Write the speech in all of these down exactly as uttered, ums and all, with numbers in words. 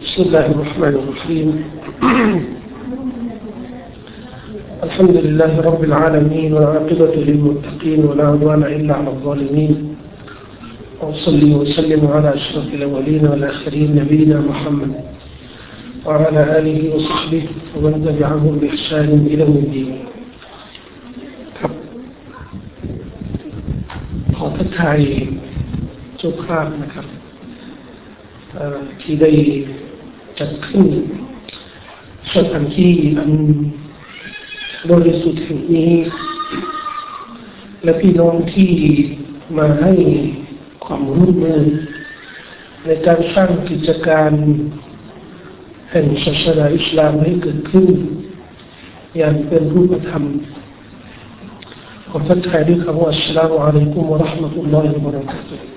بسم الله الرحمن الرحيم الحمد لله رب العالمين والعاقبة للمتقين ولا عدوان إلا على الظالمين وأصلي وسلم على أشرف الأولين والآخرين نبينا محمد وعلى آله وصحبه ومن تبعهم بإحسان إلى يوم الدين ขอทักทายเจ้าภาพนะครับที่ได้จัดขึ้นสถานที่อันบริสุทธิ์แห่งนี้และพี่น้องที่มาให้ความร่วมมือในการสร้างกิจการแห่งศาสนาอิสลามให้เกิดขึ้นอย่างเป็นรูปธรรมขอทักทายด้วยคำว่าอัสสลามุอะลัยกุมวะเราะห์มะตุลลอฮิวะบะเราะกาตุฮ์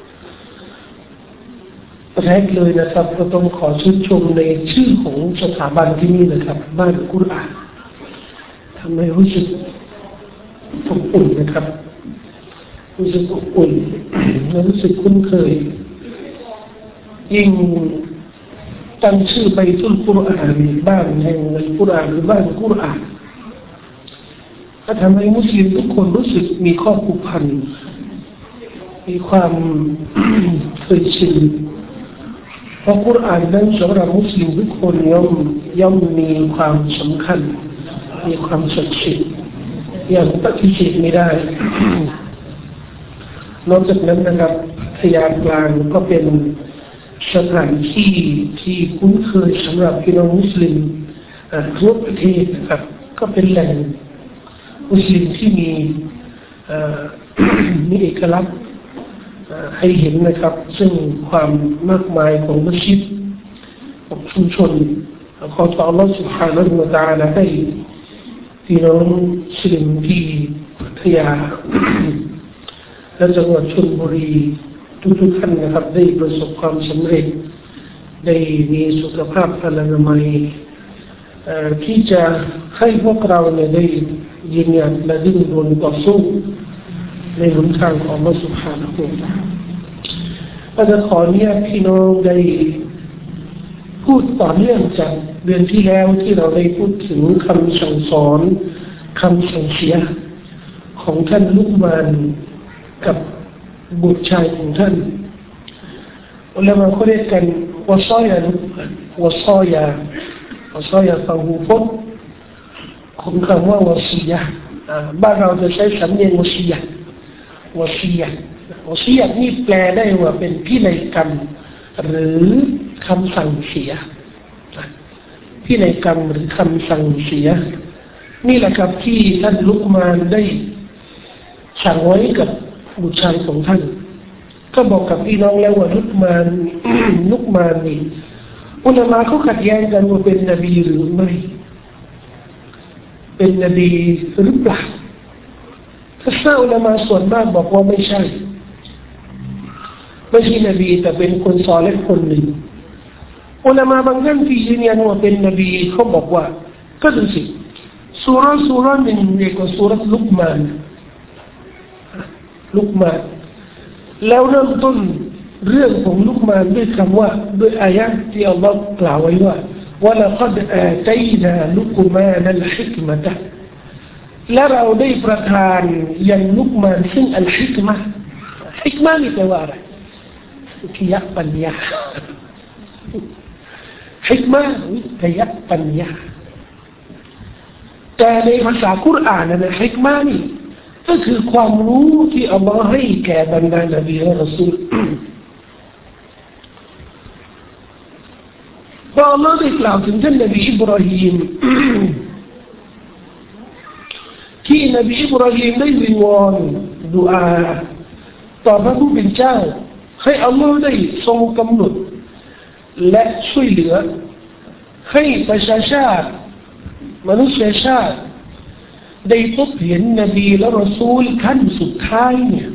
แรกเลยนะครับก็ต้องขอชื่นชมในชื่อของสถาบันที่นี่นะครับบ้านกุรอานทำให้รู้สึกอบอุ่นนะครับรู้สึกอบอุ่นและรู้สึกคุ้นเคยยิ่งตั้งชื่อไปตุลกุรอานบ้านแห่งกุรอานหรือบ้านกุรอานก็ทำให้มุสลิมทุกคนรู้สึกมีข้อผูกพันมีความเคยชินเพราะกุรอานนั้นสำหรับมุสลิมทุกคนย่อมย่อมมีความสำคัญมีความศักดิ์สิทธิ์อย่างปฏิเสธไม่ได้ นอกจากนั้นนะครับพยานกลางก็เป็นสถานที่ที่คุ้นเคยสำหรับพี่น้องมุสลิมทั่วประเทศนะครับก็เป็นแหล่งมุสลิมที่มีมีเอกลักษณ์ให้เห็นนะครับซึ่งความมากมายของมัสยิดของชุมชนขอต่ออัลเลาะห์ سبحانه และ تعالى ให้พี่น้องมุสลิมที่พัทยาและจังหวัดชลบุรีทุกๆท่านนะครับได้ประสบความสำเร็จได้มีสุขภาพพลานามัยที่จะให้พวกเราเนี่ยได้ยืนหยัดและดิ้นรนต่อสู้ในหนทางของอัลเลาะห์ سبحانه และ تعالى อาจารย์ขอเนี่ยพี่น้องได้พูดต่อเนื่องจากเดือนที่แล้วที่เราได้พูดถึงคำสั่งสอนคำสั่งเสียของท่านลุกมานกับบุตรชายของท่านอุลามะเขาเรียกกันวะซอยาลุกมานวะซอยาวะซอยาฟังหูพจน์ของคำว่าวะซียะห์บ้านเราจะใช้สำเนียงวะซียะห์วะซียะห์วะซียะห์นี่แปลได้ว่าเป็นพินัยกรรมหรือคำสั่งเสียพินัยกรรมหรือคำสั่งเสียนี่แหละครับที่ท่านลุกมานได้สั่งไว้กับบุตรชายของท่านก็บอกกับพี่น้องแล้วว่าลุกมานลุกมานนี่อุลามะเขาขัดแย้งกันว่าเป็นนบีหรือไม่เป็นนบีหรือเปล่าถ้าอุลามะส่วนมากบอกว่าไม่ใช่ไม่ใช่นบีแต่เป็นคนซอลิห์คนหนึ่งอุลามะบางท่านที่ยืนยันว่าเป็นนบีเขาบอกว่าก็ดูสิซูเราะห์ซูเราะห์หนึ่งเรียกว่าซูเราะห์ลุกมานลุกมานแล้วเริ่มต้นเรื่องของลุกมานด้วยคำว่าด้วยอายะห์ที่อัลลอฮ์กล่าวไว้ว่าวะละกัดอาตัยนาลุกมานัลฮิกมะตะและเราได้ประทานยังลุกมานซึ่งอัลฮิกมะห์ฮิกมะห์นี่แปลว่าอะไรวิทยาปัญญาฮิกมะห์วิทยาปัญญาแต่ในภาษากุรอานนะฮิกมะห์นี่ก็คือความรู้ที่อัลลอฮ์ให้แก่บรรดานบีและรอซูลพออัลลอฮ์ได้กล่าวถึงท่านนบีอิบราฮีมที่นบีอิบราฮีมได้วิงวอนดุอาต่อพระผู้เป็นเจ้าให้อัลลอฮ์ได้ทรงกำหนดและช่วยเหลือให้ประชาชาติมนุษยชาติได้พบเห็นนบีและรอซูลขั้นสุดท้ายเนี่ย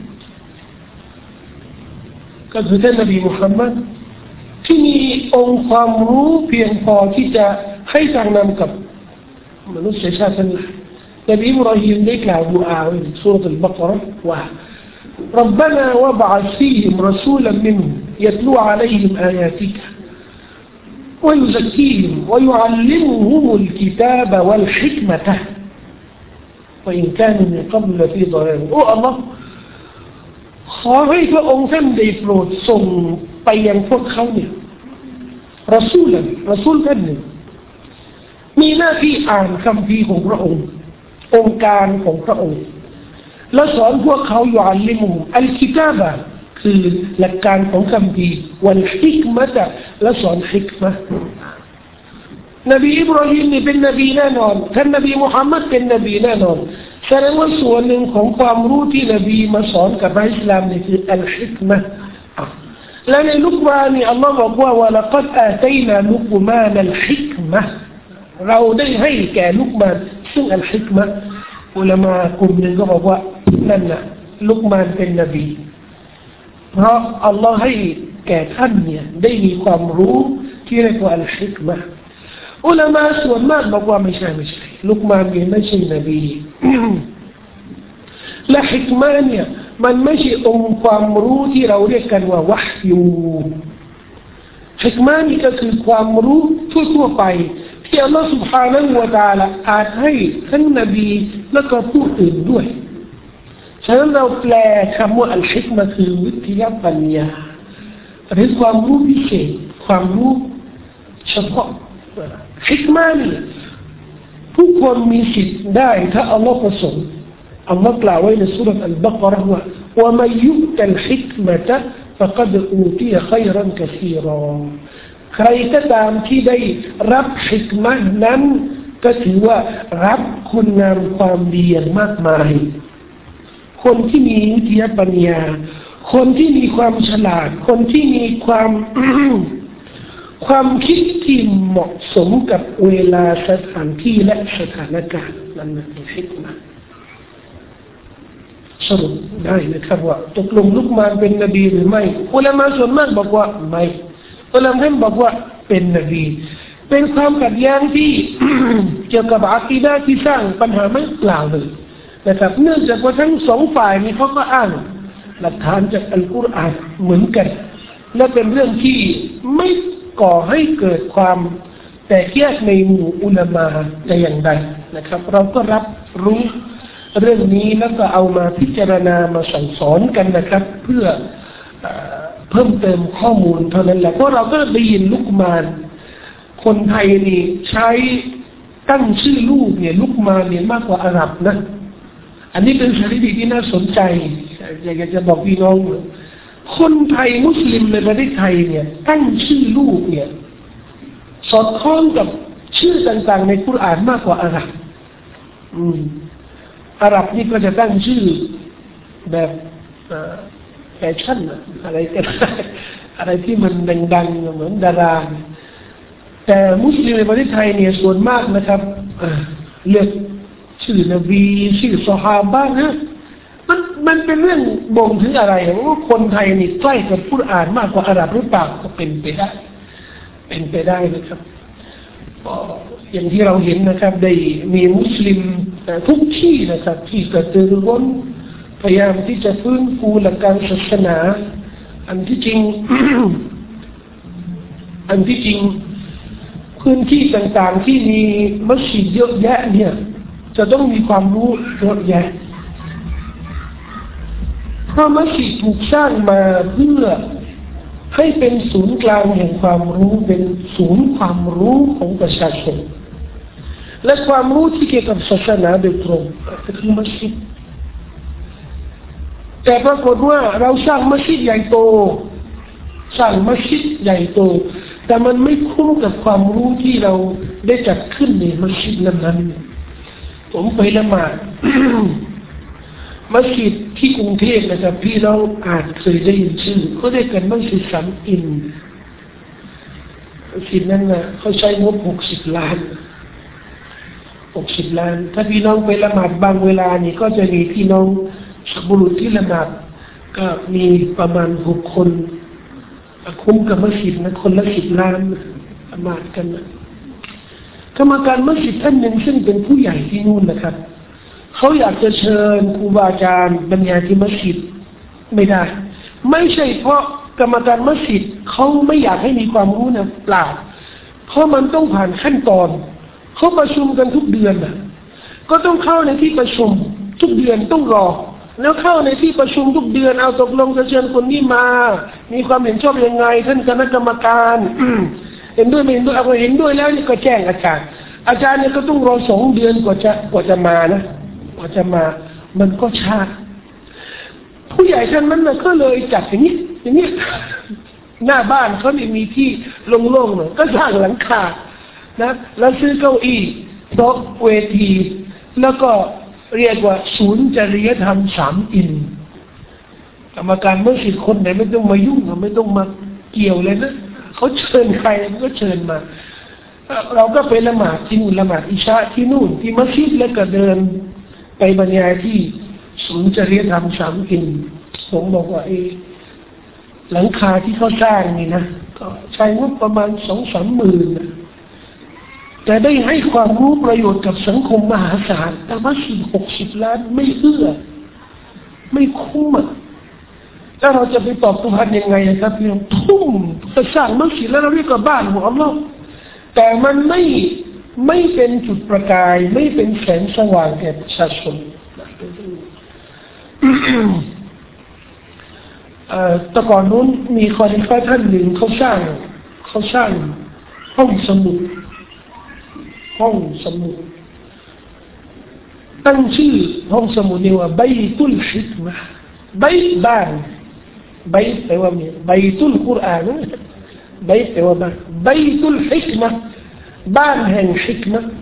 ก็คือท่านนบีมุฮัมมัดที่มีองค์ความรู้เพียงพอที่จะให้ทางนำกับมนุษยชาติทั้งหลายนบีอิบราฮีมได้กล่าวดุอาในซูเราะห์อัลบะเกาะเราะห์ว่า ربنا وابعث فيهم رسولا منهم يتلو عليهم آياتك โ ويزكيهم ويعلمهم الكتاب والحكمة وإن كانوا من قبل لفي ضلال โอ้ Allah ขอให้พระองค์ท่านได้โปรดส่งไปยังพวกเขาเนี่ยรอซูลรอซูลท่านหนึ่งมีหน้าที่อ่านคัมภีร์ของพระองค์องค์การของพระองค์และสอนพวกเขาอยู่อัลลิมุฮุมอัลกิตาบะคือหลักการของคัมภีร์วัลฮิกมะตะและสอนฮิกมะห์นบีอิบราฮิมนี่เป็นนบีแน่นอนท่านนบีมุฮัมมัดเป็นนบีแน่นอนแสดงว่าส่วนหนึ่งของความรู้ที่นบีมาสอนกับอิสลามนี่คืออัลฮิกมะห์และในลุกมานี่อัลลอฮ์บอกว่าวะละกัดอาตัยนาลุกมานัลฮิกมะห์เราได้ให้แก่ลุกมานซึ่งอัลฮิกมะห์อุลามะกลุ่มหนึ่งก็บอกว่านั่นน่ะลุกมานเป็นนบีเพราะอัลลอฮ์ให้แก่ท่านเนี่ยได้มีความรู้ที่เรียกว่าอัลฮิกมะห์อุลามะส่วนมากบอกว่าไม่ใช่ไม่ใช่ลุกมานเนี่ยไม่ใช่นบีและฮิกมะห์เนี่ยมันไม่ใช่องค์ความรู้ที่เราเรียกกันว่าวะฮยูฮิกมะห์นี่ก็คือความรู้ทั่วๆไปที่อัลลอฮฺ سبحانه และ تعالى อาจให้ทั้งนบีและก็ผู้อื่นด้วยฉะนั้นเราแปลคำว่าอัลฮิกมะห์คือวิทยาปัญญาหรือความรู้พิเศษความรู้เฉพาะฮิกมะห์นี่ทุกคนมีสิทธิ์ได้ถ้าอัลลอฮฺประสงค์อัลลอฮฺกล่าวไว้ในซูเราะห์อัลบะเกาะเราะห์ว่าว่ามันยุตัลฮิกมะตะفقد أوتي خيرا كثيرا ใครก็ตามที่ได้รับฮิกมะห์นั้นก็ถือว่ารับคุณงามความดีอย่างมากมายคนที่มีวิทยาปัญญาคนที่มีความฉลาดคนที่มีความ ความคิดที่เหมาะสมกับเวลาสถานที่และสถานการณ์นั่นคือฮิกมะห์สรุปได้นะครับว่าตกลงลุกมานเป็นนบีหรือไม่อุลามะส่วนมากบอกว่าไม่อุลามะบอกว่าเป็นนบีเป็นความขัดแย้งที่ เกี่ยวกับอะกีดะห์ที่สร้างปัญหาไม่เปล่าเลยนะครับเนื่องจากว่าทั้งสองฝ่ายนี้เขาก็อ้างหลักฐานจากอัลกุรอานเหมือนกันและเป็นเรื่องที่ไม่ก่อให้เกิดความแตกแยกในหมู่อุลามะแต่อย่างใดนะครับเราก็รับรู้เรื่องนี้แล้วก็เอามาพิจารณามาสั่งสอนกันนะครับเพื่อเพิ่มเติมข้อมูลเท่านั้นแหละเพราะเราก็ได้ยินลุกมานคนไทยนี่ใช้ตั้งชื่อลูกเนี่ยลุกมานเนี่ยมากกว่าอาหรับนะอันนี้เป็นสถิติที่น่าสนใจอยากจะบอกพี่น้องคนไทยมุสลิมในประเทศไทยเนี่ยตั้งชื่อลูกเนี่ยสอดคล้องกับชื่อต่างๆในกุรอานมากกว่าอาหรับอืมอาหรับนี่ก็จะตั้งชื่อแบบแฟชั่นอะไรกันอะไรที่มันดังๆเหมือนดาราแต่มุสลิมในประเทศไทยเนี่ยส่วนมากนะครับเลือกชื่อนบีชื่อซอฮาบะห์นะมันมันเป็นเรื่องบ่งถึงอะไรว่าคนไทยนี่ใกล้กับกุรอานมากกว่าอาหรับหรือเปล่าก็เป็นไปได้เป็นไปได้นะครับอย่างที่เราเห็นนะครับได้มีมุสลิมทุกที่นะครับที่กระตือรือร้นพยายามที่จะฟื้นฟูหลักการศาสนาอันที่จริง อันที่จริงพื้นที่ต่างๆที่มีมัสยิดเยอะแยะเนี่ยจะต้องมีความรู้เยอะแยะเพราะมัสยิดถูกสร้างมาเพื่อให้เป็นศูนย์กลางแห่งความรู้เป็นศูนย์ความรู้ของประชาชนและความรู้ที่เกี่ยวกับศาสนาโดยตรงก็คือมัสยิดแต่ปรากฏว่าเราสร้างมัสยิดใหญ่โตสร้างมัสยิดใหญ่โตแต่มันไม่คุ้มกับความรู้ที่เราได้จัดขึ้นในมัสยิดนั้นๆผมไปละหมาด มัสยิดที่กรุงเทพนะครับพี่น้องอาจเคยได้ยินชื่อเขาเรียกกันมัสยิดสามอินมัสยิดนั้นนะเขาใช้งบหกสิบล้านหกสิบล้านถ้าพี่น้องไปละหมาดบางเวลานี่ก็จะมีพี่น้องบุรุษที่ละหมาดก็มีประมาณหกคนคุ้มกับมัสยิดนะคนละสิบล้านละหมาดกันนะกรรมการมัสยิดท่านหนึ่งซึ่งเป็นผู้ใหญ่ที่นู่นนะครับเขาอยากจะเชิญครูบาอาจารย์บรรยายที่มัสยิดไม่ได้ไม่ใช่เพราะกรรมการมัสยิดเขาไม่อยากให้มีความรู้นะเปล่าเพราะมันต้องผ่านขั้นตอนเขาประชุมกันทุกเดือนนะก็ต้องเข้าในที่ประชุมทุกเดือนต้องรอแล้วเข้าในที่ประชุมทุกเดือนเอาตกลงจะเชิญคนนี้มามีความเห็นชอบยังไงท่านคณะกรรมการเห็นด้วยไม่เห็นด้วยเอาเห็นด้วยแล้วนี่ก็แจ้งอาจารย์อาจารย์เนี่ยก็ต้องรอสองเดือนกว่าจะกว่าจะมานะกว่าจะมามันก็ช้าผู้ใหญ่ท่านนั้นก็เลยจัดอย่างนี้อย่างนี้หน้าบ้านเขาไม่มีที่โล่งๆหน่อยก็สร้างหลังคานะแล้วซื้อเก้าอี้โต๊ะเวทีแล้วก็เรียกว่าศูนย์จริยธรรมสามอินกรรมการเมื่อสิบคนไหนไม่ต้องมายุ่งไม่ต้องมาเกี่ยวเลยนะเขาเชิญใครก็เชิญมาเราก็ไปละหมาดที่นู่นละหมาดอิชาที่นู่นที่มัสยิดแล้วก็เดินไปบรรยายที่ศูนย์จริยธรรมสามอินผมบอกว่าไอ้หลังคาที่เขาสร้างนี่นะก็ใช้งบประมาณสองสามหมื่นนะแต่ได้ให้ความรู้ประโยชน์กับสังคมมหาศาลแต่ว่าสี่หกสิบล้านไม่เอื้อไม่คุ้มอ่ะแล้วเราจะไปตอบตุพันยังไงนะครับเพียงทุ่มจะสร้างมัสยิดแล้วเราเรียกว่าบ้านของอัลลอฮ์แต่มันไม่ไม่เป็นจุดประกายไม่เป็นแสงสว่างแก่ประชาชนแต่ก่อนนู้นมีคอลิฟ่าท่านหนึ่งเขาสร้างเขาสร้างห้องสมุดห้องสมุดตั้งชื่อห้องสมุดนี่ว่าบัยตุลฮิกมะห์บัยบ้านบัยแปลว่ามีบัยตุลกุรอานบัยแปลว่าบ้านบัยตุลฮิกมะห์บ้านแห่งฮิกมะห์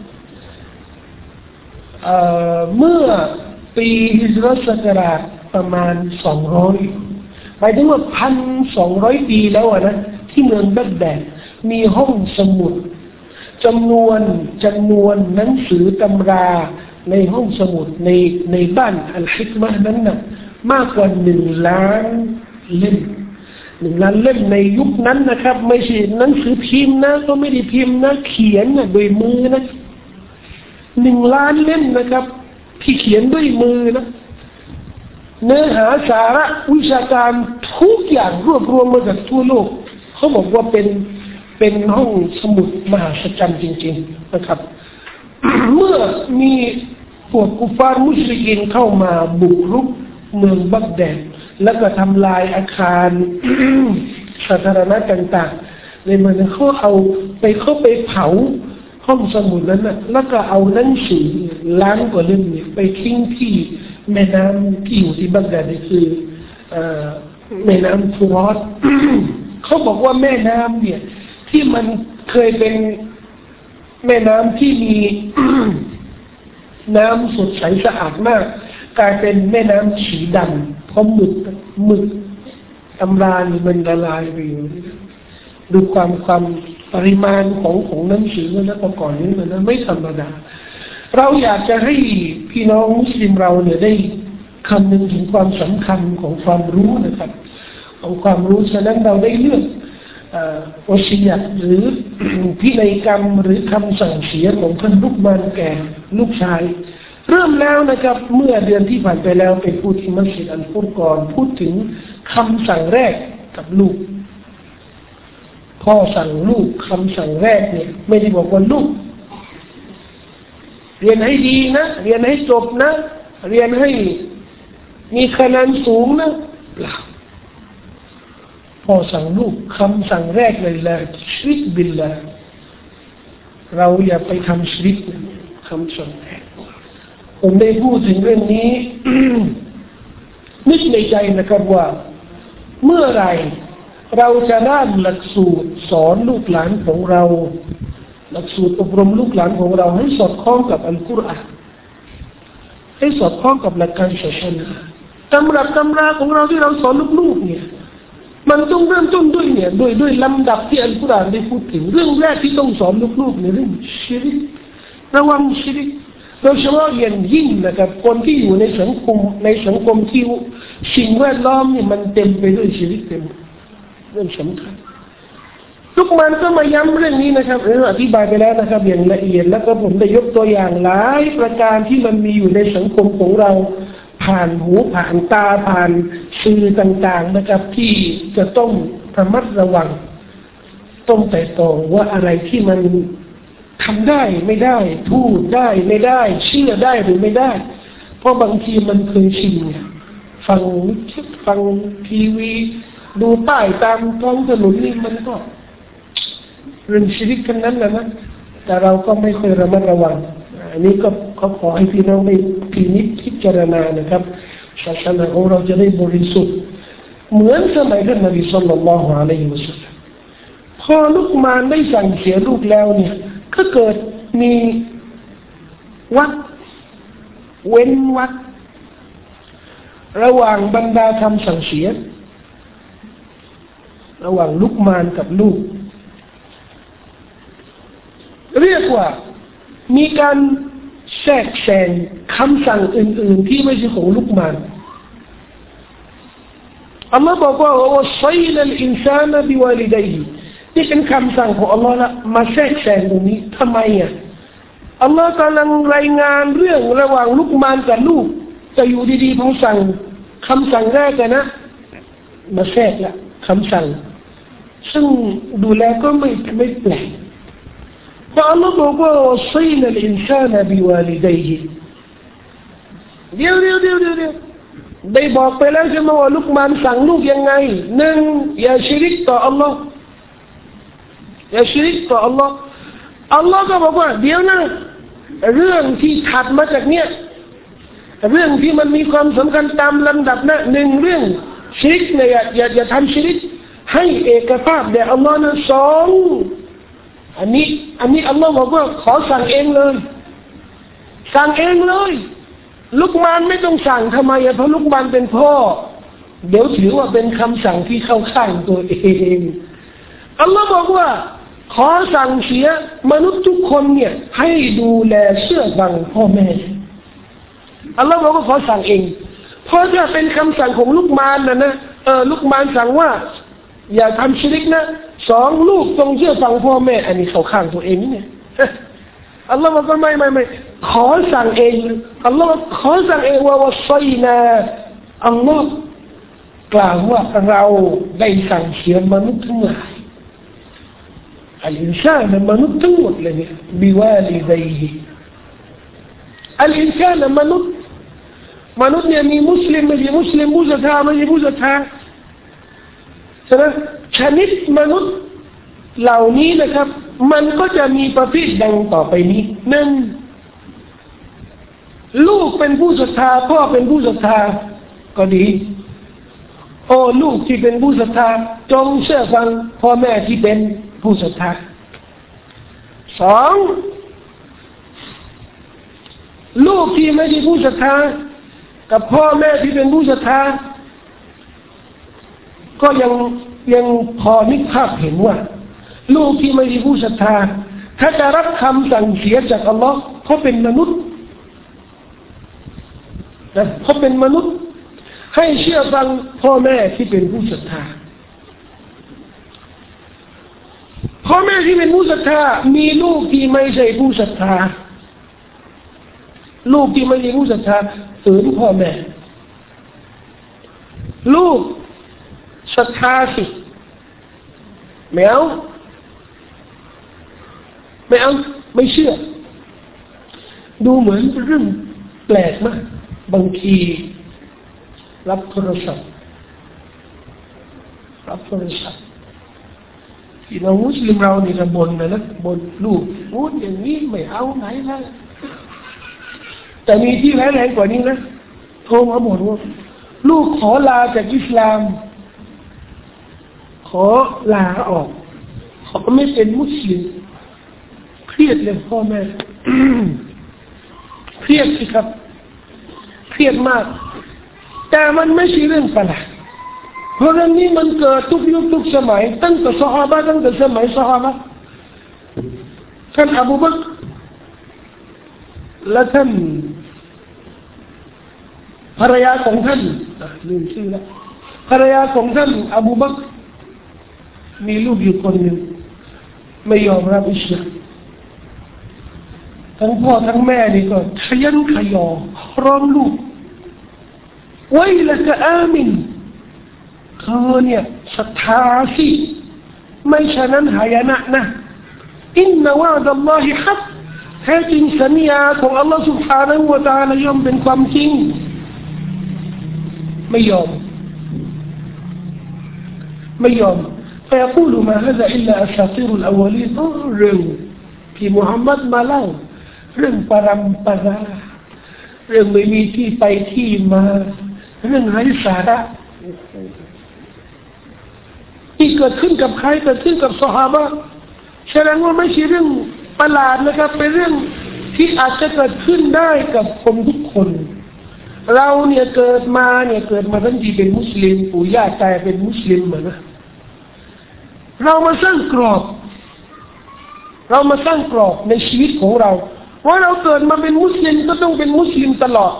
เมื่อปีฮิจเราะห์ศักราชประมาณสองร้อยหมายถึงว่าพันสองร้อยปีแล้วนะที่เมืองบักแดดมีห้องสมุดจำนวนจำนวนหนังสือตำราในห้องสมุดในในบ้านอัลฮิกมะห์นั้นน่ะมากกว่าหนึ่งล้านเล่มหนึ่งล้านเล่มในยุคนั้นนะครับไม่ใช่หนังสือพิมพ์นะก็ไม่ได้พิมพ์นะเขียนนะโดยมือนะหนึ่งล้านเล่มนะครับที่เขียนด้วยมือนะเนื้อหาสาระวิชาการทุกอย่างรวบรวมมาจากทั่วโลกเขาบอกว่าเป็นเป็นห้องสมุดมหาศาลจริงๆนะครับ เมื่อมีพวกกุฟาร์มุชริกีนเข้ามาบุกรุกเมืองบักแดดแล้วก็ทำลายอาคาร สาธารณะต่างๆในมันเขาเอาไปเข้าไปเผาห้องสมุดนั้นนะแล้วก็เอาหนังสือล้านกว่าเล่มเนี่ยไปทิ้งที่แม่น้ำที่อยู่ที่บักแดดนี่คือแม่น้ำฟูรอต เขาบอกว่าแม่น้ำเนี่ยที่มันเคยเป็นแม่น้ำที่มี น้ำสดใสสะอาดมากกลายเป็นแม่น้ำสีดำเพราะหมึกหมึกตำรานี่มันละลายไปอยู่ดูความความปริมาณของของน้ำสีนั้นเมื่อก่อนนี้มันไม่ธรรมดาเราอยากจะให้พี่น้องมุสลิมเราเนี่ยได้คำนึงถึงความสำคัญของความรู้นะครับของความรู้ฉะนั้นเราได้เลือกวสิยะหรือพินัยกรรมหรือคำสั่งเสียของท่านลุกมานแก่ลูกชายเริ่มแล้วนะครับเมื่อเดือนที่ผ่านไปแล้วไปพูดที่มัสยิดอัลฟุรกอนพูดถึงคำสั่งแรกกับลูกพ่อสั่งลูกคำสั่งแรกเนี่ยไม่ได้บอกว่าลูกเรียนให้ดีนะเรียนให้จบนะเรียนให้มีคะแนนสูงนะเปล่าพ่อสั่งลูกคำสั่งแรกเลยละชิริกบิลลาห์เราอย่าไปทำชิริกคำสั่งแรกผมได้พูดถึงเรื่องนี้ นึกในใจนะครับว่าเมื่อไรเราจะได้หลักสูตรสอนลูกหลานของเราหลักสูตรอบรมลูกหลานของเราให้สอดคล้องกับอัลกุรอานให้สอดคล้องกับหลักการศาสนาตำรับตำราของเราที่เราสอนลูกๆเนี่ยมันต้องเริ่มต้นด้วยเนี่ยโดยด้วยลำดับที่อัลกุรอานได้พูดถึงเรื่องแรกที่ต้องสอนลูกๆในเรื่องชิริกระวังชิริกโดยเฉพาะอย่างยิ่งนะครับคนที่อยู่ในสังคมในสังคมที่สิ่งแวดล้อมเนี่ยมันเต็มไปด้วยชิริกเต็มเรื่องสำคัญทุกมันก็มาย้ำเรื่องนี้นะครับเราอธิบายไปแล้วนะครับอย่างละเอียดแล้วก็ผมได้ยกตัวอย่างหลายประการที่มันมีอยู่ในสังคมของเราผ่านหูผ่านตาผ่านสื่อต่างๆนะครับที่จะต้องระมัดระวังต้องไต่ตรองว่าอะไรที่มันทำได้ไม่ได้พูดได้ไม่ได้เชื่อได้หรือไม่ได้เพราะบางทีมันเคยชินไงฟังคลิปฟังทีวีดูป้ายตามท้องถนนนี่มันก็เรื่องชีวิตกันนั้นแหละนะแต่เราก็ไม่ค่อยระมัดระวังอันนี้ก็เขาขอให้พี่น้องได้พินิจพิจารณานะครับศาสนาของเราจะได้บริสุทธิ์เหมือนสมัยท่านนบีศ็อลลัลลอฮุอะลัยฮิวะซัลลัมพอลุกมานได้สั่งเสียลูกแล้วเนี่ยก็เกิดมีวัดเว้นวัดระหว่างบรรดาคำสั่งเสียระหว่างลุกมานกับลูกเรียกว่ามีการแทรกแซงคำสั่งอื่นๆที่ไม่ใช่ของลุกมานอัลลอฮ์บอกว่าวัศยัยนัลอินซานะบิวาลิดัยฮินี่เป็นคำสั่งของอัลลอฮ์ละมาแทรกแซงตรงนี้ทำไมอ่ะอัลลอฮ์กำลังรายงานเรื่องระหว่างลุกมานกับลูกจะอยู่ดีๆพอสั่งคำสั่งแรกนะมาแทรกละคำสั่งซึ่งดูแลก็ไม่ไม่แปลกเพราะอัลลอฮ์บอกว่าวัศยัยนัลอินซานะบิวาลิดัยฮิเดี๋ยวเดี๋ยวเดี๋ยวเดี๋ยวได้บอกไปแล้วใช่ไหมว่าลุกมานสั่งลูกยังไงหนึ่งอย่าชิริกต่ออัลลอฮ์อย่าชิริกต่ออัลลอฮ์อัลลอฮ์ก็บอกว่าเดี๋ยวนะเรื่องที่ถัดมาจากเนี้ยเรื่องที่มันมีความสำคัญตามลำดับนะหนึ่งเรื่องชิริกเนี่ยอย่าอย่าอย่าทำชิริกให้เอกภาพแด่อัลลอฮ์นะสองอันนี้อันนี้อัลลอฮ์บอกว่าขอสั่งเองเลยสั่งเองเลยลุกมานไม่ต้องสั่งทำไมเพราะลุกมานเป็นพ่อเดี๋ยวถือว่าเป็นคำสั่งที่เข้าข้างตัวเองอัลลอฮ์บอกว่าขอสั่งเสียมนุษย์ทุกคนเนี่ยให้ดูแลเชื่อฟังพ่อแม่อัลลอฮ์บอกว่าขอสั่งเองเพราะถ้าเป็นคำสั่งของลุกมานนะนะเออลุกมานสั่งว่าอย่าทำชิริกนะสองลูกต้องเชื่อฟังพ่อแม่อันนี้เข้าข้างตัวเองเนี่ยอัลลอฮ์บอกว่าไม่ไม่ไม่ขอสั่งเองอัลลอฮ์ขอสั่งเองว่าวัศยัยนาอัลลอฮ์กล่าวว่าเราได้สั่งเสียมนุษย์ทั้งหลายอัลอินซานมนุษย์ทั้งหมดเลยเนี่ยบิวาลิดัยฮิอัลอินซานมนุษย์มนุษย์เนี่ยมีมุสลิมไม่ใช่มุสลิมผู้ศรัทธาไม่ใช่ผู้ศรัทธาฉะนั้นชนิดมนุษย์เหล่านี้นะครับมันก็จะมีประเภทดังต่อไปนี้หนึ่งลูกเป็นผู้ศรัทธาพ่อเป็นผู้ศรัทธาก็ดีโอ้ลูกที่เป็นผู้ศรัทธาจงเชื่อฟังพ่อแม่ที่เป็นผู้ศรัทธาสองลูกที่ไม่ใช่ผู้ศรัทธากับพ่อแม่ที่เป็นผู้ศรัทธาก็ยังยังพอนึกภาพเห็นว่าลูกที่ไม่ใช่ผู้ศรัทธาถ้าจะรับคำสั่งเสียจากอัลลอฮ์เขาเป็นมนุษย์นะเขาเป็นมนุษย์ให้เชื่อฟังพ่อแม่ที่เป็นผู้ศรัทธาพ่อแม่ที่เป็นผู้ศรัทธามีลูกที่ไม่ใช่ผู้ศรัทธาลูกที่ไม่ใช่ผู้ศรัทธาฝืนพ่อแม่ลูกศรัทธาสิไม่เอาไม่เอาไม่เชื่อดูเหมือนเรื่องแปลกมากบางทีรับโทรศัพท์รับโทรศัพท์ที่เรามุสลิมเรานี่จะบ่นนะนะบ่นลูกพูดอย่างนี้ไม่เอาไหนนะแต่มีที่ร้ายแรงกว่านี้นะโทรมาบ่นว่าลูกขอลาจากอิสลามขอลาออกขอไม่เป็นมุสลิมเครียดเลยพ่อแม่ เครียดสิครับเครียดมากแต่มันไม่ใช่เรื่องประหลาดเพราะเรื่องนี้มันเกิดทุกยุคทุกสมัยตั้งแต่ซอฮาบะห์ตั้งแต่สมัยซอฮาบะห์ท่านอบูบักรและท่านภรรยาของท่านลืมชื่อแล้วภรรยาของท่านอบูบักรมีลูกอยู่คนหนึ่งไม่ยอมรับอิสลามทั้งพ่อทั้งแม่นี่ก็ขยันขยอร้องลูกไว้ละกะอามินเธอเนี่ยศรัทธาสิไม่ฉะนั้นหายนะนะอินนาวะดัลลอฮิฮักแท้จริงสัญญาของอัลลอฮฺ سبحانه และ تعالى ย่อมเป็นความจริงไม่ยอมไม่ยอมفيقول ما هذا إلا أساطير الأولين เรื่องที่มุฮัมมัดมาเล่าเรื่องปรำปราเรื่องไม่มีที่ไปที่มาเรื่องไร้สาระที่เกิดขึ้นกับใครเกิดขึ้นกับซอฮาบะห์แสดงว่าไม่ใช่เรื่องประหลาดนะครับเป็นเรื่องที่อาจจะเกิดขึ้นได้กับคนทุกคนเราเนี่ยเกิดมาเนี่ยเกิดมาตั้งแต่เป็นมุสลิมปู่ย่าตายเป็นมุสลิมมานะเรามาสร้างกรอบเรามาสร้างกรอบในชีวิตของเราว่าเราเกิดมาเป็นมุสลิมก็ต้องเป็นมุสลิมตลอด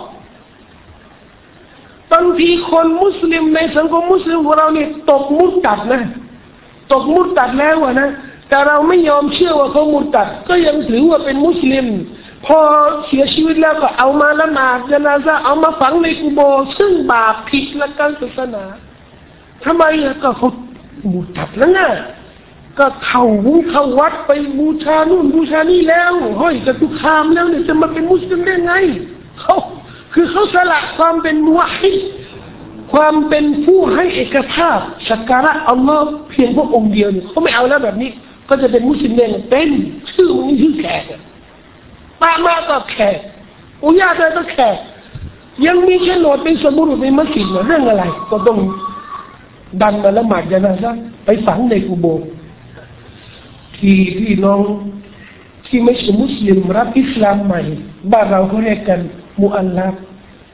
บางทีคนมุสลิมในสังคมมุสลิมของเราเนี่ยตกมุตัดนะตกมุตัดแล้วนะแต่เราไม่ยอมเชื่อว่าเขามุตัดก็ยังถือว่าเป็นมุสลิมพอเสียชีวิตแล้วก็เอามาละหมาดญะนาซะห์เอามาฝังในกุโบร์ซึ่งบาปผิดหลักการศาสนาทำไมก็เขามุตัดแล้วนะก็เข้าวุ้งเข้าวัดไปบูชานู่นบูชานี่แล้วห้อยกระตุกคามแล้วเนี่ยจะมาเป็นมุสลิมได้ไงเขาคือเขาสละความเป็นมุวะฮิดความเป็นผู้ให้เอกภาพสักการะอัลลอฮ์เพียงพระองค์เดียวเนี่ยเขาไม่เอาแล้วแบบนี้ก็จะเป็นมุสลิมได้เป็นชื่อมันชื่อแขกป้ามาก็แขกอุญาตก็แขกยังมีโฉนดเป็นสมุดในมัสยิดเรื่องอะไรก็ต้องดันมาละหมาดญะนาซะห์ไปฝังในกุโบร์ที่พี่น้องที่ไม่ใช่มุสลิมรับอิสลามใหม่บ้านเราเขาเรียกกันมุอัลลัฟ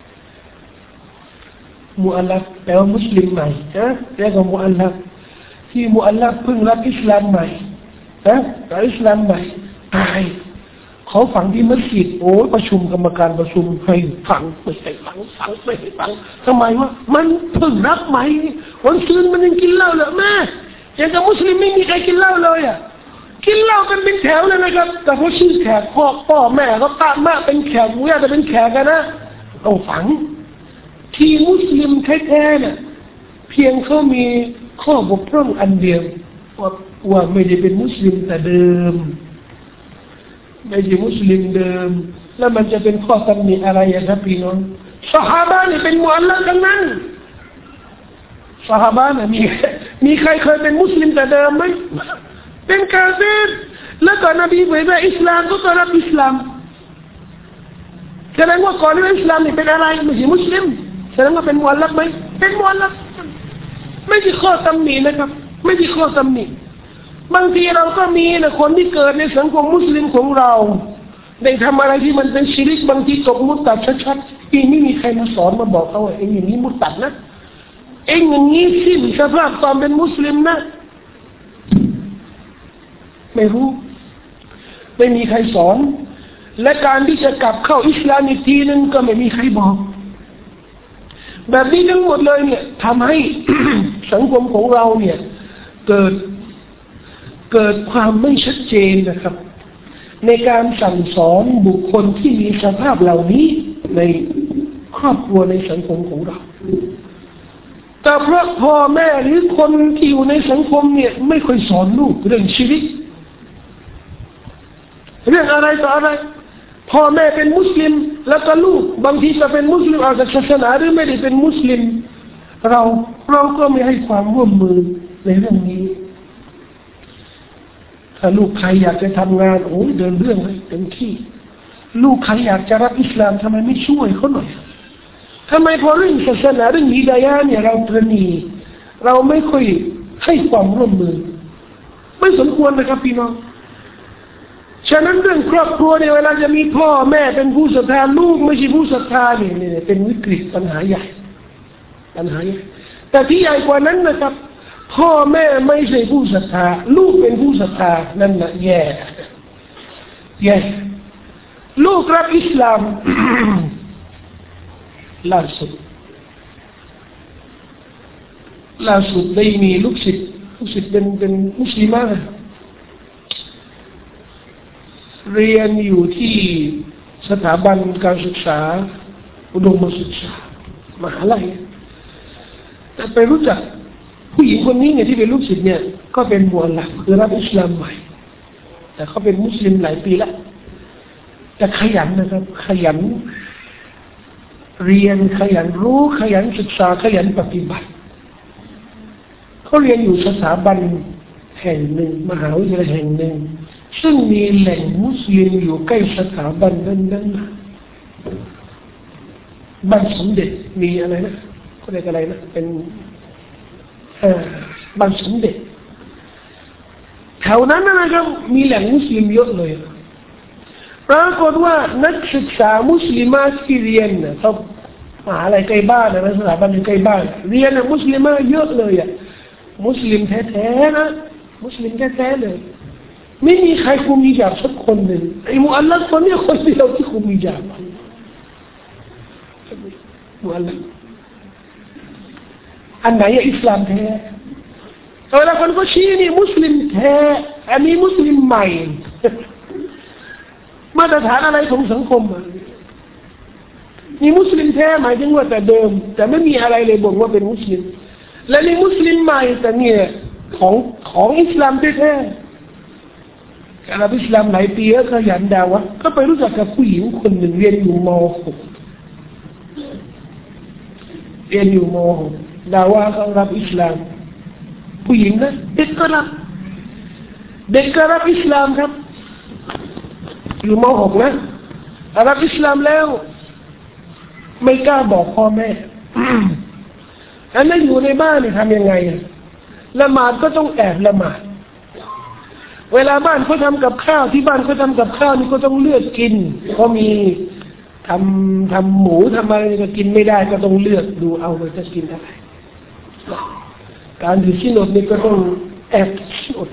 มุอัลลัฟแปลว่ามุสลิมใหม่นะเรียกว่ามุอัลลัฟที่มุอัลลัฟเพิ่งรับอิสลามใหม่นะรับอิสลามใหม่ตายเขาฝังที่มัสยิดโอ้ประชุมกรรมการประชุมให้ฝังไม่ให้ฝังฝังไม่ให้ฝังทำไมวะมันเพิ่งรับใหม่วันคืนมันยังกินเหล้าเลยแม่ยังกับมุสลิมไม่มีใครกินเหล้าเลยอ่ะกินเหล้ากันเป็นแถวเลยนะครับแต่พอชื่อแขกพ่อพ่อแม่ก็ตามมาเป็นแขกเนี่ยจะเป็นแขกกันนะต้องฝังที่มุสลิมแท้ๆเนี่ยเพียงเขามีข้อบกพร่องอันเดียวว่าว่าไม่ได้เป็นมุสลิมแต่เดิมไม่ใช่มุสลิมเดิมแล้วมันจะเป็นข้อตำหนิอะไรครับพี่น้องซอฮาบะห์นี่เป็นมุอัลลัฟทั้งนั้นซอฮาบะห์น่ะมีมีใครเคยเป็นมุสลิมแต่เดิมไหมเป็นกาเฟรแล้วก็นบีเผยแพร่อิสลามก็ต้อนรับอิสลามแสดงว่าก่อนที่อิสลามนี่เป็นอะไรไม่ใช่มุสลิมแสดงว่าเป็นมุอัลลัฟไหมเป็นมุอัลลัฟไม่ใช่ข้อตำหนินะครับไม่ใช่ข้อตำหนิบางทีเราก็มีนะคนที่เกิดในสังคมมุสลิมของเราได้ทำอะไรที่มันเป็นชิริกบางทีตกมุตัดชัดๆที่ไม่มีใครมาสอนมาบอกเขาว่าเองอย่างนี้มุตัดนะเองอย่างนี้สิ้นสภาพความเป็นมุสลิมนะไม่รู้ไม่มีใครสอนและการที่จะกลับเข้าอิสลามอีกทีนึงก็ไม่มีใครบอกแบบนี้ทั้งหมดเลยเนี่ยทำให้ สังคมของเราเนี่ยเกิดเกิดความไม่ชัดเจนนะครับในการสั่งสอนบุคคลที่มีสภาพเหล่านี้ในครอบครัวในสังคมของเราแต่เพราะพ่อแม่หรือคนที่อยู่ในสังคมเนี่ยไม่ค่อยสอนลูกเรื่องชีวิตเรื่องอะไรต่ออะไรพ่อแม่เป็นมุสลิมแล้วก็ลูกบางทีจะเป็นมุสลิมอาจจะศาสนาหรือไม่ได้เป็นมุสลิมเราเราก็ไม่ให้ความร่วมมือในเรื่องนี้ถ้าลูกใครอยากจะทำงานโอ้ยเดินเรื่องให้เต็มที่ลูกใครอยากจะรับอิสลามทำไมไม่ช่วยเขาหน่อยทำไมพอเรื่องศาสนาเรื่องฮิดายะห์เนี่ยเราประณีเราไม่ค่อยให้ความร่วมมือไม่สมควรนะครับพี่น้องฉะนั้นเรื่องครอบครัวเนี่ยเวลาจะมีพ่อแม่เป็นผู้ศรัทธาลูกไม่ใช่ผู้ศรัทธาเนี่ยเนี่ยเป็นวิกฤตปัญหาใหญ่ปัญหาใหญ่แต่ที่ใหญ่กว่านั้นนะครับพ่อแม่ไม่ใช่ผู้ศรัทธาลูกเป็นผู้ศรัทธานั่นแหละแย่แย่ลูกรับอิสลาม ล่าสุดล่าสุดได้มีลูกศิษย์ลูกศิษย์เป็นเป็นมุสลิมะเรียนอยู่ที่สถาบันการศึกษาอุดมศึกษามหาลัยแต่ไปรู้จักผู้หญิงคนนี้เนี่ยที่เป็นลูกศิษย์เนี่ยก็เป็นมุอัลลัฟคือรับอิสลามใหม่แต่เขาเป็นมุสลิมหลายปีแล้วแต่ขยันนะครับขยันเรียนขยันรู้ขยันศึกษาขยันปฏิบัติเขาเรียนอยู่สถาบันแห่งหนึ่งมหาวิทยาลัยแห่งหนึ่งซึ่งมีแหล่งมุสลิมอยู่ใกล้สถาบันนั้นๆบ้านสมเด็จมีอะไรนะเขาเรียกอะไรนะเป็นบ้านสมเด็จแถวนั้นนะครับมีแหล่งมุสลิมเยอะเลยปรากฏว่านักศึกษามุสลิมาที่เรียนเนี่ยเขามหาลัยใกล้บ้านนะสถาบันอยู่ใกล้บ้านเรียนเนี่ยมุสลิมาเยอะเลยอ่ะมุสลิมแท้ๆนะมุสลิมแท้ๆเลยไม่มีใครคุมฮิญาบสักคนหนึ่งไอ้มุอัลลัฟคนนี้คนเดียวที่คุมฮิญาบมุอัลลัฟอันไหนอิสลามแท้เวลาคนก็ชี้นี่มุสลิมแท้อันนี้มุสลิมใหม่มาตรฐานอะไรของสังคมนี่มุสลิมแท้หมายถึงว่าแต่เดิมแต่ไม่มีอะไรเลยบ่งว่าเป็นมุสลิมและนี่มุสลิมใหม่แต่เนี่ยของของอิสลามแท้ๆการรับอิสลามหลายปีแล้วขยันดาวะก็ไปรู้จักกับผู้หญิงคนหนึ่งเรียนอยู่ม หก เรียนอยู่ม หก ดาวะเขารับอิสลามผู้หญิงนะเด็กก็รับเด็กก็รับอิสลามครับอยู่ม หก นะรับอิสลามแล้วไม่กล้าบอกพ่อแม่อันนั้นอยู่ในบ้านเนี่ยทำยังไงละหมาดก็ต้องแอบละหมาดเวลาบ้านเขาทำกับข้าวที่บ้านเขาทำกับข้าวนี่ก็ต้องเลือกกินก็มีทำทำหมูทำอะไรก็กินไม่ได้ก็ต้องเลือกดูเอาว่าจะกินอะไรการถือศีลอดนี่ก็ต้องแอบศีลอด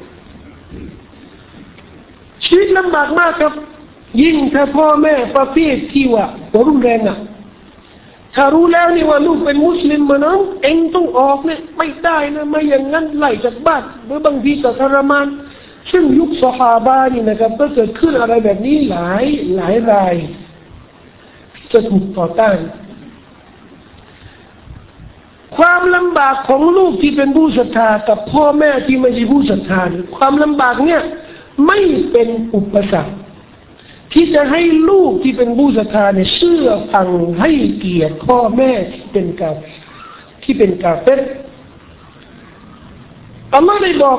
ชีวิตลำบากมากครับยิ่งถ้าพ่อแม่ประเภทที่ว่าหัวรุนแรงอ่ะถ้ารู้แล้วนี่ว่าลูกเป็นมุสลิมมาน้องเองต้องออกเนี่ยไม่ได้นะไม่อย่างนั้นไล่จากบ้านหรือบางทีก็ทรมานซึ่งยุคซอฮาบะห์นี่นะครับก็เกิดขึ้นอะไรแบบนี้หลายหลายรายจะถูกต่อต้านความลำบากของลูกที่เป็นผู้ศรัทธากับพ่อแม่ที่ไม่ใช่ผู้ศรัทธาความลำบากเนี่ยไม่เป็นอุปสรรคที่จะให้ลูกที่เป็นผู้ศรัทธาเนี่ยเชื่อฟังให้เกียรติพ่อแม่ที่เป็นกาเฟรที่เป็นกาเฟรอัลลอฮ์ได้บอก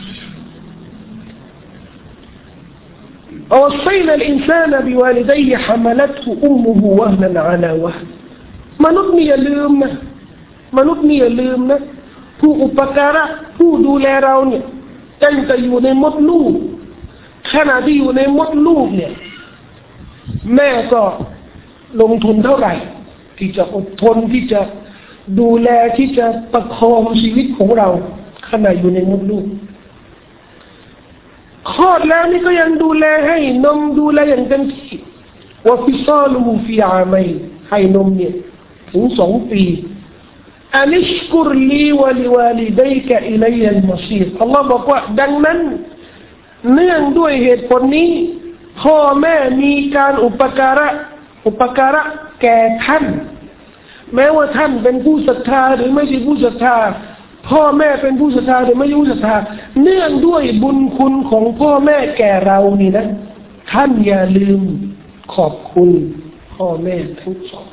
ووصينا الإنسان بوالديه حملته أمه وهنا على وهن มนุษย์นี่อย่าลืมนะมนุษย์นี่อย่าลืมนะผู้อุปการะผู้ดูแลเราเนี่ยตั้งแต่อยู่ในมดลูกขณะที่อยู่ในมดลูกเนี่ยแม่ก็ลงทุนเท่าไหร่ที่จะอดทนที่จะดูแลที่จะประคองชีวิตของเราขณะอยู่ในมดลูกคลอดแล้วนี่ก็ยังดูแลให้นมดูแลอย่างเต็มที่ว่าฟิซาลูฟิอามัยให้นมเนี่ยถึงสองปีอานิชกุรลีวะลิวาลิดัยกะอิลัยอัลมัซีรอัลลอฮ์บอกว่าดังนั้นเนื่องด้วยเหตุผลนี้พ่อแม่มีการอุปการะอุปการะแก่ท่านแม้ว่าท่านเป็นผู้ศรัทธาหรือไม่ใช่ผู้ศรัทธาพ่อแม่เป็นผู้ศรัทธาหรือไม่ใช่ผู้ศรัทธาเนื่องด้วยบุญคุณของพ่อแม่แก่เรานี่นะท่านอย่าลืมขอบคุณพ่อแม่ทั้งสอง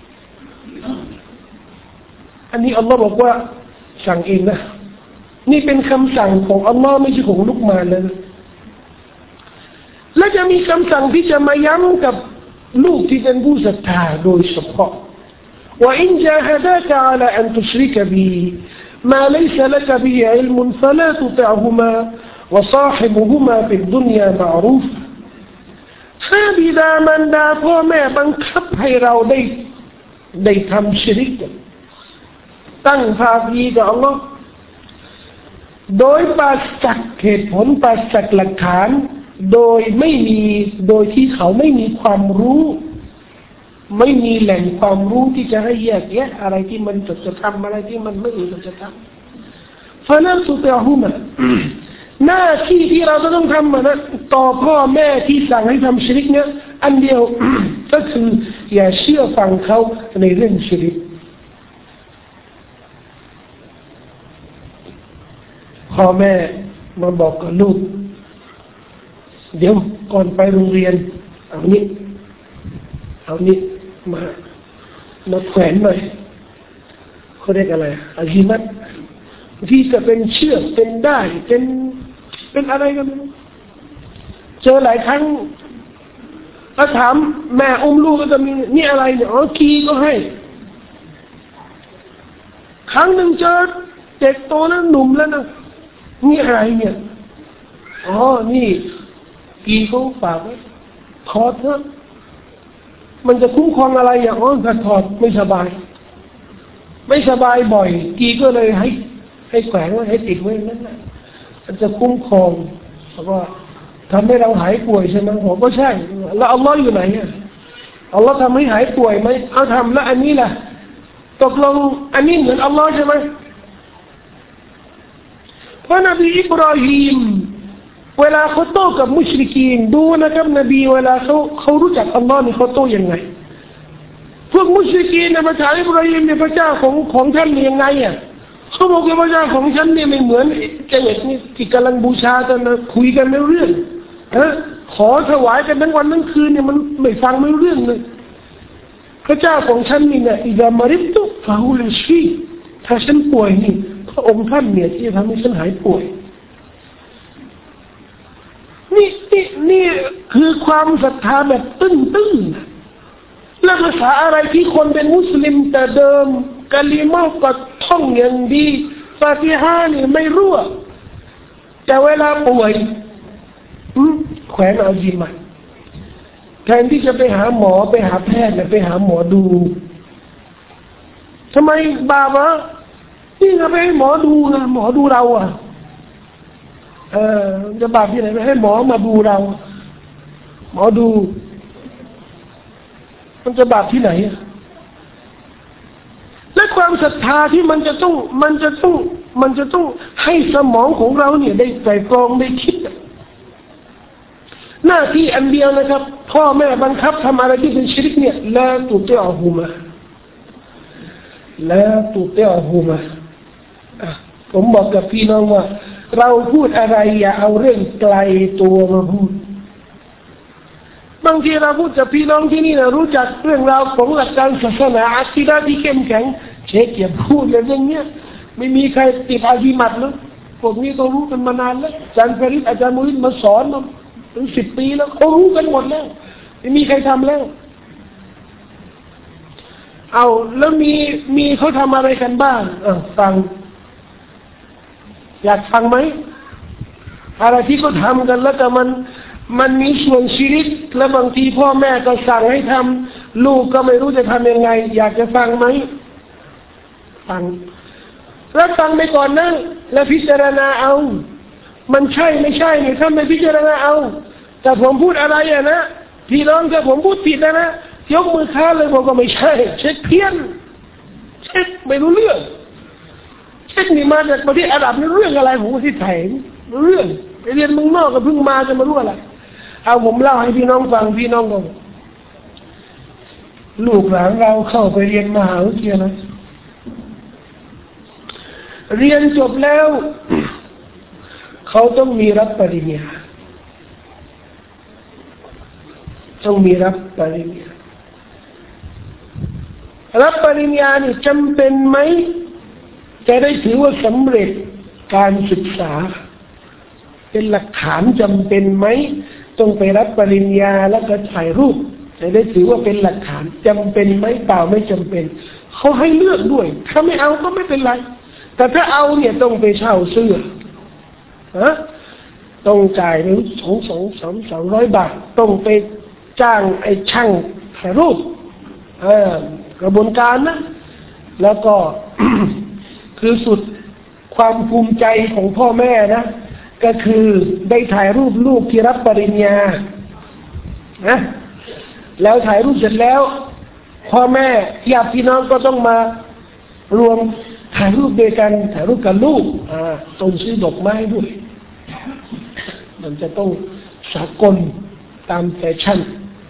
อันนี้อัลลอฮ์บอกว่าสั่งเองนะนี่เป็นคำสั่งของอัลลอฮ์ไม่ใช่ของลุกมานเลยและจะมีคำสั่งที่จะมาย้ำกับลูกที่เป็นผู้ศรัทธาโดยเฉพาะว่าอินจาฮดะกะอะลาอันตุชริกบีما ليس لك به علم فلا تطعهما وصاحبهما في الدنيا معروف ถ้าบิดามารดาพ่อแม่บังคับให้เราได้ได้ทำชิริกตั้งภาคีกับอัลลอฮ์โดยปราศจากเหตุผลปราศจากหลักฐานโดยไม่มีโดยที่เขาไม่มีความรู้ไม่มีแหล่งความรู้ที่จะให้แยกแยะอะไรที่มันจะจะทำอะไรที่มันไม่ควรจะทำฟะนันตุติอะฮูมะหน้าที่ที่เราจะต้องทำนะต่อพ่อแม่ที่สั่งให้ทำชิริกเนี่ยอันเดียว ก็คืออย่าเชื่อฟังเขาในเรื่องชิริกพพ่อแม่มาบอกกับลูกเดี๋ยวก่อนไปโรงเรียนเอานี้เอานี้มามาแขวนหน่อยเขาเรียกอะไรอาชีมัดที่จะเป็นเชือกเป็นได้เป็นเป็นอะไรกันไม่รู้เจอหลายครั้งถ้าถามแม่อุ้มลูกก็จะมีนี่อะไรเนี่ยอ๋อกีก็ให้ครั้งหนึ่งเจอเด็กโตแล้วหนุ่มแล้วนะนี่อะไรเนี่ยอ๋อนี่กีเขาฝากไว้ถอดเถอะมันจะคุ้มครองอะไรอย่างอ๋อถ้าถอดไม่สบายไม่สบายบ่อยกีก็เลยให้ให้แขวนไว้ให้ติดไว้นั่นแหละมันจะคุ้มครองเพราะว่าทำให้เราหายป่วยใช่ไหมผมก็ใช่แล้วอัลลอฮ์อยู่ไหนอ่ะอัลลอฮ์ทำให้หายป่วยไหมเอาทำแล้วอันนี้ล่ะตกลงอันนี้เหมือนอัลลอฮ์ใช่ไหมเพราะนบีอิบราฮิมเวลาเขาโต้กับมุชริกีนดูนะครับนบีเวลาเขาเขารู้จักอัลลอฮ์นี่เขาโต้ยังไงพวกมุชริกีนในประชาอิบราฮิมในพระเจ้าของของท่านยังไงอ่ะเขาบอกว่าพระเจ้าของฉันเนี่ยไม่เหมือนเจเวตนี่ที่กำลังบูชากันนะคุยกันไม่รู้เรื่องฮะขอถวายกันทั้งวันทั้งคืนเนี่ยมันไม่ฟังไม่รู้เรื่องเลยพระเจ้าของฉันนี่เนี่ยอิดามาริตุฟาฮูลชีถ้าฉันป่วยนี่พระองค์ท่านเนี่ยที่จะทำให้ฉันหายป่วยนี่นี่นี่คือความศรัทธาแบบตึ้งตึ้งและภาษาอะไรที่คนเป็นมุสลิมแต่เดิมกะลิมาก็ท่องอย่างดีฟาติฮานี่ไม่รั่วแต่เวลาป่วยแขวนเอาจีมาแทนที่จะไปหาหมอไปหาแพทย์เนี่ยไปหาหมอดูทำไมบาปวะนี่จะไปให้หมอดูนะหมอดูเราอ่ะเออจะบาปที่ไหนไปให้หมอมาดูเราหมอดูมันจะบาปที่ไหนอ่ะและความศรัทธาที่มันจะต้องมันจะต้องมันจะต้องให้สมองของเราเนี่ยได้ไตร่ตรองได้คิดหน้าที่อันเดียวนะครับพ่อแม่บังคับทำอะไรที่เป็นชิริกเนี่ยลาตุเตอฮูมาลาตุเตอฮูมาผมบอกกับพี่น้องว่าเราพูดอะไรอย่าเอาเรื่องไกลตัวมาพูดบางทีเราพูดกับพี่น้องที่นี่นะรู้จักเรื่องราวของหลักการศาสนาอาคีดะห์ที่เข้มแข็งเช็คอย่าพูดเลยเรื่องเนี้ยไม่มีใครติดอาชีมัดแล้วพวกนี้เขารู้กันมานานแล้วอาจารย์ฟริดอาจารย์มุริดมาสอนมาถึงสิบปีแล้วเขารู้กันหมดแล้วไม่มีใครทำแล้วเอาแล้วมีมีเขาทำอะไรกันบ้างอ่ะฟังอยากฟังไหมอะไรที่เขาทำกันแล้วแต่มันมันมีส่วนชีริกและบางทีพ่อแม่ก็สั่งให้ทำลูกก็ไม่รู้จะทำยังไงอยากจะฟังไหมฟังแล้วฟังไปก่อนนะแล้วพิจารณาเอามันใช่ไม่ใช่เนี่ยถ้าไม่พิจารณาเอาแต่ผมพูดอะไรอ่ะนะพี่น้องถ้าผมพูดผิดนะนะยกมือค้าเลยบอกว่าไม่ใช่เช็คเพี้ยนเช็คไม่รู้เรื่องเช็คนี่มาจากประเทศอาหรับนี่เรื่องอะไรผมที่ไทยเรื่องไปเรียนเมืองนอกก็เพิ่งมาจะมารู้อะไรเอาผมเล่าให้พี่น้องฟังพี่น้องก็ลูกหลานเราเข้าไปเรียนมหาวิทยาลัยเรียนจบแล้วเขาต้องมีรับปริญญาต้องมีรับปริญญารับปริญญานี่จำเป็นไหมจะได้ถือว่าสำเร็จการศึกษาเป็นหลักฐานจำเป็นไหมต้องไปรับปริญญาแล้วก็ถ่ายรูปจะได้ถือว่าเป็นหลักฐานจำเป็นไหมเปล่าไม่จำเป็นเขาให้เลือกด้วยถ้าไม่เอาก็ไม่เป็นไรแต่ถ้าเอาเนี่ยต้องไปเช่าเสื้อฮะต้องจ่ายหรือสองสองสามสองร้อยบาทต้องไปจ้างไอ้ช่างถ่ายรูปเออกระบวนการนะแล้วก็ คือสุดความภูมิใจของพ่อแม่นะก็คือได้ถ่ายรูปลูกที่รับปริญญานะแล้วถ่ายรูปเสร็จแล้วพ่อแม่ญาติพี่น้องก็ต้องมารวมถ่ายรูปด้วยกันถ่ายรูปกับลูกอ่าต้องซื้อดอกไม้ด้วยมันจะต้องสากลตามแฟชั่น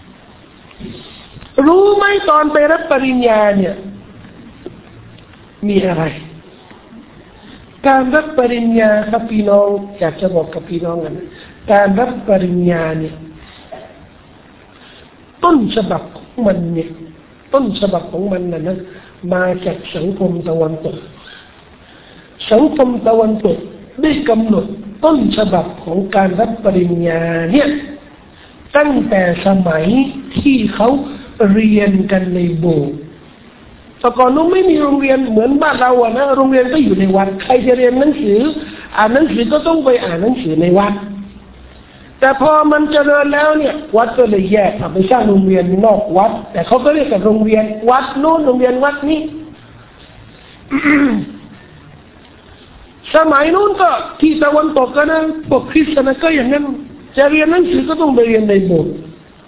รู้ไหมตอนไปรับปริญญาเนี่ยมีอะไรการรับปริญญาครับพี่น้องอยากจะบอกกับพี่น้องกันการรับปริญญาเนี่ยต้นฉบับของมันเนี่ยต้นฉบับของมันน่ะนะมาจากสังคมตะวันตกสังคมตะวันตกได้กำหนดต้นฉบับของการรับปริญญาเนี่ยตั้งแต่สมัยที่เขาเรียนกันในโบสถ์แต่ก่อนนู้นไม่มีโรงเรียนเหมือนบ้านเราอะนะโรงเรียนก็อยู่ในวัดใครจะเรียนหนังสืออ่านหนังสือก็ต้องไปอ่านหนังสือในวัดแต่พอมันเจริญแล้วเนี่ยวัดก็เลยแยกไปสร้างโรงเรียนนอกวัดแต่เขาก็เรียกกันโรงเรียนวัดโน้นโรงเรียนวัดนี้ สมัยนู้นก็ที่ตะวันตกก็นะพวกคริสเตียนก็อย่างนั้นจะเรียนหนังสือก็ต้องไปเรียนในโบสถ์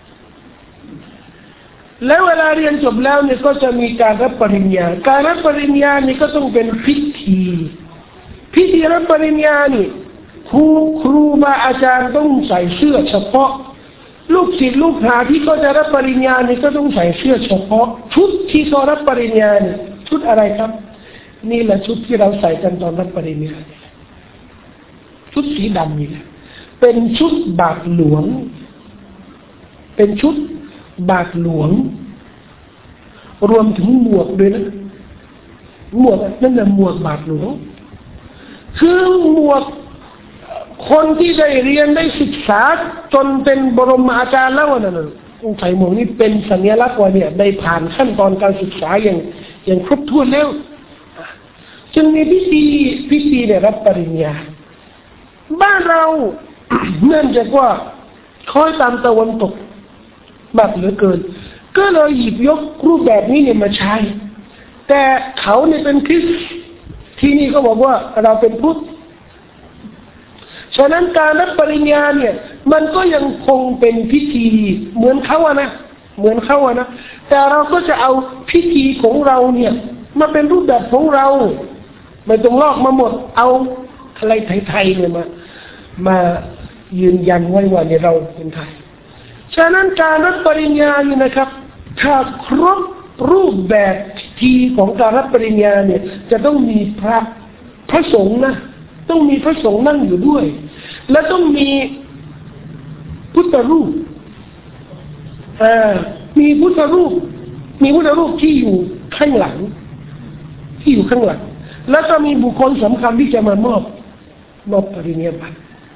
แล้วเวลาเรียนจบแล้วเนี่ยก็จะมีการรับปริญญาการรับปริญญานี่ก็ต้องเป็นพิธีพิธีรับปริญญานี่ครูครูบาอาจารย์ต้องใส่เสื้อเฉพาะลูกศิษย์ลูกหาที่เขาจะรับปริญญานี่ก็ต้องใส่เสื้อเฉพาะชุดที่เขารับปริญญานี่ชุดอะไรครับนี่แหละชุดที่เราใส่กันตอนรับปริญญาชุดสีดำนี่แหละเป็นชุดบาทหลวงเป็นชุดบาทหลวงรวมถึงหมวกด้วยนะหมวกนั่นแหละหมวกบาทหลวงคือหมวกคนที่ได้เรียนได้ศึกษาจนเป็นบรมอาจารย์แล้วนั่นน่ะต้องใส่หมวกนี่เป็นสัญลักษณ์ว่าเนี่ยได้ผ่านขั้นตอนการศึกษาอย่างอย่างครบถ้วนแล้วจึงมีพิธีพิธีเนี่ยรับปริญญาบ้านเราเนื่องจากว่าคอยตามตะวันตกมากเหลือเกินก็เลยหยิบยกรูปแบบนี้เนี่ยมาใช้แต่เขาเนี่ยเป็นคริสต์ที่นี่ก็บอกว่าเราเป็นพุทธฉะนั้นการรับปริญญาเนี่ยมันก็ยังคงเป็นพิธีเหมือนเขาอะนะเหมือนเขาอะนะแต่เราก็จะเอาพิธีของเราเนี่ยมาเป็นรูปแบบของเราไม่ต้องลอกมาหมดเอาอะไรไทยๆเนี่ยมามายืนยันไว้ว่าเนี่ยเราเป็นไทยฉะนั้นการรับปริญญาเนี่ยนะครับถ้าครบรูปแบบพิธีของการรับปริญญาเนี่ยจะต้องมีพระพระสงฆ์นะต้องมีพระสงฆ์นั่งอยู่ด้วยและต้องมีพุทธรูปอ่ามีพุทธรูปมีพุทธรูปที่อยู่ข้างหลังที่อยู่ข้างหลังแล้วก็มีบุคคลสำคัญที่จะมามอบมอบปริญญาบัตร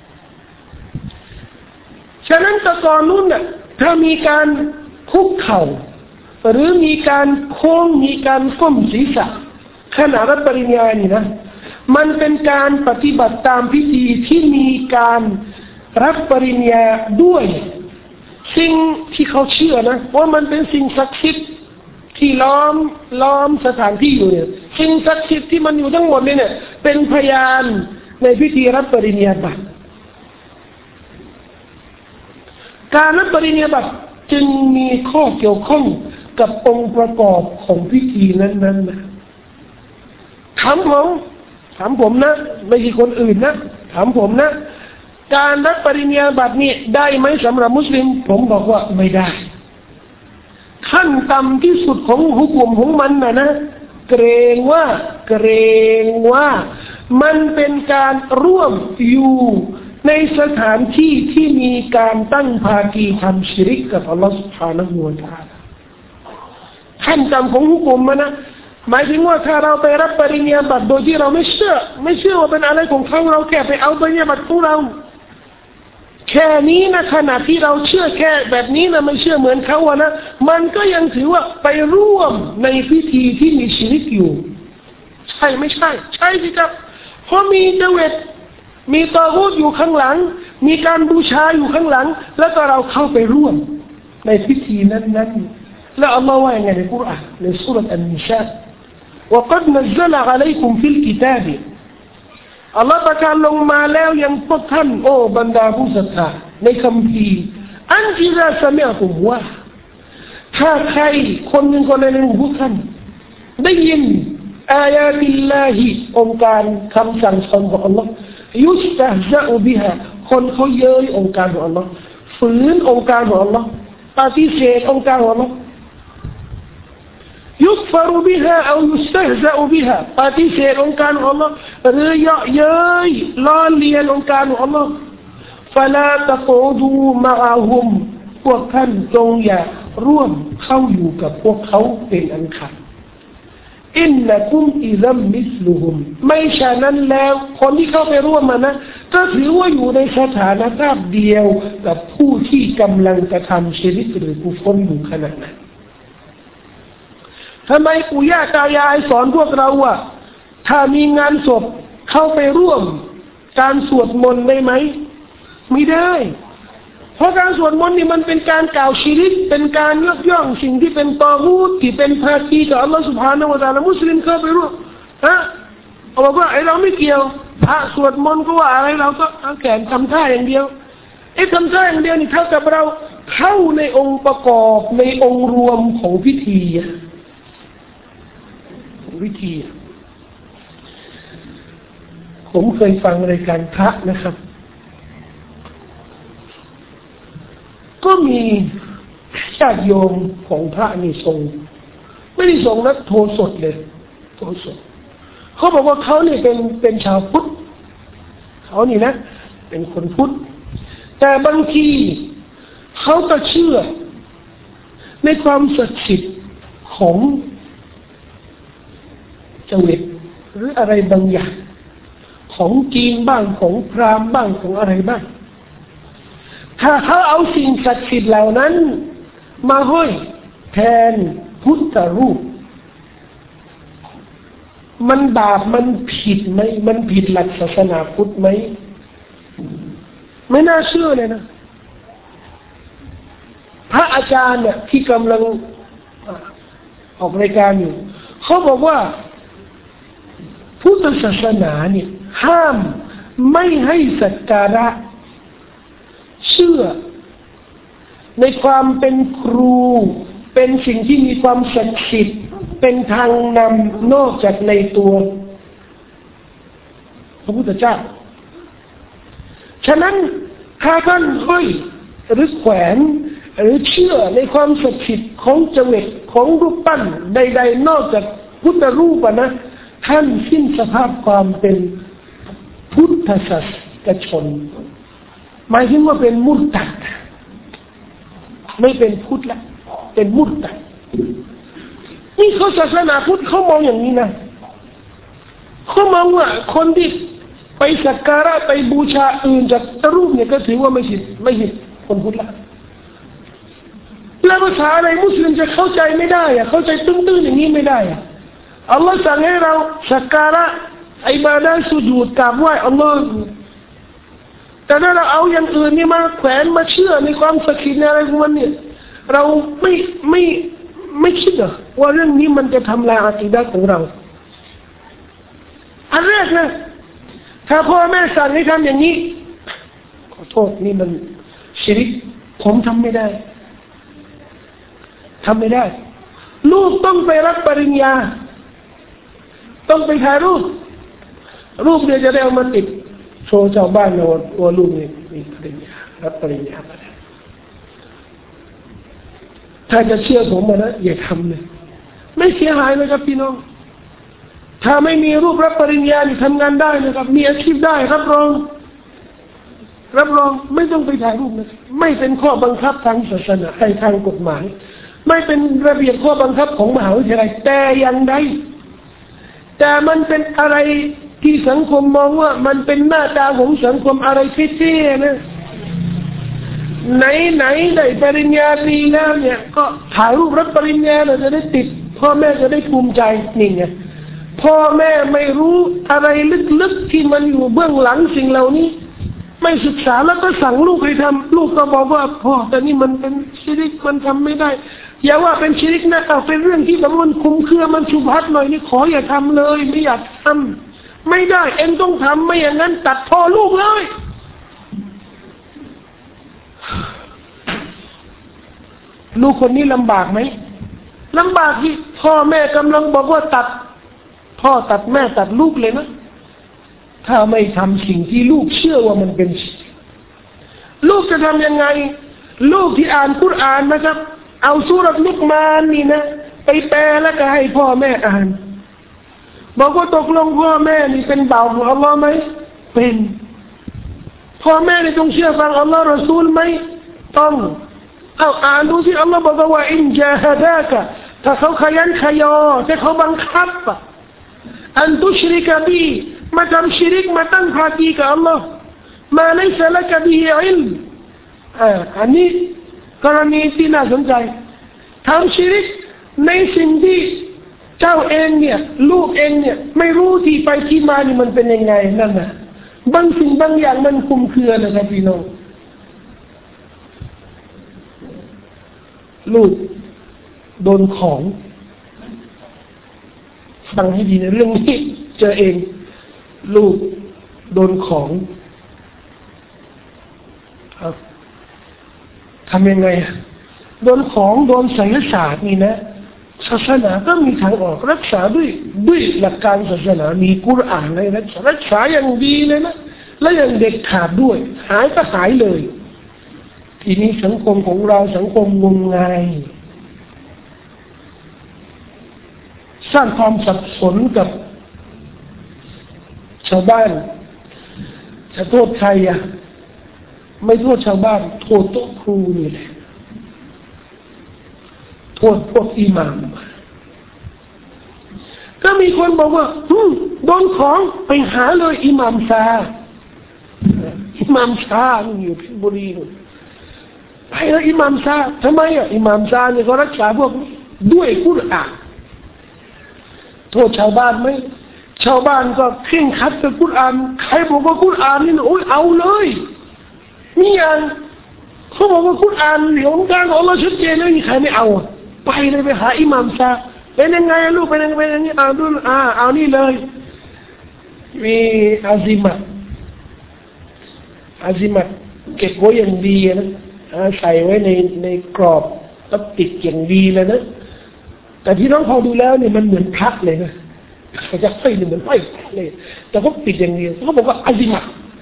ฉะนั้นแต่ก่อนนู้นน่ะถ้ามีการคุกเข่าหรือมีการโค้งมีการก้มศีรษะขณะรับปริญญานี่นะมันเป็นการปฏิบัติตามพิธีที่มีการรับปริญญาด้วยสิ่งที่เขาเชื่อนะว่ามันเป็นสิ่งศักดิ์สิทธิ์ที่ล้อมล้อมสถานที่อยู่เนี่ยสิ่งศักดิ์สิทธิ์ที่มันอยู่ทั้งหมดเนี่ยเป็นพยานในพิธีรับปริญญาบัตรการรับปริญญาบัตรจึงมีข้อเกี่ยวข้องกับองค์ประกอบของพิธีนั้นๆนะถามผมถามผมนะไม่ใช่คนอื่นนะถามผมนะการรับปริญญาบัตรนี่ได้ไหมสำหรับมุสลิมผมบอกว่าไม่ได้ขั้นต่ำที่สุดของหุกมของมันนะนะเกรงว่าเกรงว่ามันเป็นการร่วมอยู่ในสถานที่ที่มีการตั้งภาคีทำชิริกกับอัลลอฮฺ سبحانه และ تعالى ขั้นต่ำของหุกมมันนะหมายถึงว่าถ้าเราไปรับปริญญาบัตรโดยที่เราไม่เชื่อไม่เชื่อว่าเป็นอะไรของเขาเราแค่ไปเอาปริญญาบัตรของเราแค่นี้นะขณะที่เราเชื่อแค่แบบนี้นะไม่เชื่อเหมือนเขาอะนะมันก็ยังถือว่าไปร่วมในพิธีที่มีชิริกอยู่ใช่ไม่ใช่ใช่สิครับเพราะมีเจเวตมีตอฮูดอยู่ข้างหลังมีการบูชาอยู่ข้างหลังแล้วก็เราเข้าไปร่วมในพิธีนั้นๆแล้วอัลลอฮฺว่าอย่างไรในกุรอานในซูเราะห์อันนิสา وقد نزل عليكم في الكتاب อัลลอฮฺประทานลงมาแล้วยังพวกท่านโอ้บรรดาผู้ศรัทธาในคัมภีร์อันอิซาซะมิอ์ตุมว่าถ้าใครคนหนึ่งคนใดในหมู่พวกท่านได้ยินอายาติลลาฮิองค์การคำสั่งสอนของอัลลอฮฺยุสตะฮซะอุบิฮาคนเขาเย้ยองค์การของอัลลอฮฺฝืนองค์การของอัลลอฮฺปฏิเสธองค์การของอัลลอฮฺยุฟรุบิฮาเอายุสตะฮซะบิฮาปฏิเสธองค์การของ Allah หรือเยาะเย้ยล้อเลียนองค์การของ Allah ฟะลาตะกูดูมะอะฮุมพวกท่านจงอย่าร่วมเข้าอยู่กับพวกเขาเป็นอันขาดอินนะกุมอิซัมมิสลุฮุมไม่ฉะนั้นแล้วคนที่เข้าไปร่วมมานะก็ถือว่าอยู่ในสถานภาพเดียวกับผู้ที่กำลังกระทำชิริกหรือกุฟรอยู่ขณะนั้นทำไมปู่ย่าตายายสอนพวกเราว่าถ้ามีงานศพเข้าไปร่วมการสวดมนต์ได้ไหมไม่ได้เพราะการสวดมนต์นี่มันเป็นการกล่าวชิริกเป็นการยกย่องสิ่งที่เป็นตอฮูตที่เป็นภาคีกับอัลลอฮฺซุบฮานะฮูวะตะอาลามุสลิมเข้าไปร่วมฮะเอาบอกว่าไอ้เราไม่เกี่ยวพระสวดมนต์ก็ว่าอะไรเราก็เอาแขนทำท่าอย่างเดียวไอ้ทำท่าอย่างเดียวนี่เท่ากับเราเข้าในองค์ประกอบในองค์รวมของพิธีวิธีผมเคยฟังรายการพระนะครับก็มีญาติโยมของพระนี่ทรงไม่ได้ทรงนักโทรสดเลยโทรสดเขาบอกว่าเขาเนี่ยเป็นเป็นชาวพุทธเขานี่นะเป็นคนพุทธแต่บางทีเขาก็เชื่อในความศักดิ์สิทธิ์ของเจวิตหรืออะไรบางอย่างของจีนบ้างของพราหมณ์บ้างของอะไรบ้างถ้าเขาเอาสิ่งศักดิ์สิทธิ์เหล่านั้นมาห้อยแทนพุทธรูปมันบาปมันผิดไหมมันผิดหลักศาสนาพุทธไหมไม่น่าเชื่อเลยนะพระอาจารย์เนี่ยที่กำลังออกรายการอยู่เขาบอกว่าพุทธศาสนาเนี่ยห้ามไม่ให้สักการะเชื่อในความเป็นครูเป็นสิ่งที่มีความศักดิ์สิทธิ์เป็นทางนำนอกจากในตัวพระพุทธเจ้าฉะนั้นถ้าท่านห้อยหรือแขวนหรือเชื่อในความศักดิ์สิทธิ์ของเจวิตของรูปปั้นใดๆนอกจากพุทธรูปนะท่านสิ้นสภาพความเป็นพุทธศาสนิกชนหมายถึงว่าเป็นมุตตัดไม่เป็นพุทธละเป็นมุตตัดนี่เขาศาสนาพุทธเขามองอย่างนี้นะเขามองว่าคนที่ไปสักการะไปบูชาอื่นจากรูปเนี่ยก็ถือว่าไม่ใช่ไม่ใช่คนพุทธละแล้วภาษาอะไรมุสลิมจะเข้าใจไม่ได้อะเข้าใจตื้นๆอย่างนี้ไม่ได้อะอัลลอฮ์สั่งให้เราสักการะอิบาดะห์สุญูดกราบไหว้อัลลอฮ์แต่ถ้าเราเอาอย่างอื่นนี่มาแขวนมาเชื่อในความศักดิ์สิทธิ์อะไรของมันเนี่ยเราไม่ไม่ไม่คิดเหรอว่าเรื่องนี้มันจะทำลายอากีดะห์ของเราอันแรกนะถ้าพ่อแม่สั่งให้ทำอย่างนี้ขอโทษนี่มันชิริกผมทำไม่ได้ทำไม่ได้ลูกต้องไปรับปริญญาต้องไปถ่ายรูปรูปเดียวจะได้เอามาติดโชว์ชาวบ้านนะว่าลูกนี่มีปริญญารับปริญญามาแล้วถ้าจะเชื่อผมนะอย่าทำเลยไม่เสียหายเลยครับพี่น้องถ้าไม่มีรูปรับปริญญานี่ทำงานได้นะครับมีอาชีพได้รับรองรับรองไม่ต้องไปถ่ายรูปนะไม่เป็นข้อบังคับทางศาสนาในทางกฎหมายไม่เป็นระเบียบข้อบังคับของมหาวิทยาลัยแต่อย่างใดแต่มันเป็นอะไรที่สังคมมองว่ามันเป็นหน้าตาของสังคมอะไรเท่ๆนะไหนไหนได้ปริญญาตรีแล้วเนี่ยก็ถ่ายรูปรับปริญญาเราจะได้ติดพ่อแม่จะได้ภูมิใจนี่ไงพ่อแม่ไม่รู้อะไรลึกๆที่มันอยู่เบื้องหลังสิ่งเหล่านี้ไม่ศึกษาแล้วก็สั่งลูกให้ทำลูกก็บอกว่าพ่อแต่นี่มันเป็นชิริกมันทำไม่ได้อย่าว่าเป็นชิริกนะเอาเป็นเรื่องที่แบบมันคุ้มเครือมันชุบฮัดหน่อยนี่ขออย่าทำเลยไม่อยากทำไม่ได้เอ็งต้องทำไม่อย่างนั้นตัดพ่อลูกเลยลูกคนนี้ลำบากไหมลำบากที่พ่อแม่กำลังบอกว่าตัดพ่อตัดแม่ตัดลูกเลยนะถ้าไม่ทำสิ่งที่ลูกเชื่อว่ามันเป็นลูกจะทำยังไงลูกที่อ่านกุรอานนะครับเอาซูเราะห์ลุกมานนี่นะไปแปลแล้วก็ให้พ่อแม่อ่านบอกว่าตกลงพ่อแม่นี่เป็นบ่าวของอัลลอฮ์ไหมเป็นพ่อแม่นี่ต้องเชื่อฟังอัลลอฮ์รอซูลไหมต้องเอาอ่านดูสิอัลลอฮ์บอกว่าอินจาฮะดะกะถ้าเขาขยันขยอถ้าเขาบังคับอันตุชริกะบีมาทำชิริกมาตั้งภาคีกับอัลลอฮ์มาไลซะละกะบิฮิอิลม์อ่าอันนี้กรณีที่น่าสนใจทำชิริกในสิ่งที่เจ้าเองเนี่ยลูกเองเนี่ยไม่รู้ที่ไปที่มานี่มันเป็นยังไงนั่นน่ะบางสิ่งบางอย่างมันคลุมเครือนะครับพี่น้องลูกโดนของฟังให้ดีในเรื่องนี้เจอเองลูกโดนของทำยังไงโดนของโดนไสยศาสตร์นี่นะศาสนาก็มีทางออกรักษาด้วยด้วยหลักการศาสนามีกุรอานเลยนะรักษาอย่างดีเลยนะและอย่างเด็ดขาดด้วยหายก็หายเลยทีนี้สังคมของเราสังคมงมงายสร้างความสับสนกับชาวบ้านจะโทษใครอ่ะไม่โทษชาวบ้านโทษโต๊ะครูนี่แหละโทษพวกอิหม่ามก็มีคนบอกว่าโดนของไปหาเลยอิหม่ามซาอิหม่ามซาอยู่ที่บุรีไปแล้วอิหม่ามซาทำไมอ่ะอิหม่ามซาเนี่ยเขารักษาพวกด้วยกุรอานโทษชาวบ้านไหมชาวบ้านก็เคร่งครัดกับกุรอานใครบอกว่ากุรอานนี่โอ้ยเอาเลยนี่อย่างเขาบอกว่ากุรอานเหลียวกลางของเราชัดเจนแล้วมีใครไม่เอาไปเลยไปหาอิหม่ามซาเป็นยังไงลูกเป็นยังไงเป็นยังไงอ่าดูอ่าเอานี่เลยมีอาซิมะอาซิมะเก็บไว้อย่างดีนะใส่ไว้ในในกรอบพลาสติกอย่างดีเลยนะแต่พี่น้องพอดูแล้วเนี่ยมันเหมือนพระเลยนะเขาจะไฟเนี่ยเหมือนไฟเลยแต่เขาปิดอย่างดีเขาบอกว่าอาซิมะ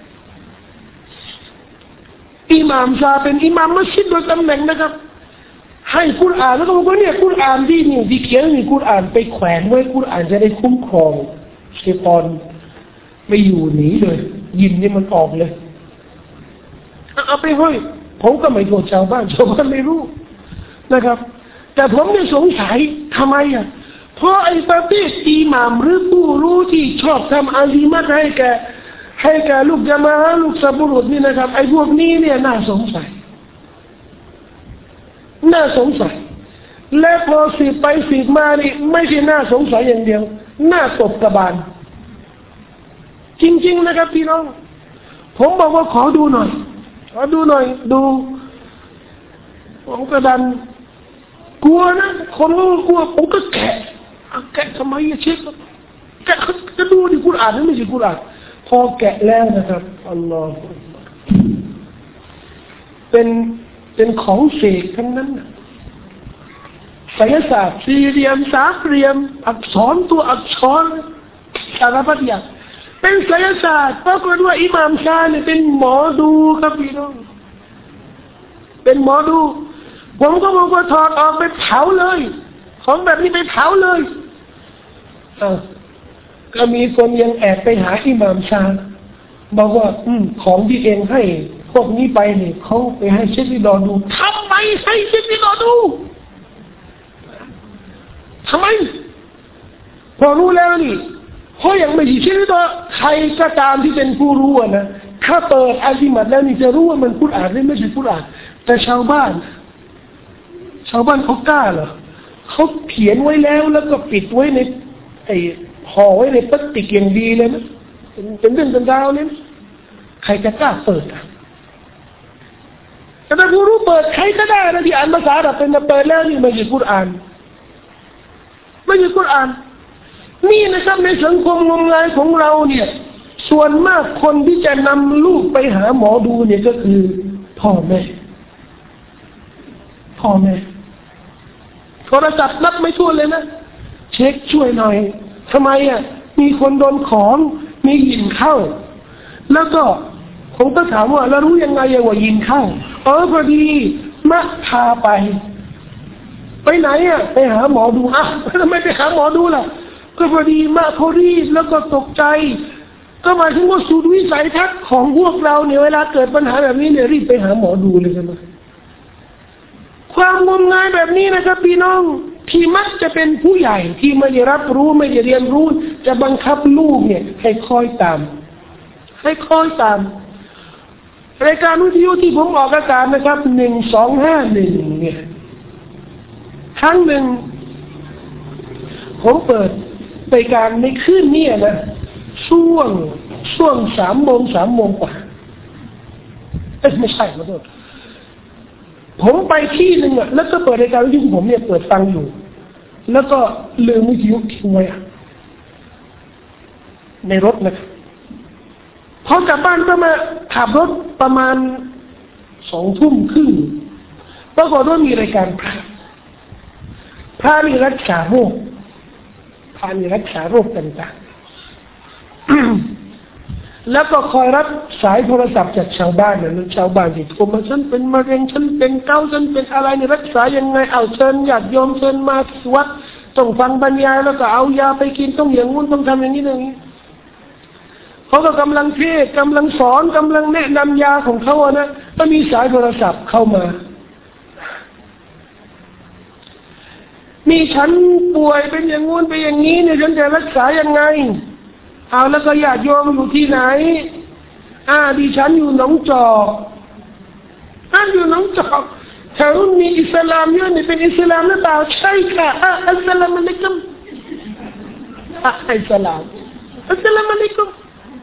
อิหม่ามซาเป็นอิหม่ามมัสยิดโดยตำแหน่งนะครับให้กุรอานแล้วก็บอกว่าเนี่ยกุรอานที่นี่ที่เขียนมีกุรอานไปแขวนไว้กุรอานจะได้คุ้มครองชัยฏอนไม่อยู่หนีเลยยินนี่มันออกเลยเอาไปห้อยผมก็ไม่โทษชาวบ้านชาวบ้านไม่รู้นะครับแต่ผมเนี่ยสงสัยทำไมอ่ะเพราะไอ้ประเภทอิหม่ามหรือผู้รู้ที่ชอบทำอาลีมัตให้แกให้แกลูกยะมาอะห์ลูกซาบุรุษนี่นะครับไอ้พวกนี้เนี่ยน่าสงสัยน่าสงสัยและพอสืบไปสืบมานี่ไม่ใช่น่าสงสัยอย่างเดียวน่าตบกระบาลจริงๆนะครับพี่น้องผมบอกว่าขอดูหน่อยขอดูหน่อยดูผมกระดันกลัวนะคนก็กลัวผมก็แกะแกะทำไมอะเช็คแกะจะดูดิกุรอานนั่นไม่ใช่กุรอานพอแกะแล้วนะครับอัลลอฮฺเป็นเป็นของเสกทั้งนั้นไสยศาสตร์สี่เหลี่ยมสามเหลี่ยมอักษรตัวอักษรสารพัดอย่างเป็นไสยศาสตร์ปรากฏว่าอิหม่ามซาเนี่ยเป็นหมอดูครับพี่น้องเป็นหมอดูผมก็บอกว่าถอดออกไปเผาเลยของแบบนี้ไปเผาเลยอ่าก็มีคนยังแอบไปหาอิหม่ามซาบอกว่าอืมของที่เองให้พวกนี้ไปเนี่ยเขาไปให้เชฟดิดอดูทำไมให้เชฟดิดอดูทำไมพอรู้แล้วนี่เพราะยังไม่ใช่เชฟดิดอใครก็ตามที่เป็นผู้รู้นะถ้าเปิดอาซิมัตแล้วนี่จะรู้ว่ามันกุรอานหรือไม่ใช่กุรอานแต่ชาวบ้านชาวบ้านเขากล้าเหรอเขาเขียนไว้แล้วแล้วก็ปิดไว้ในไอ้ห่อไว้ในพลาสติกอย่างดีเลยนะเป็นเรื่องเป็นราวเลยใครจะกล้าเปิดอ่ะแต่ถ้าผู้รู้เปิดใครก็ได้นะที่อ่านภาษาอาหรับเป็นเปิดแล้วนี่ไม่ใช่กุรอานไม่ใช่กุรอานนี่นะครับในสังคมงมงายของเราเนี่ยส่วนมากคนที่จะนำลูกไปหาหมอดูเนี่ยก็คือพ่อแม่พ่อแม่โทรศัพท์นับไม่ถ้วนเลยนะเช็คช่วยหน่อยทำไมอ่ะมีคนโดนของมียินเข้าแล้วก็ผมก็ถามว่าแล้วรู้ยังไงว่ายินเข้าเออพอดีมะพาไปไปไหนอ่ะไปหาหมอดูอ่ะทำไมไปหาหมอดูล่ะก็พอดีมาเขารีบแล้วก็ตกใจก็หมายถึงว่าสุดวิสัยทัศน์ของพวกเราเนี่ยเวลาเกิดปัญหาแบบนี้เนี่ยรีบไปหาหมอดูเลยใช่ไหมความงมงายแบบนี้นะครับพี่น้องที่มักจะเป็นผู้ใหญ่ที่ไม่ได้รับรู้ไม่ได้เรียนรู้จะบังคับลูกเนี่ยให้คอยตามให้คอยตามรายการวิทยุที่ผมออกอากาศนะครับหนึ่งสองห้าหนึ่งเนี่ยครั้งหนึ่งผมเปิดรายการในคืนนี้นะช่วงช่วงสามโมงสามโมงกว่าเอ๊ะไม่ใช่ขอโทษผมไปที่หนึ่งอ่ะแล้วก็เปิดรายการวิทยุผมเนี่ยเปิดฟังอยู่แล้วก็ลืมวิทยุทิ้งไว้ในรถนะครับพอกลับบ้านก็มาขับรถประมาณสองทุ่มครึ่งปรากฏว่ามีรายการพระพระนี่รักษาโรคพระนี่รักษาโรคต่างๆ แล้วก็คอยรับสายโทรศัพท์จากชาวบ้านเนี่ยชาวบ้านที่โทรมาฉันเป็นมะเร็งฉันเป็นเกาต์ฉันเป็นอะไรนี่รักษายังไงเอาเชิญญาติโยมเชิญมาที่วัดต้องฟังบรรยายแล้วก็เอายาไปกินต้องอย่างงู้นต้องทำอย่างนี้อย่างนี้เขาก็กำลังเทศกำลังสอนกำลังแนะนำยาของเขาอะนะก็มีสายโทรศัพท์เข้ามามีฉันป่วยเป็นอย่างงู้นเป็นอย่างนี้เนี่ยฉันจะรักษายังไงเอาแล้วก็ญาติโยมอยู่ที่ไหนอ่าดิฉันอยู่หนองจอกอ่าอยู่หนองจอกแถวนู้นมีอิสลามเยอะนี่เป็นอิสลามหรือเปล่าใช่ค่ะอ่าอัสสลามุอะลัยกุมอ่าอิสลามอัสสลามุอะลัยกุม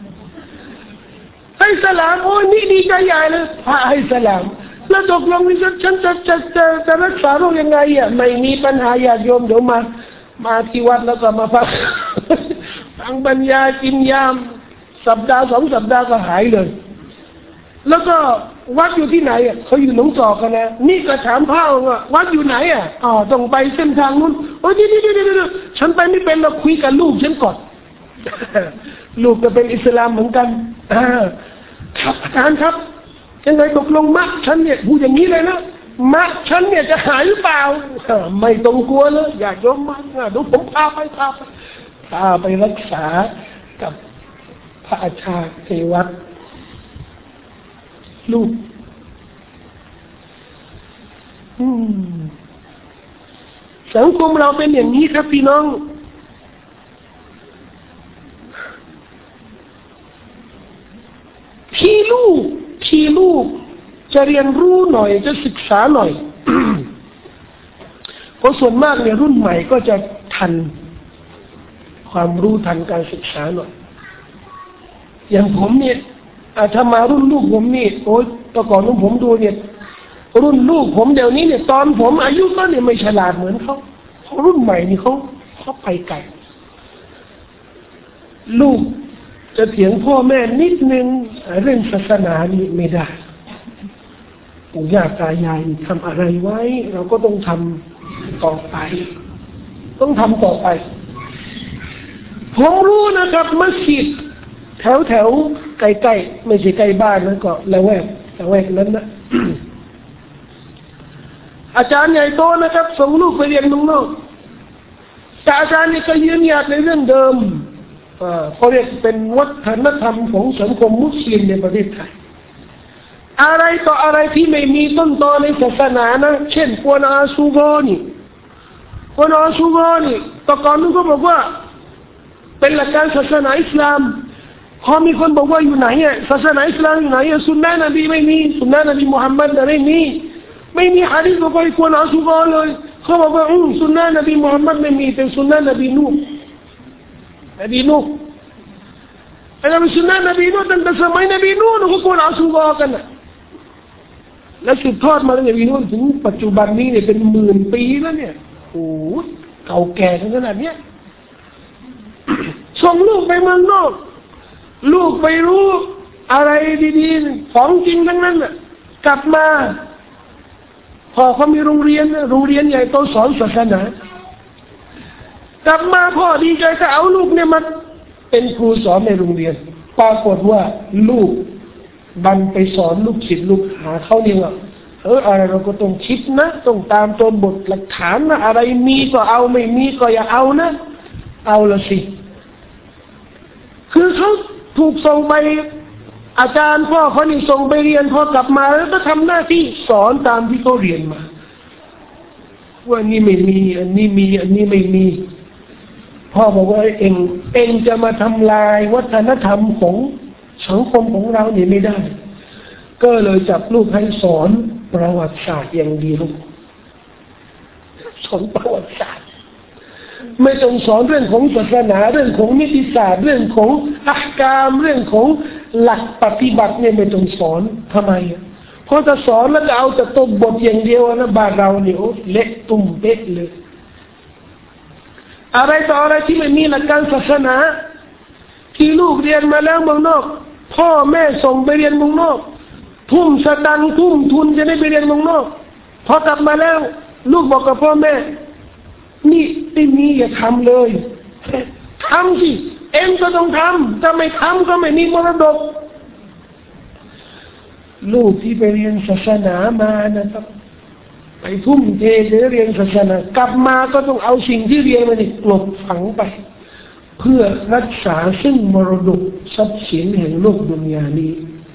ให้สลามโอ้นี่ดีใจใหญ่เลยพระให้สลามแล้วตกลงนี่ฉันฉันจะจะจะจะรักษาโรคยังไงอ่ะไม่มีปัญหาญาติโยมเดี๋ยวมามาที่วัดแล้วก็มาฟังฟังบรรยายกินยามสัปดาห์สองสัปดาห์ก็หายเลยแล้วก็วัดอยู่ที่ไหนอ่ะเขาอยู่หนองจอกกันนะนี่ก็ถามพระว่าวัดอยู่ไหนอ่ะอ๋อต้องไปเส้นทางนู้นโอ้ยนี่นี่นี่นี่ฉันไปไม่เป็นเราคุยกับลูกฉันก่อนลูกก็เป็นอิสลามเหมือนกันอ่าครับอาจารย์ครับยังไงตกลงมะฉันเนี่ยพูดอย่างนี้เลยนะมะฉันเนี่ยจะหายหรือเปล่าไม่ต้องกลัวเลยอยากยอมมากนะดูผมพาไปพาไปพาไปรักษากับพระอาจารย์เทวัตลูกสังคมเราเป็นอย่างนี้ครับพี่น้องที่ลูกที่ลูกจะเรียนรู้หน่อยจะศึกษาหน่อย เพราะส่วนมากเนี่ยรุ่นใหม่ก็จะทันความรู้ทันการศึกษาหน่อยอย่างผมเนี่ยถ้ามารุ่นลูกผมนี่โอ๊ยแต่ก่อนรุ่นผมดูเนี่ยรุ่นลูกผมเดี๋ยวนี้เนี่ยตอนผมอายุก็เนี่ยไม่ฉลาดเหมือนเขาเขารุ่นใหม่นี่เขาเขาไปไกลลูกจะเถียงพ่อแม่นิดนึงเรื่องศาสนานี่ไม่ได้ปู่ย่าตายายทำอะไรไว้เราก็ต้องทำต่อไปต้องทำต่อไปผมรู้นะครับมัสยิดแถวแถวใกล้ๆไม่ใช่ใกล้บ้านนะก็ละแวกละแวกนั้นนะ อาจารย์ใหญ่โตนะครับส่งลูกไปเรียนเมืองนอกแต่อาจารย์นี่ก็ยืนหยัดในเรื่องเดิมเขาเรียกเป็นวัฒนธรรมของสังคมมุสลิมในประเทศไทยอะไรต่ออะไรที่ไม่มีต้นตอในศาสนานะเช่นกวนอาซูโกนี่กวนอาซูโกนี่ตอนก่อนนู้นก็บอกว่าเป็นหลักการศาสนาอิสลามพอมีคนบอกว่าอยู่ไหนอ่ะศาสนาอิสลามอยู่ไหนอ่ะสุนนะนบีไม่มีสุนนะนบีมุฮัมมัดไม่มีไม่มีหะดีษบอกว่ากวนอาซูโกเลยเขาบอกว่าอืมสุนนะนบีมุฮัมมัดไม่มีแต่สุนนะนบีนูห์นบีนูห์อันนั้นเป็นสุนนะนบีนูห์ตั้งแต่สมัยนบีนูห์เขากวนอาซูโกกันน่ะและสืบทอดมาตั้งแต่ปีนู้นถึงปัจจุบันนี้เนี่ยเป็นหมื่นปีแล้วเนี่ยโอ้โหเก่าแก่ขนาดเนี้ย ส่งลูกไปเมืองนอกลูกไปรู้อะไรดีๆของจริงทั้งนั้นน่ะกลับมาพอเขามีโรงเรียนโรงเรียนใหญ่โตสอนศาสนากลับมาพ่อดีใจก็เอาลูกเนี่ยมาเป็นครูสอนในโรงเรียนปรากฏว่าลูกบันไปสอนลูกศิษย์ลูกหาเขาเนี่ยว่าอออะไรเราก็ต้องคิดนะต้องตามตัวบทหลักฐานนะอะไรมีก็เอาไม่มีก็อย่าเอานะเอาละสิคือเขาถูกส่งไปอาจารย์พ่อเขานี่ส่งไปเรียนพอกลับมาแล้วก็ทำหน้าที่สอนตามที่เขาเรียนมาว่านี่ไม่มีอันนี้มีอันนี้ไม่มีพ่อบอกว่าเองเองจะมาทำลายวัฒนธรรมของสังคมของเราเนี่ยไม่ได้ก็เลยจับลูกให้สอนประวัติศาสตร์อย่างดีลูกสอนประวัติศาสตร์ไม่ต้องสอนเรื่องของศาสนาเรื่องของนิติศาสตร์เรื่องของอักกามเรื่องของหลักปฏิบัติเนี่ยไม่ต้องสอนทำไมอ่ะเพราะถ้าสอนแล้วจะเอาแต่ตัวบทอย่างเดียวนะบ้านเราเนี่ยเละตุ่มเป๊ะเลยอะไรต่ออะไรที่ไม่มีหลักการศาสนาที่ลูกเรียนมาแล้วเมืองนอกพ่อแม่ส่งไปเรียนเมืองนอกทุ่มสตังค์ทุ่มทุนจะได้ไปเรียนเมืองนอกพอกลับมาแล้วลูกบอกกับพ่อแม่นี่ไม่มีอย่าทำเลยทำสิเอ็งก็ต้องทำถ้าไม่ทำก็ไม่มีมรดกลูกที่ไปเรียนศาสนามานะครับไปทุ่มเทเรียนศาสนากลับมาก็ต้องเอาสิ่งที่เรียนมานี่กลบฝังไปเพื่อรักษาซึ่งมรดกทรัพย์สินแห่งโลกดุนยานี้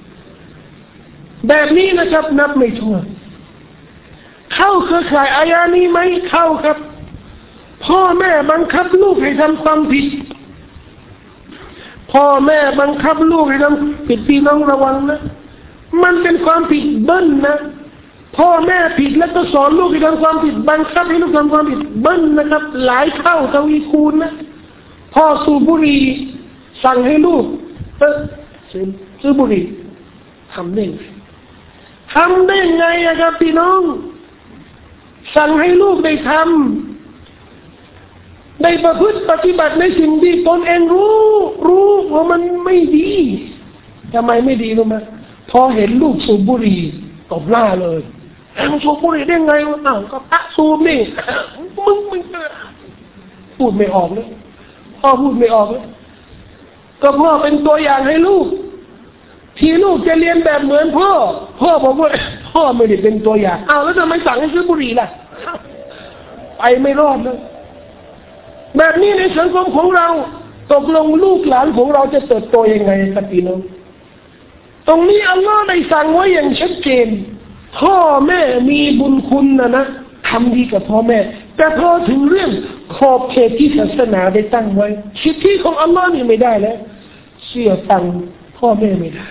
แบบนี้นะครับนับไม่ถ้วนเข้าเครือข่ายอายานี้ไหมเข้าครับพ่อแม่บังคับลูกให้ทำความผิดพ่อแม่บังคับลูกให้ทำผิดพี่น้องระวังนะมันเป็นความผิดเบิ้ลนะพ่อแม่ผิดแล้วก็สอนลูกให้ทำความผิดบังคับให้ลูกทำความผิดเบิ้ลนะครับหลายเท่าทวีคูณนะพ่อสูบบุหรี่สั่งให้ลูกเออซื้อบุหรี่ทำได้ไงทำได้ไงครับพี่น้องสั่งให้ลูกได้ทำได้ประพฤติปฏิบัติในสิ่งที่ตนเองรู้รู้ว่ามันไม่ดีทำไมไม่ดีรู้ไหมพอเห็นลูกสูบบุหรี่ตบหน้าเลยเอ็งสูบบุหรี่ได้ไงวะอ้าวก็พระสูบนี่มึงมึงพูดไม่ออกเลยพ่อพูดไม่ออกเลยก็พ่อเป็นตัวอย่างให้ลูกที่ลูกจะเรียนแบบเหมือนพ่อพ่อบอกว่าพ่อไม่ได้เป็นตัวอย่างอ้าวแล้วทำไมสั่งให้ซื้อบุหรี่ล่ะไปไม่รอดเลยแบบนี้ในสังคมของเราตกลงลูกหลานของเราจะเติบโตยังไงครับพี่น้องตรงนี้อัลลอฮ์ได้สั่งไว้อย่างชัดเจนพ่อแม่มีบุญคุณนะนะทำดีกับพ่อแม่แต่พอถึงเรื่องขอบเขตที่ศาสนาได้ตั้งไว้สิทธิของอัลลอฮ์นี่ไม่ได้แล้วเชื่อฟังพ่อแม่ไม่ได้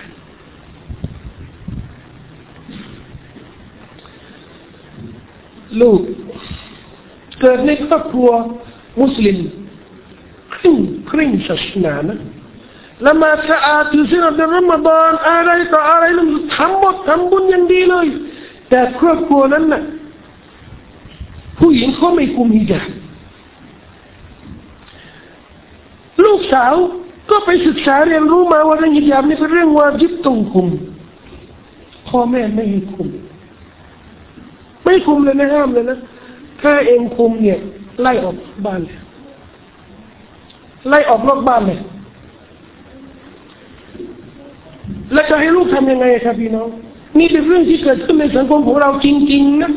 ลูกเกิดในครอบครัวมุสลิมครึ่งครึ่งศาสนานะละหมาดสะอาดถือศีลในรอมฎอนอะไรต่ออะไรนั่นทำหมดทำบุญอย่างดีเลยแต่ครอบครัวนั้นน่ะผู้หญิงเขาไม่คุมฮิญาบลูกสาวก็ไปศึกษาเรียนรู้มาว่าเรื่องฮิญาบนี่เป็นเรื่องวาญิบต้องคุมพ่อแม่ไม่ให้คุมไม่คุมเลยนะห้ามเลยนะถ้าเองคุมเนี่ยไล่ออกบ้านเลยไล่ออกนอกบ้านเลยแล้วจะให้ลูกทำยังไงครับพี่น้องนี่เป็นเรื่องที่เกิดขึ้นในสังคมของเราจริงๆนะ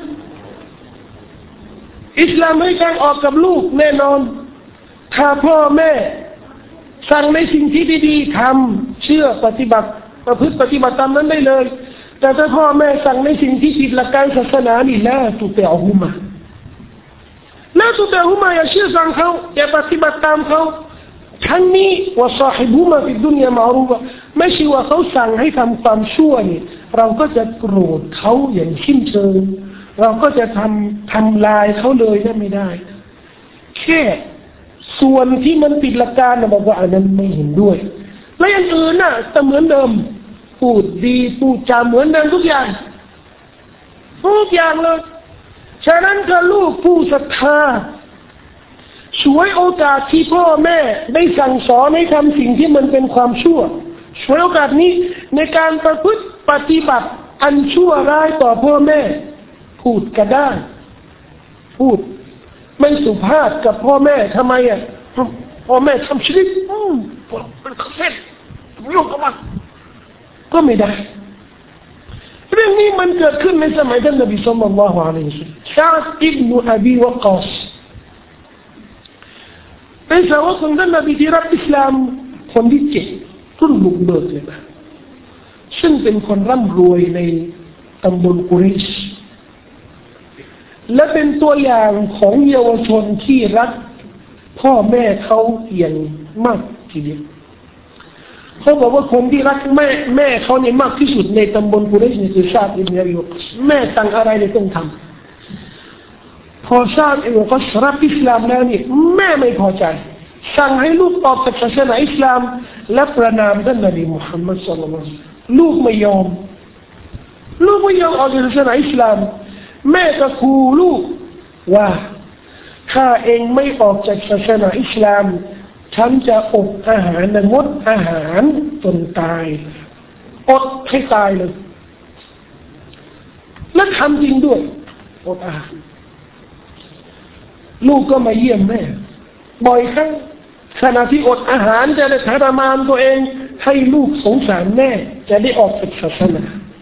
อิสลามให้การออกกับลูกแน่นอนถ้าพ่อแม่สั่งในสิ่งที่ดีๆทำเชื่อปฏิบัติประพฤติปฏิบัติตามนั้นได้เลยแต่ถ้าพ่อแม่สั่งในสิ่งที่ผิดหลักการศาสนานี่ละตุเตอฮุมาละตุเตอฮุมาอย่าเชื่อฟังเขาอย่าปฏิบัติตามเขาทั้งนี้ว่าซอฮิบุมาฟิดดุนยามารูฟะไม่ใช่ว่าเขาสั่งให้ทำความชั่วนี่เราก็จะโกรธเขาอย่างสิ้นเชิงเราก็จะทำทำลายเขาเลยนั่นไม่ได้แค่ส่วนที่มันผิดหลักการนะบอกว่าอันนั้นไม่เห็นด้วยและอย่างอื่นน่ะแต่เหมือนเดิมพูดดีพูดจาเหมือนเดิมทุกอย่างทุกอย่างเลยฉะนั้นก็ลูกผู้ศรัทธาช่วยโอกาสที่พ่อแม่ได้สั่งสอนให้ทำสิ่งที่มันเป็นความชั่วช่วยโอกาสนี้ในการประพฤติปฏิบัติอันชั่วร้ายต่อพ่อแม่พูดก็ได้พูดไม่สุภาพกับพ่อแม่ทำไมอ่ะพ่อแม่ทำชีวิตอืมเป็นข้อเส้นยุ่งกับมันก็ไม่ได้เรื่องนี้มันเกิดขึ้นในสมัยท่านนบีศ็อลลัลลอฮุอะลัยฮิวะซัลลัมซะอ์ดอิบนุอบีวะกอซเป็นสาวกของท่านนบีที่รับอิสลามคนที่เจ็ดรุ่นบุกเบิกเลยนะซึ่งเป็นคนร่ำรวยในตำบลกุเรชและเป็นตัวอย่างของเยาวชนที่รักพ่อแม่เขาอย่างมากทีเดียวเขาบอกว่าคนที่รักแม่แม่เขาเนี่ยมากที่สุดในตำบลกุเรชนี่คือซาดอิบนุอบีวะกอซแม่สั่งอะไรเนี่ยต้องทำพอซาดอิบนุอบีวะกอซรับอิสลามแล้วนี่แม่ไม่พอใจสั่งให้ลูกออกจากศาสนาอิสลามและประนามท่านนบีมุฮัมมัดศ็อลลัลลอฮุอะลัยฮิวะซัลลัมลูกไม่ยอมลูกไม่ยอมออกจากศาสนาอิสลามแม่ก็ขู่ลูกว่าถ้าเองไม่ออกจากศาสนาอิสลามฉันจะอดอาหารงดอาหารจนตายอดให้ตายเลยและทำจริงด้วยอดอาหารลูกก็มาเยี่ยมแม่บ่อยครั้งขณะที่อดอาหารจะได้ทรมานตัวเองให้ลูกสงสารแม่จะได้ออกจากศาสนา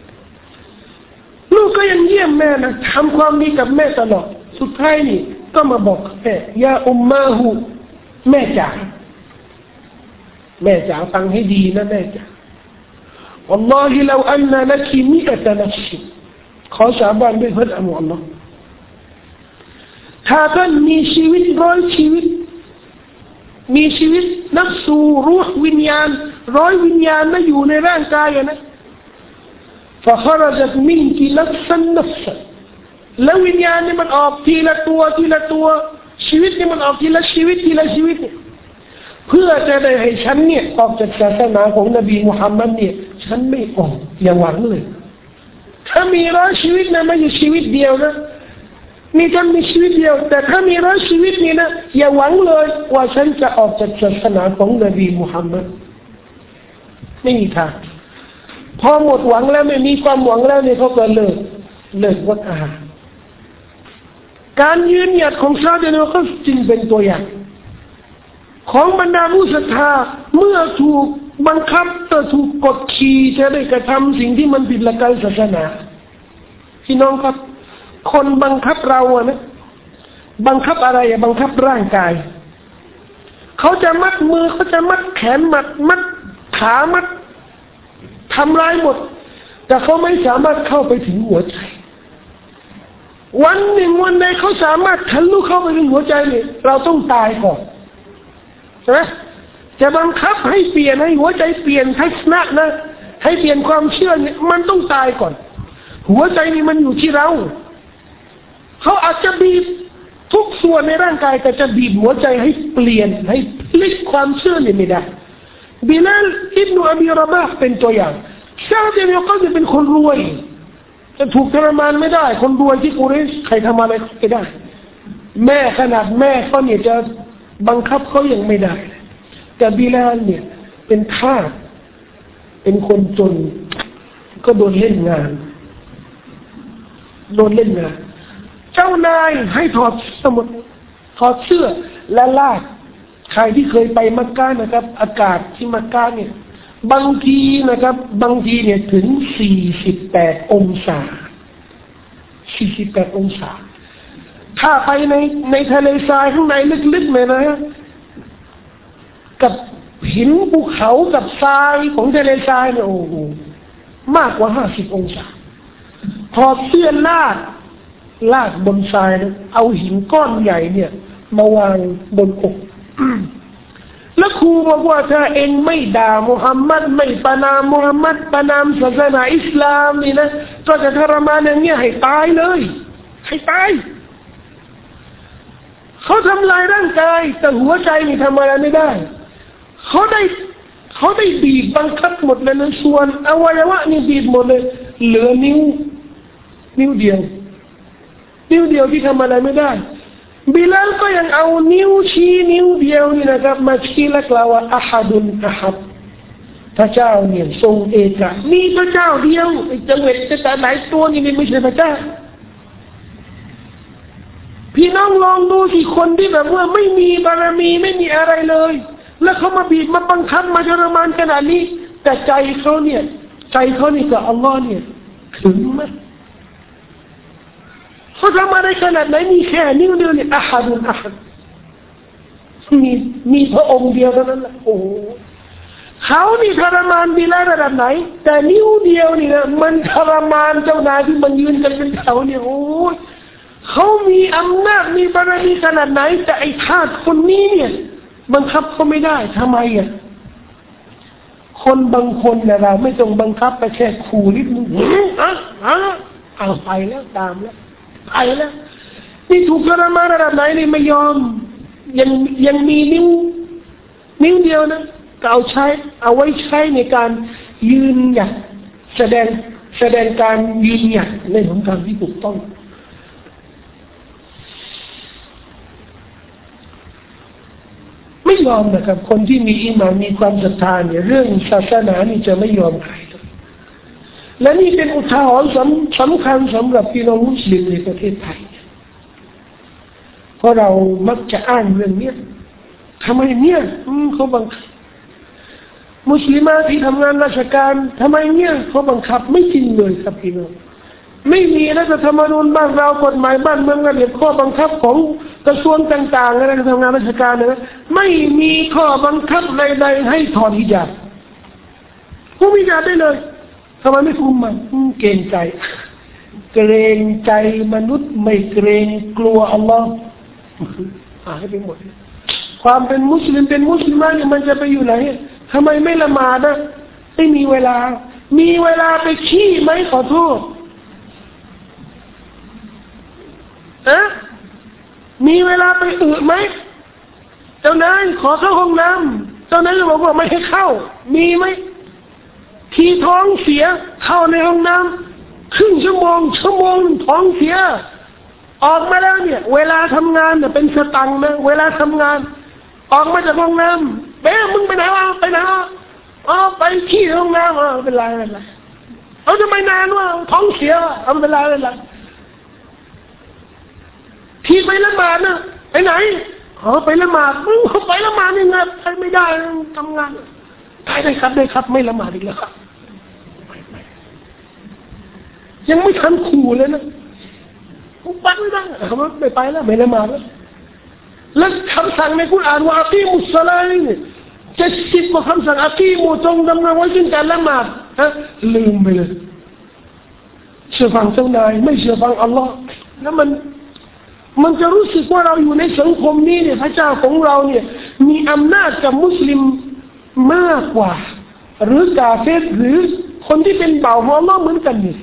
ลูกก็ยังเยี่ยมแม่นะทำความดีกับแม่ตลอดสุดท้ายนี่ก็มาบอกแม่ยาอุมมาหูแม่จ๋าแม่จ๋าฟังให้ดีนะแม่จ๋าวัลลอฮิลาอันนาลักิมิอะตะนัฟซิขอสาบานด้วยพระองค์อัลลอฮ์ถ้าท่านมีชีวิตร้อยชีวิตมีชีวิตนัฟสูรูห์วิญญาณร้อยวิญญาณนะอยู่ในร่างกายนะفخرجت منك نفسا نفسا แล้ววิญญาณนี่มันออกทีละตัวทีละตัวชีวิตนี่มันออกทีละชีวิตทีละชีวิตเพื่อจะได้ให้ฉันเนี่ยออกจากศาสนาของนบีมุฮัมมัดเนี่ยฉันไม่ออกอย่าหวังเลยถ้ามีร้อยชีวิตนะไม่ใช่ชีวิตเดียวนะนี่ฉันมีชีวิตเดียวแต่ถ้ามีร้อยชีวิตนี่นะอย่าหวังเลยว่าฉันจะออกจากศาสนาของนบีมุฮัมมัดไม่มีทางพอหมดหวังแล้วไม่มีความหวังแล้วเนี่ยเขาก็เลิกเลิกวัดอาหารการยืนหยัดของซาดเนี่ยก็จึงเป็นตัวอย่างของบรรดาผู้ศรัทธาเมื่อถูกบังคับจะถูกกดขี่จะได้กระทำสิ่งที่มันผิดหลักการศาสนาพี่น้องครับคนบังคับเราอะนะบังคับอะไรอะบังคับร่างกายเขาจะมัดมือเขาจะมัดแขนมัดมัดขามัดทำร้ายหมดแต่เขาไม่สามารถเข้าไปถึงหัวใจวันหนึ่งวันใดเขาสามารถทะลุเข้าไปถึงหัวใจเนี่ยเราต้องตายก่อนใช่ไหมจะบังคับให้เปลี่ยนให้หัวใจเปลี่ยนทัศนะนะให้เปลี่ยนความเชื่อเนี่ยมันต้องตายก่อนหัวใจนี่มันอยู่ที่เราเขาอาจจะบีบทุกส่วนในร่างกายแต่จะบีบหัวใจให้เปลี่ยนให้พลิกความเชื่อนี่ไม่ได้บิลาลอิบนุอบีรอบาห์เป็นตัวอย่างซาดอิบนุก็จะเป็นคนรวยจะถูกทรมานไม่ได้คนรวยที่กุเรชใครทำอะไรไม่ได้แม่ขนาดแม่เขาเนี่ยจะบังคับเขายังไม่ได้แต่บิลาลเนี่ยเป็นทาสเป็นคนจนก็โดนเล่นงานโดนเล่นงานเจ้านายให้ถอดสมุดถอดเสื้อและลากใครที่เคยไปมักกะนะครับอากาศที่มักกะเนี่ยบางทีนะครับบางทีเนี่ยถึงสี่สิบแปดองศาสี่สิบแปดองศาถ้าไปในในทะเลทรายข้างในลึกๆเลยนะกับหินภูเขากับทรายของทะเลทรายเนี่ยโอ้โหมากกว่าห้าสิบองศาพอเสื้อลาดลาดบนทรายนะเอาหินก้อนใหญ่เนี่ยมาวางบนอกแล้วครูบอกว่าถ้าเองไม่ด่ามุฮัมมัดไม่ประนามมุฮัมมัดประนามศาสนาอิสลามนี่นะก็จะทรมานอย่างเงี้ยให้ตายเลยให้ตายเขาทำลายร่างกายแต่หัวใจนี่ทำอะไรไม่ได้เขาได้เขาได้บีบบังคับหมดเลยนะส่วนอวัยวะนี่บีบหมดเลยเหลือนิ้วนิ้วเดียวนิ้วเดียวที่ทำอะไรไม่ได้บิลาลก็ยังเอานิ้วชี้นิ้วเดียวนี่นะครับมาชี้และกล่าวว่าอะฮัดุนอะฮัดพระเจ้าเนี่ยทรงเอกมีพระเจ้าเดียวไอ้จังหวัดแต่หลายตัวนี่ไม่ใช่พระเจ้าพี่น้องลองดูสิคนที่แบบว่าไม่มีบารมีไม่มีอะไรเลยแล้วเขามาบีบมาบังคับมาทรมานขนาดนี้แต่ใจเขาเนี่ยใจเขานี่กับอัลลอฮ์เนี่ยถึงไหมเขาทำอะไรขนาดไหนมีแค่นิ้วเดียวเนี่ยอะฮัดุนอะฮัดมีมีพระองค์เดียวเท่านั้นแหละโอ้เขานี่ทรมานบิลาลระดับไหนแต่นิ้วเดียวนี่นะมันทรมานเจ้านายที่มันยืนกันเป็นแถวเนี่ยโอ้เขามีอำนาจมีบารมีขนาดไหนแต่ไอ้ทาสคนนี้เนี่ยบังคับเขาไม่ได้ทำไมอ่ะคนบางคนเนี่ยเราไม่ต้องบังคับไปแค่ขู่นิดนึงอ่ะอ่ะเอาไปแล้วตามแล้วไปแล้วนี่ถูกทรมานระดับไหนนี่ไม่ยอมยังยังมีนิ้วนิ้วเดียวนะก็เอาใช้เอาไว้ใช้ในการยืนหยัดแสดงแสดงการยืนหยัดในหนทางที่ถูกต้องไม่ยอมนะครับคนที่มีอีหม่านมีความศรัทธาเนี่ยเรื่องศาสนานี่จะไม่ยอมใครและนี่เป็นอุทาหรณ์สำคัญสำหรับพี่น้องมุสลิมในประเทศไทยเพราะเรามักจะอ้างเรื่องนี้ทำไมเนี่ยเขาบังคับมุสลิมที่ทำงานราชการทำไมเนี่ยเขาบังคับไม่จริงเลยครับพี่น้องไม่มีรัฐธรรมนูญบ้านเรากฎหมายบ้านเมืองระเบียบข้อบังคับของกระทรวงต่างๆในการทำงานราชการนะไม่มีข้อบังคับใดๆให้ถอดฮิญาบคุมฮิญาบได้เลยทำไมไม่คุมมันเกรงใจเกรงใจมนุษย์ไม่เกรงกลัวอัลลอฮ์หายไปหมดความเป็นมุสลิมเป็นมุสลิมเนี่ยมันจะไปอยู่ไหนทำไมไม่ละหมาดนะไม่มีเวลามีเวลาไปขี้ไหมขอโทษอะมีเวลาไปอึไหมเจ้านายขอเข้าห้องน้ำเจ้านายจะบอกว่าไม่ให้เข้ามีไหมทีท้องเสียเข้าในห้องน้ำครึ่งชั่วโมงชั่วโมงท้องเสียออกมาแล้วเนี่ยเวลาทำงานเนี่ยเป็นสตังค์นะเวลาทำงานออกมาจากห้องน้ำเบ๊มึงไปไหนวะไปไหนวะอ๋อไปขี้ห้องน้ำอ่ะเป็นไรเป็นไรเอาทำไมนานวะท้องเสียเอาเป็นไรเป็นไรที่ไปละหมาดนะไปไหนอ๋อไปละหมาดมึงไปละหมาดนี่ไงไปไม่ได้ทำงานได้ได้ครับได้ครับไม่ละหมาดอีกแล้วครับยังไม่ทันขู่เลยนะกูปัดไม่ได้เขาไม่ไปแล้วไม่ละหมาดแล้วแล้วคำสั่งในกุรอานว่าอักีมุสศอลาห์นี่จะสิบกว่าคำสั่งอักีมุจงดำเนินไว้ซึ่งการละหมาดฮะลืมไปเลยเชื่อฟังเจ้านายไม่เชื่อฟังอัลลอฮ์แล้วมันมันจะรู้สึกว่าเราอยู่ในสังคมนี้เนี่ยพระเจ้าของเราเนี่ยมีอำนาจกับมุสลิมมากกว่าหรือกาเฟรหรือคนที่เป็นบ่าวของอัลลอฮ์เหมือนกันนี่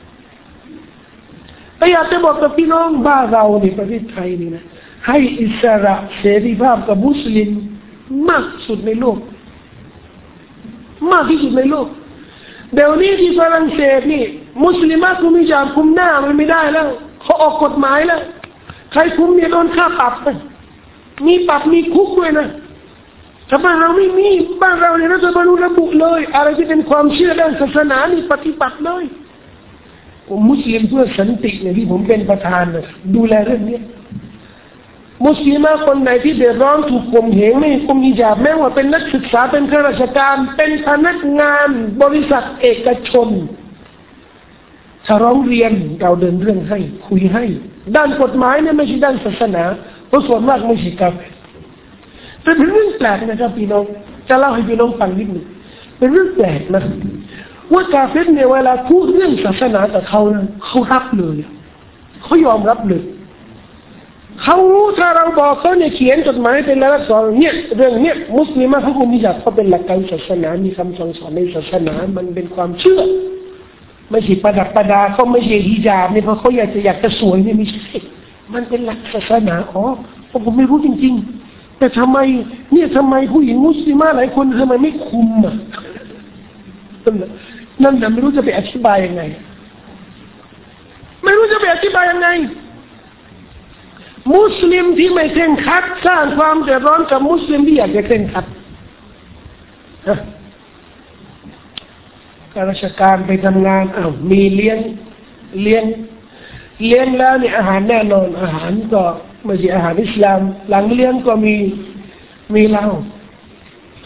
แต่อยากจะบอกกับพี่น้องบ้านเราในประเทศไทยนี่นะให้อิสระเสรีภาพกับมุสลิมมากสุดในโลกมากที่สุดในโลกเดี๋ยวนี้ที่ฝรั่งเศสนี่มุสลิมคุมฮิญาบคุมหน้ามันไม่ได้แล้วเขาออกกฎหมายแล้วใครคุมเนี่ยโดนค่าปรับนะมีปรับมีคุกด้วยนะแต่บ้านเราไม่มีบ้านเราเนี่ยรัฐธรรมนูญระบุเลยอะไรที่เป็นความเชื่อด้านศาสนานี่ปฏิบัติเลยผมมุสลิมเพื่อสันติเนี่ยที่ผมเป็นประธานนะดูแลเรื่องนี้มุสลิมคนไหนที่เดือดร้อนถูกข่มเหงไม่คุมฮิญาบแม้ว่าเป็นนักศึกษาเป็นข้าราชการเป็นพนักงานบริษัทเอกชนถ้าร้องเรียนเราเดินเรื่องให้คุยให้ด้านกฎหมายเนี่ยไม่ใช่ด้านศาสนาเพราะส่วนมากไม่ใช่กาเฟรแต่เป็นเรื่องแปลกนะครับพี่น้องจะเล่าให้พี่น้องฟังนิดหนึ่งเป็นเรื่องแปลกนะว่ากาเฟรเนี่ยเวลาพูดเรื่องศาสนากับเขานะเขารับเลยเขายอมรับเลยเขาถ้าเราบอกเขาเนี่ยเขียนจดหมายเป็นลายลักษณ์เนี่ยเรื่องเนี่ยมุสลิมเขาคงมีจากเขาเป็นหลักการศาสนามีคำสั่งสอนในศาสนามันเป็นความเชื่อไม่ใช่ประดับประดาเขาไม่ใช่ฮิญาบเนี่ยเพราะเขาอยากจะอยากจะสวยเนี่ยไม่ใช่มันเป็นหลักศาสนาอ๋อผมไม่รู้จริงๆแต่ทำไมเนี่ยทำไมผู้หญิงมุสลิมหลายคนทำไมไม่คุมอ่ะนั่นน่ะไม่รู้จะไปอธิบายยังไงไม่รู้จะไปอธิบายยังไงมุสลิมที่ไม่เคร่งครัดสร้างความเดือดร้อนกับมุสลิมที่อยากจะเคร่งครัดข้าราชการไปทำงานอ้าวมีเลี้ยงเลี้ยงเลี้ยงแล้วเนี่ยอาหารแน่นอนอาหารก็ไม่ใช่อาหารอิสลามหลังเลี้ยงก็มีมีเหล้า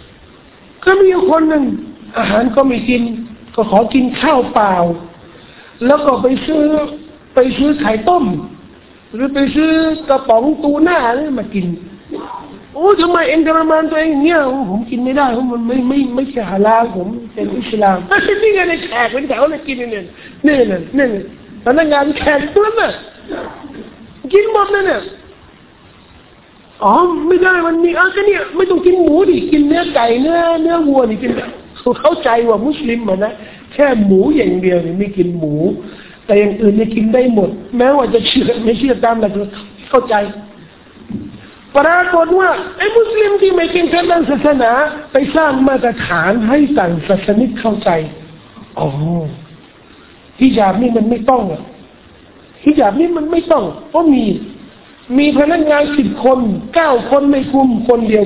ก็มีคนหนึ่งอาหารก็ไม่กินก็ขอกินข้าวเปล่าแล้วก็ไปซื้อไปซื้อไข่ต้มหรือไปซื้อกระป๋องตูน่าอะไรมากินโอ้ทำไมเองทรมานตัวเองเนี่ยผมกินไม่ได้เพราะมันไม่ไม่ไม่ใช่ฮาลาลผมเป็นอิสลามนี่ไงในแขกเป็นแถวเลยกินเนี่ยเนี่ยเนี่ยเนี่ยพนักงานแขกตัวนั้นน่ะกินหมดเลยเนี่ยอ๋อไม่ได้มันนี่อ่ะก็เนี่ยไม่ต้องกินหมูดิกินเนื้อไก่เนื้อเนื้อวัวนี่กินเข้าใจว่ามุสลิมอ่ะนะแค่หมูอย่างเดียวนี่ไม่กินหมูแต่อย่างอื่นเนี่ยกินได้หมดแม้ว่าจะเชื่อไม่เชื่อตามหลักเข้าใจปรากฏว่าไอ้มุสลิมที่ไม่กินแค่ด้านศาสนาไปสร้างมาตรฐานให้ต่างศาสนิกเข้าใจอ๋อฮิญาบนี่มันไม่ต้องอ่ะฮิญาบนี่มันไม่ต้องเพราะมีมีพนักงานสิบคนเก้าคนไม่คุมคนเดียว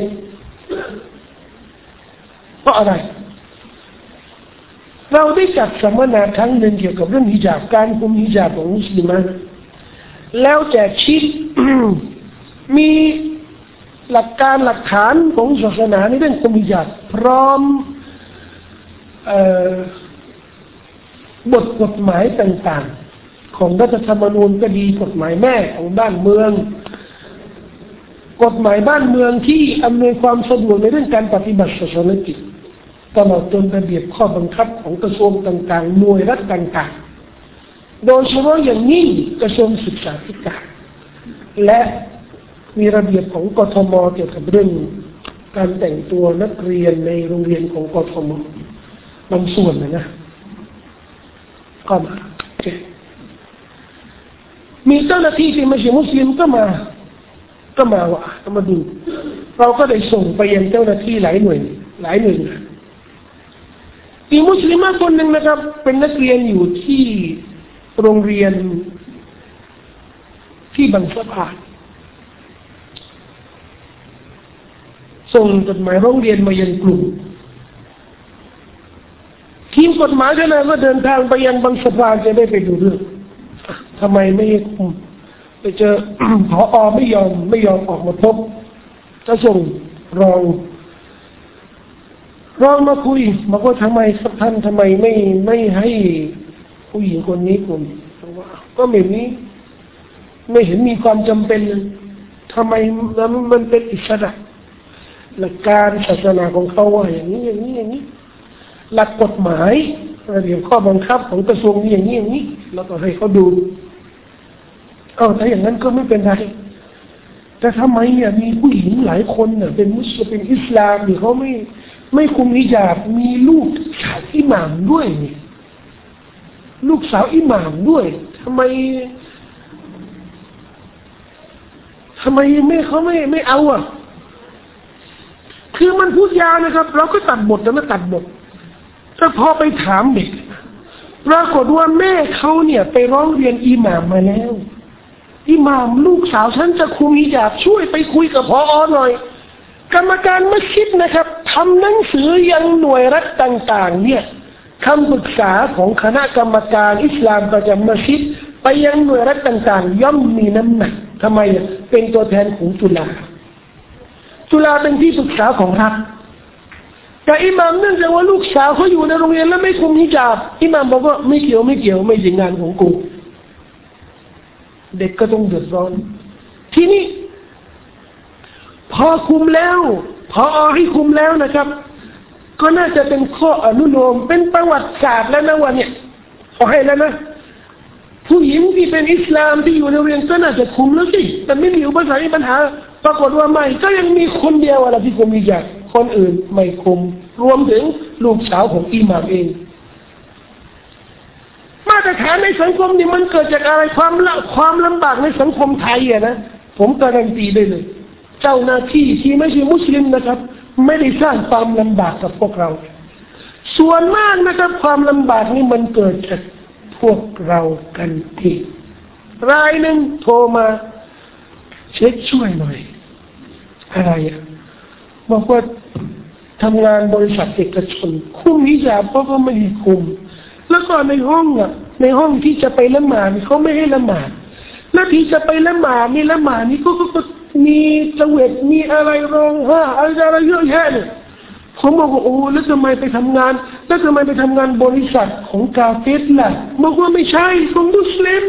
เพราะอะไรเราได้จัดสัมมนาครั้งหนึ่งเกี่ยวกับเรื่องฮิญาบการคุมฮิญาบของมุสลิมแล้วแจกชีท มีหลักการหลักฐานของศาสนาในเรื่องคุมฮิญาบพร้อมบทกฎหมายต่างๆของรัฐธรรมนูญก็ดีกฎหมายแม่ของบ้านเมืองกฎหมายบ้านเมืองที่อำนวยความสะดวกในเรื่องการปฏิบัติศาสนกิจตลอดจนระเบียบข้อบังคับของกระทรวงต่างๆหน่วยรัฐต่างๆโดยเฉพาะอย่างยิ่งกระทรวงศึกษาธิการและมีระเบียบของกทมเกี่ยวกับเรื่องการแต่งตัวนักเรียนในโรงเรียนของกทมบางส่วนนะนะก็มามีเจ้าหน้าที่ที่ไม่ใช่มุสลิมก็มาก็มาว่าก็มาดูเราก็ได้ส่งไปยังเจ้าหน้าที่หลายหน่วยหลายหน่วยงานมีมุสลิมคนหนึ่งนะครับเป็นนักเรียนอยู่ที่โรงเรียนที่บางสะพานส่งจดหมายร้องเรียนมายังกลุ่มทีมกฎหมายคณะก็เดินทางไปยังบางสะพานจะได้ไปดูเรื่องทำไมไม่คุมไปเจอ ผอ.ไม่ยอมไม่ยอมออกมาพบจะส่งรองรองมาคุยบอกว่าทำไมสักท่านทำไมไม่ไม่ให้ผู้หญิงคนนี้คุมว่าก็ไม่มีไม่เห็นมีความจำเป็นเลยทำไมมันเป็นอิสระหลักการศาสนาของเขาว่าอย่างนี้อย่างนี้อย่างนี้หลักกฎหมายระเบียบข้อบังคับของกระทรวงนี้อย่างนี้อย่างนี้แล้วก็ให้เขาดูเอาถ้าอย่างนั้นก็ไม่เป็นไรแต่ทำไมเนี่ยมีผู้หญิงหลายคนเนี่ยเป็นมุสลิมเป็นอิสลามหรือเขาไม่ไม่คุมฮิญาบมีลูกสาวอิหม่ามด้วยนี่ลูกสาวอิหม่ามด้วยทำไมทำไมไม่เขาไม่ไม่เอาอ่ะคือมันพูดยาวนะครับเราก็ตัดบทแล้วนะตัดบทแต่พอไปถามเด็กปรากฏว่าแม่เขาเนี่ยไปร้องเรียนอิหม่ามมาแล้วอิหม่ามลูกสาวฉันจะคุมฮิญาบช่วยไปคุยกับผอ.หน่อยกรรมการมัสยิดนะครับทำหนังสือยังหน่วยรัฐต่างๆเนี่ยคำปรึกษาของคณะกรรมการอิสลามประจำมัสยิดไปยังหน่วยรัฐต่างๆย่อมมีน้ำหนักทำไมเป็นตัวแทนของจุฬาจุฬาเป็นที่ปรึกษาของรัฐแต่อิหม่ามเนื่องจากว่าลูกสาวเขาอยู่ในโรงเรียนแล้วไม่คุมฮิญาบอิหม่ามบอกว่าไม่เกี่ยวไม่เกี่ยวไม่ใช่งานของกูเด็กก็ต้องเดือดร้อนทีนี้พอคุมแล้วพอให้คุมแล้วนะครับก็น่าจะเป็นข้ออนุโลมเป็นประวัติศาสตร์แล้วนะวันเนี่ยขอให้แล้วนะผู้หญิงที่เป็นอิสลามที่อยู่ในโรงเรียนก็น่าจะคุมแล้วสิแต่ไม่มีอุปสรรคปัญหาปรากฏว่าไม่ก็ยังมีคนเดียวอะไรที่คุมฮิญาบคนอื่นไม่คุมรวมถึงลูกสาวของอิหม่ามเองมาตรฐานในสังคมนี่มันเกิดจากอะไรความละความลำบากในสังคมไทยอะนะผมการันตีได้เลยเจ้าหน้าที่ที่ไม่ใช่มุสลิมนะครับไม่ได้สร้างความลำบากกับพวกเราส่วนมากนะครับความลำบากนี่มันเกิดจากพวกเรากันเองรายหนึ่งโทรมาเช็คช่วยหน่อยอะไรอะบอกว่าทำงานบริษัทเอกชนคุมฮิญาบเพราะก็ไม่ได้คุมแล้วก็ในห้องอ่ะในห้องที่จะไปละหมาดเขาไม่ให้ละหมาดแล้วที่จะไปละหมาดนี่ละหมาดนี่ก็ก็มีเจวิตมีอะไรร้องไห้อะไรเยอะแยะเนี่ยพผมบอกว่าโอ้แล้วทำไมไปทำงานแล้วทำไมไปทำงานบริษัทของกาเฟรล่ะบอกว่าไม่ใช่ของมุสลิม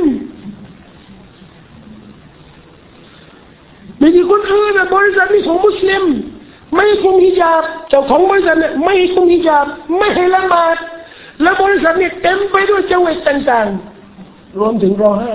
ไม่ใช่คนอื่นนะบริษัทนี้ของมุสลิมไม่คุมฮิญาบเจ้าของบริษัทเนี่ยไม่คุมฮิญาบไม่ให้ละหมาดแล้วบริษัทเนี่ยเต็มไปด้วยเจวิตต่างๆรวมถึงรอห้า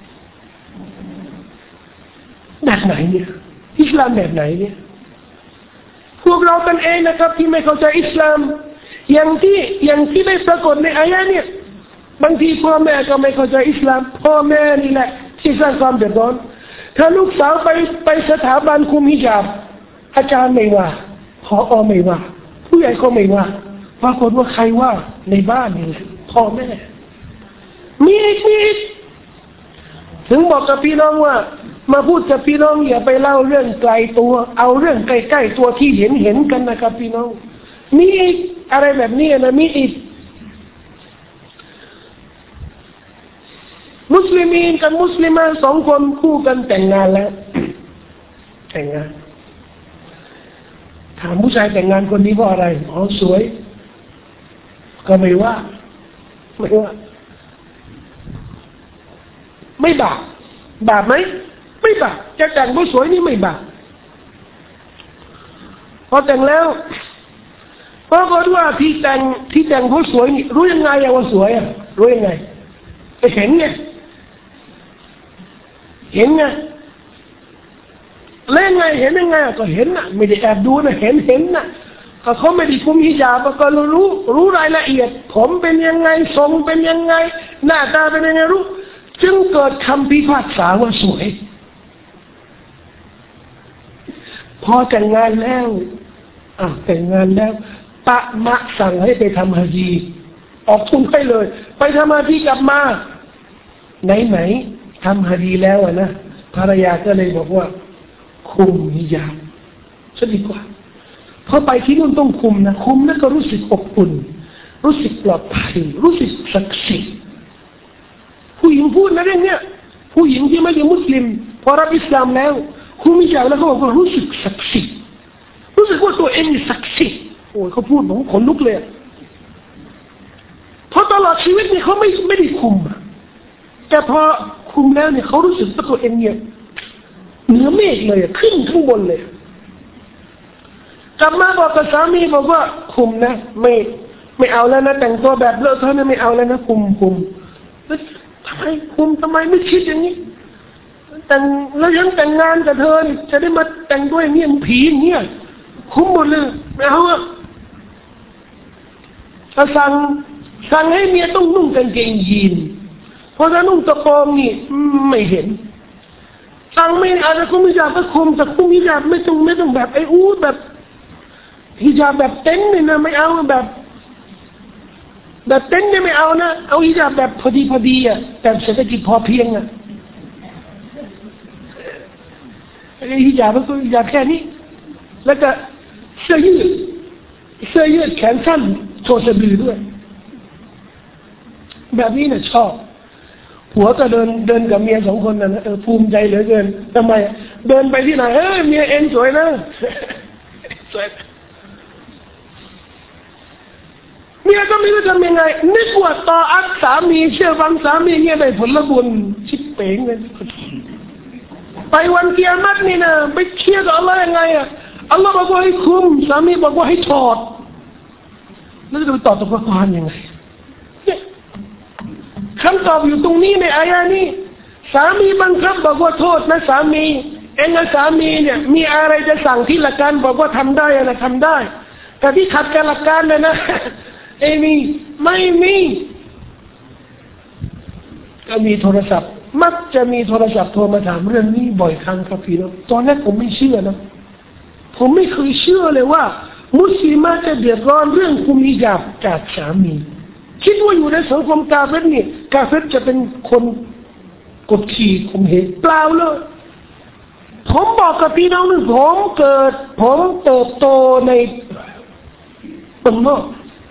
แบบไหนเนี่ยอิสลามแบบไหนเนี่ยพวกเรากันเองนะครับที่ไม่เข้าใจอิสลามอย่างที่อย่างที่ได้ปรากฏในอายะเนี่ยบางทีพ่อแม่ก็ไม่เข้าใจอิสลามพ่อแม่นี่แหละที่สร้างความเดือดร้อนถ้าลูกสาวไปไปสถาบันคุมฮิญาบอาจารย์ไม่ว่าผอไม่ว่าผู้ใหญ่ก็ไม่ว่าปรากฏว่าใครว่าในบ้านนี่พ่อแม่มีอีกมีอีกถึงบอกกับพี่น้องว่ามาพูดกับพี่น้องอย่าไปเล่าเรื่องไกลตัวเอาเรื่องใกล้ๆตัวที่เห็นเห็นกันนะครับพี่น้องมีอีกอะไรแบบนี้นะมีอีกมุสลิมีนกับมุสลิมาสองคนคู่กันแต่งงานแล้วแต่งงานถามผู้ชายแต่งงานคนนี้เพราะอะไรอ๋อสวยก็ไม่ว่าไม่ว่าไม่บาปบาปไหมไม่บาปจะแต่งผู้สวยนี่ไม่บาปพอแต่งแล้วปรากฏว่าที่แต่งที่แต่งผู้สวยนี่รู้ยังไงว่าสวยอ่ะรู้ยังไงไปเห็นไงเห็นไงเล่นไงเห็นยังไงก็เห็นน่ะไม่ได้แอบดูนะเห็นเห็นน่ะก็เขาไม่ได้คุมฮิญาบก็รู้รู้รายละเอียดผมเป็นยังไงทรงเป็นยังไงหน้าตาเป็นยังไงรู้จึงเกิดคำพิพากษาว่าสวยพอแต่งงานแล้วอ่ะแต่งงานแล้วปะมะสั่งให้ไปทำฮะญีออกทุนให้เลยไปทำฮะญีกลับมาไหนไหนทำฮะญีแล้วอ่ะนะภรรยาก็เลยบอกว่าคุมฮิญาบจะดีกว่าเพราะไปที่นู่นต้องคุมนะคุมแล้วก็รู้สึกอบอุ่นรู้สึกปลอดภัยรู้สึกศักดิ์สิทธิ์ผู้หญิงพูดนะเรื่องเนี้ยผู้หญิงที่ไม่ใช่มุสลิมพอรับอิสลามแล้วคุมฮิญาบแล้วเขาบอกว่ารู้สึกศักดิ์สิทธิ์รู้สึกว่าตัวเองศักดิ์สิทธิ์โอ้ยเขาพูดผมขนลุกเลยเพราะตลอดชีวิตเนี่ยเขาไม่ไม่ได้คุมแต่พอคุมแล้วเนี่ยเขารู้สึกว่าตัวเองเนี่ยเหนือเมฆเลยขึ้นข้างบนเลยกลับมาบอกกับสามีบอกว่าคุมนะไม่ไม่เอาแล้วนะแต่งตัวแบบเลอะเทอะนะไม่เอาแล้วนะคุมคุมแล้วทำไมคุมทำไมไม่คิดอย่างนี้แต่งแล้วยังแต่งงานกับเธอจะได้มาแต่งตัวอย่างนี้ผีอย่างเงี้ยคุมหมดเลยไม่เอาอ่ะสั่งสั่งให้เมียต้องนุ่งกางเกงยีนเพราะถ้านุ่งตะกองนี่ไม่เห็นสั่งไม่อาจจะคุมฮิญาบก็คุมแต่คุมฮิญาบไม่ต้องไม่ต้องแบบไอ้อู้แบบฮิญาบแบบเต็นเนี่ยนะไม่เอาแบบแบบเต็นเนี่ยไม่เอานะเอาฮิญาบแบบพอดีพอดีอ่ะแบบเศรษฐกิจพอเพียงอ่ะไอ้ฮิญาบก็ฮิญาบแค่นี้แล้วก็เสื้อยืดเสื้อยืดแขนสั้นโชว์สะดือด้วยแบบนี้เนี่ยชอบผัวก็เดินเดินกับเมียสองคนนั่นนะเออภูมิใจเหลือเกินทำไมเดินไปที่ไหนเออเมียเอ็นสวยนะสวยเมียก็ไม่รู้จะยังไงนึกว่าต่ออักสามีเชื่อฟังสามีเนี่ยได้ผลบุญชิบเป๋งเลยไปวันเกียรตินี่นะไปเชื่อกับอัลลอฮ์ยังไงอ่ะอัลลอฮ์บอกว่าให้คุมสามีบอกว่าให้ถอดแล้วจะไปตอบตกลงกันยังไงคำตอบอยู่ตรงนี้ในอายะนี้สามีบังคับบอกว่าโทษนะสามีเองนะสามีเนี่ยมีอะไรจะสั่งที่หลักการบอกว่าทำได้นะทำได้แต่ที่ขัดกับหลักการเลยนะเอมี่ไม่มีก็มีโทรศัพท์มักจะมีโทรศัพท์โทรมาถามเรื่องนี้บ่อยครั้งครับพี่น้องตอนแรกผมไม่เชื่อนะผมไม่เคยเชื่อเลยว่ามุสลิมจะเดือดร้อนเรื่องคุมฮิญาบจากสามีคิดว่าอยู่ในสังคมกาเฟรนี่กาเฟรจะเป็นคนกดขี่ข่มเหงเปล่าเลยผมบอกกับพี่น้องนึงผมเกิดผมเติบโตในเมืองนอก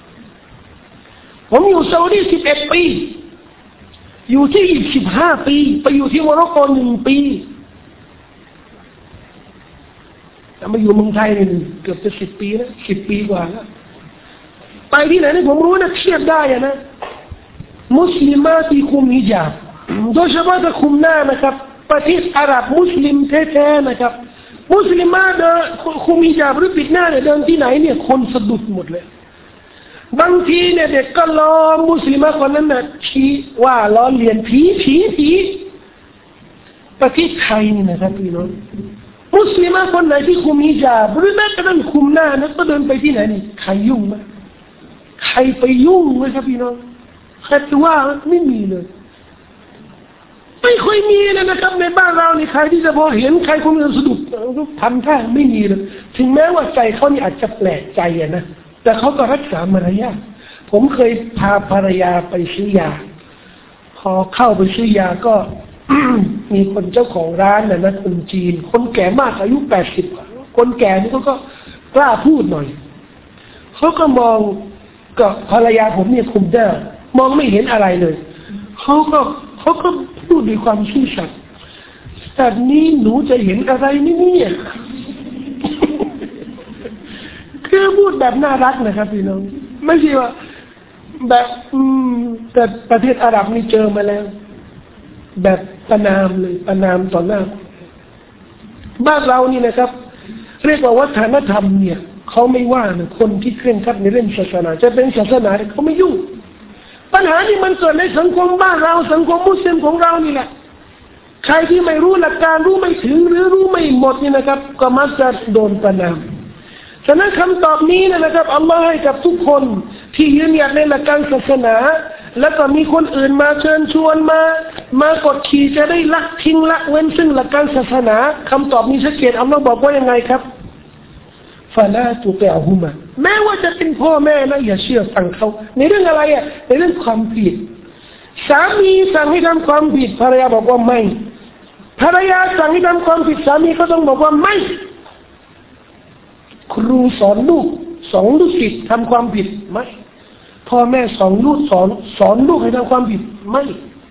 ผมอยู่ซาอุดีสิบเอ็ดปีอยู่ที่อียิปต์สิบห้าปีไปอยู่ที่โมร็อกโกหนึ่งปีแต่มาอยู่เมืองไทยนี่เกือบจะสิบปีแล้วสิบปีกว่าแล้วไปที่ไหนนี่ผมรู้นะเทียบได้อะนะมุสลิมาที่คุมฮิญาบโดยเฉพาะถ้าคุมหน้านะครับประเทศอาหรับมุสลิมแท้ๆนะครับมุสลิมาเดินคุมฮิญาบหรือปิดหน้าเนี่ยเดินที่ไหนเนี่ยคนสะดุดหมดเลยบางทีเนี่ยเด็กก็ล้อมุสลิมาคนนั้นน่ะชี้ว่าล้อเลียนผีผีผีประเทศไทยนี่นะครับพี่น้องมุสลิมาคนไหนที่คุมฮิญาบหรือแม้กระทั่งคุมหน้านะก็เดินไปที่ไหนนี่ใครยุ่งไหมใครไปยุ่งไหมครับพี่น้องแค่ว่าไม่มีเลยไม่ค่อยมีเลยนะครับในบ้านเรานี่ใครที่จะพอเห็นใครคงจะสะดุดทำท่าไม่มีเลยถึงแม้ว่าใจเขานี่อาจจะแปลกใจนะแต่เขาก็รักษามารยาทผมเคยพาภรรยาไปซื้อยาพอเข้าไปซื้อยาก็ มีคนเจ้าของร้านนะนะคนจีนคนแก่มากอายุแปดสิบคนแก่นี่เขาก็กล้าพูดหน่อยเขาก็มองกับภรรยาผมเนี่ยคุมได้มองไม่เห็นอะไรเลยเขาก็เขาก็พูดด้วยความซื่อสัตย์แต่นี้หนูจะเห็นอะไรนี่เนี่ยคือพูดแบบน่ารักนะครับพี่น้องไม่ใช่ว่าแบบอืมแต่ประเทศอาหรับนี่เจอมาแล้วแบบประนามเลยประนามต่อหน้าบ้านเรานี่นะครับเรียกว่าวัฒนธรรมเนี่ยเขาไม่ว่านะคนที่เคร่งครัดในเรื่องศาสนาจะเป็นศาสนาเขาไม่ยุ่งปัญหานี่มันเกิดในสังคมบ้านเราสังคมมุสลิมของเรานี่แหละใครที่ไม่รู้หลักการรู้ไม่ถึงหรือรู้ไม่หมดนี่นะครับก็มักจะโดนประนามฉะนั้นคำตอบนี้นะครับอัลลอฮ์ให้กับทุกคนที่ยืนหยัดในหลักการศาสนาแล้วก็มีคนอื่นมาเชิญชวนมามากดขี่จะได้ละทิ้งละเว้นซึ่งหลักการศาสนาคำตอบนี้ชัดเจนอัลลอฮ์บอกว่ายังไงครับฟาลาตุติอฮุมาแม้ว่าจะเป็นพ่อแม่นะอย่าเชื่อฟังเขาในเรื่องอะไรอ่ะในเรื่องความผิดสามีสั่งให้ทำความผิดภรรยาบอกว่าไม่ภรรยาสั่งให้ทำความผิดสามีก็ต้องบอกว่าไม่ครูสอนลูกสอนลูกศิษย์ทำความผิดไม่พ่อแม่สอนลูกสอนสอนลูกให้ทำความผิดไม่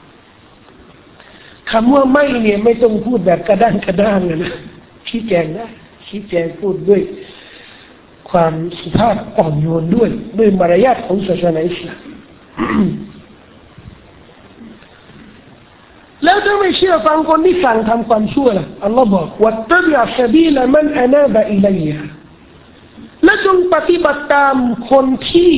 คำว่าไม่เนี่ยไม่ต้องพูดแบบกระด้างกระด้างนะชี้แจงได้ชี้แจงพูดด้วยความสุภาพอ่อนโยนด้วยด้วยมารยาทของศาสนาอิสลาม แล้วถ้าไม่เชื่อฟังคนที่สั่งทำความชั่วล่ะอัลลอฮ์บอกวัตตะบิอะซะบีละมันอานาบะอิลัยฮะและจงปฏิบัติตามคนที่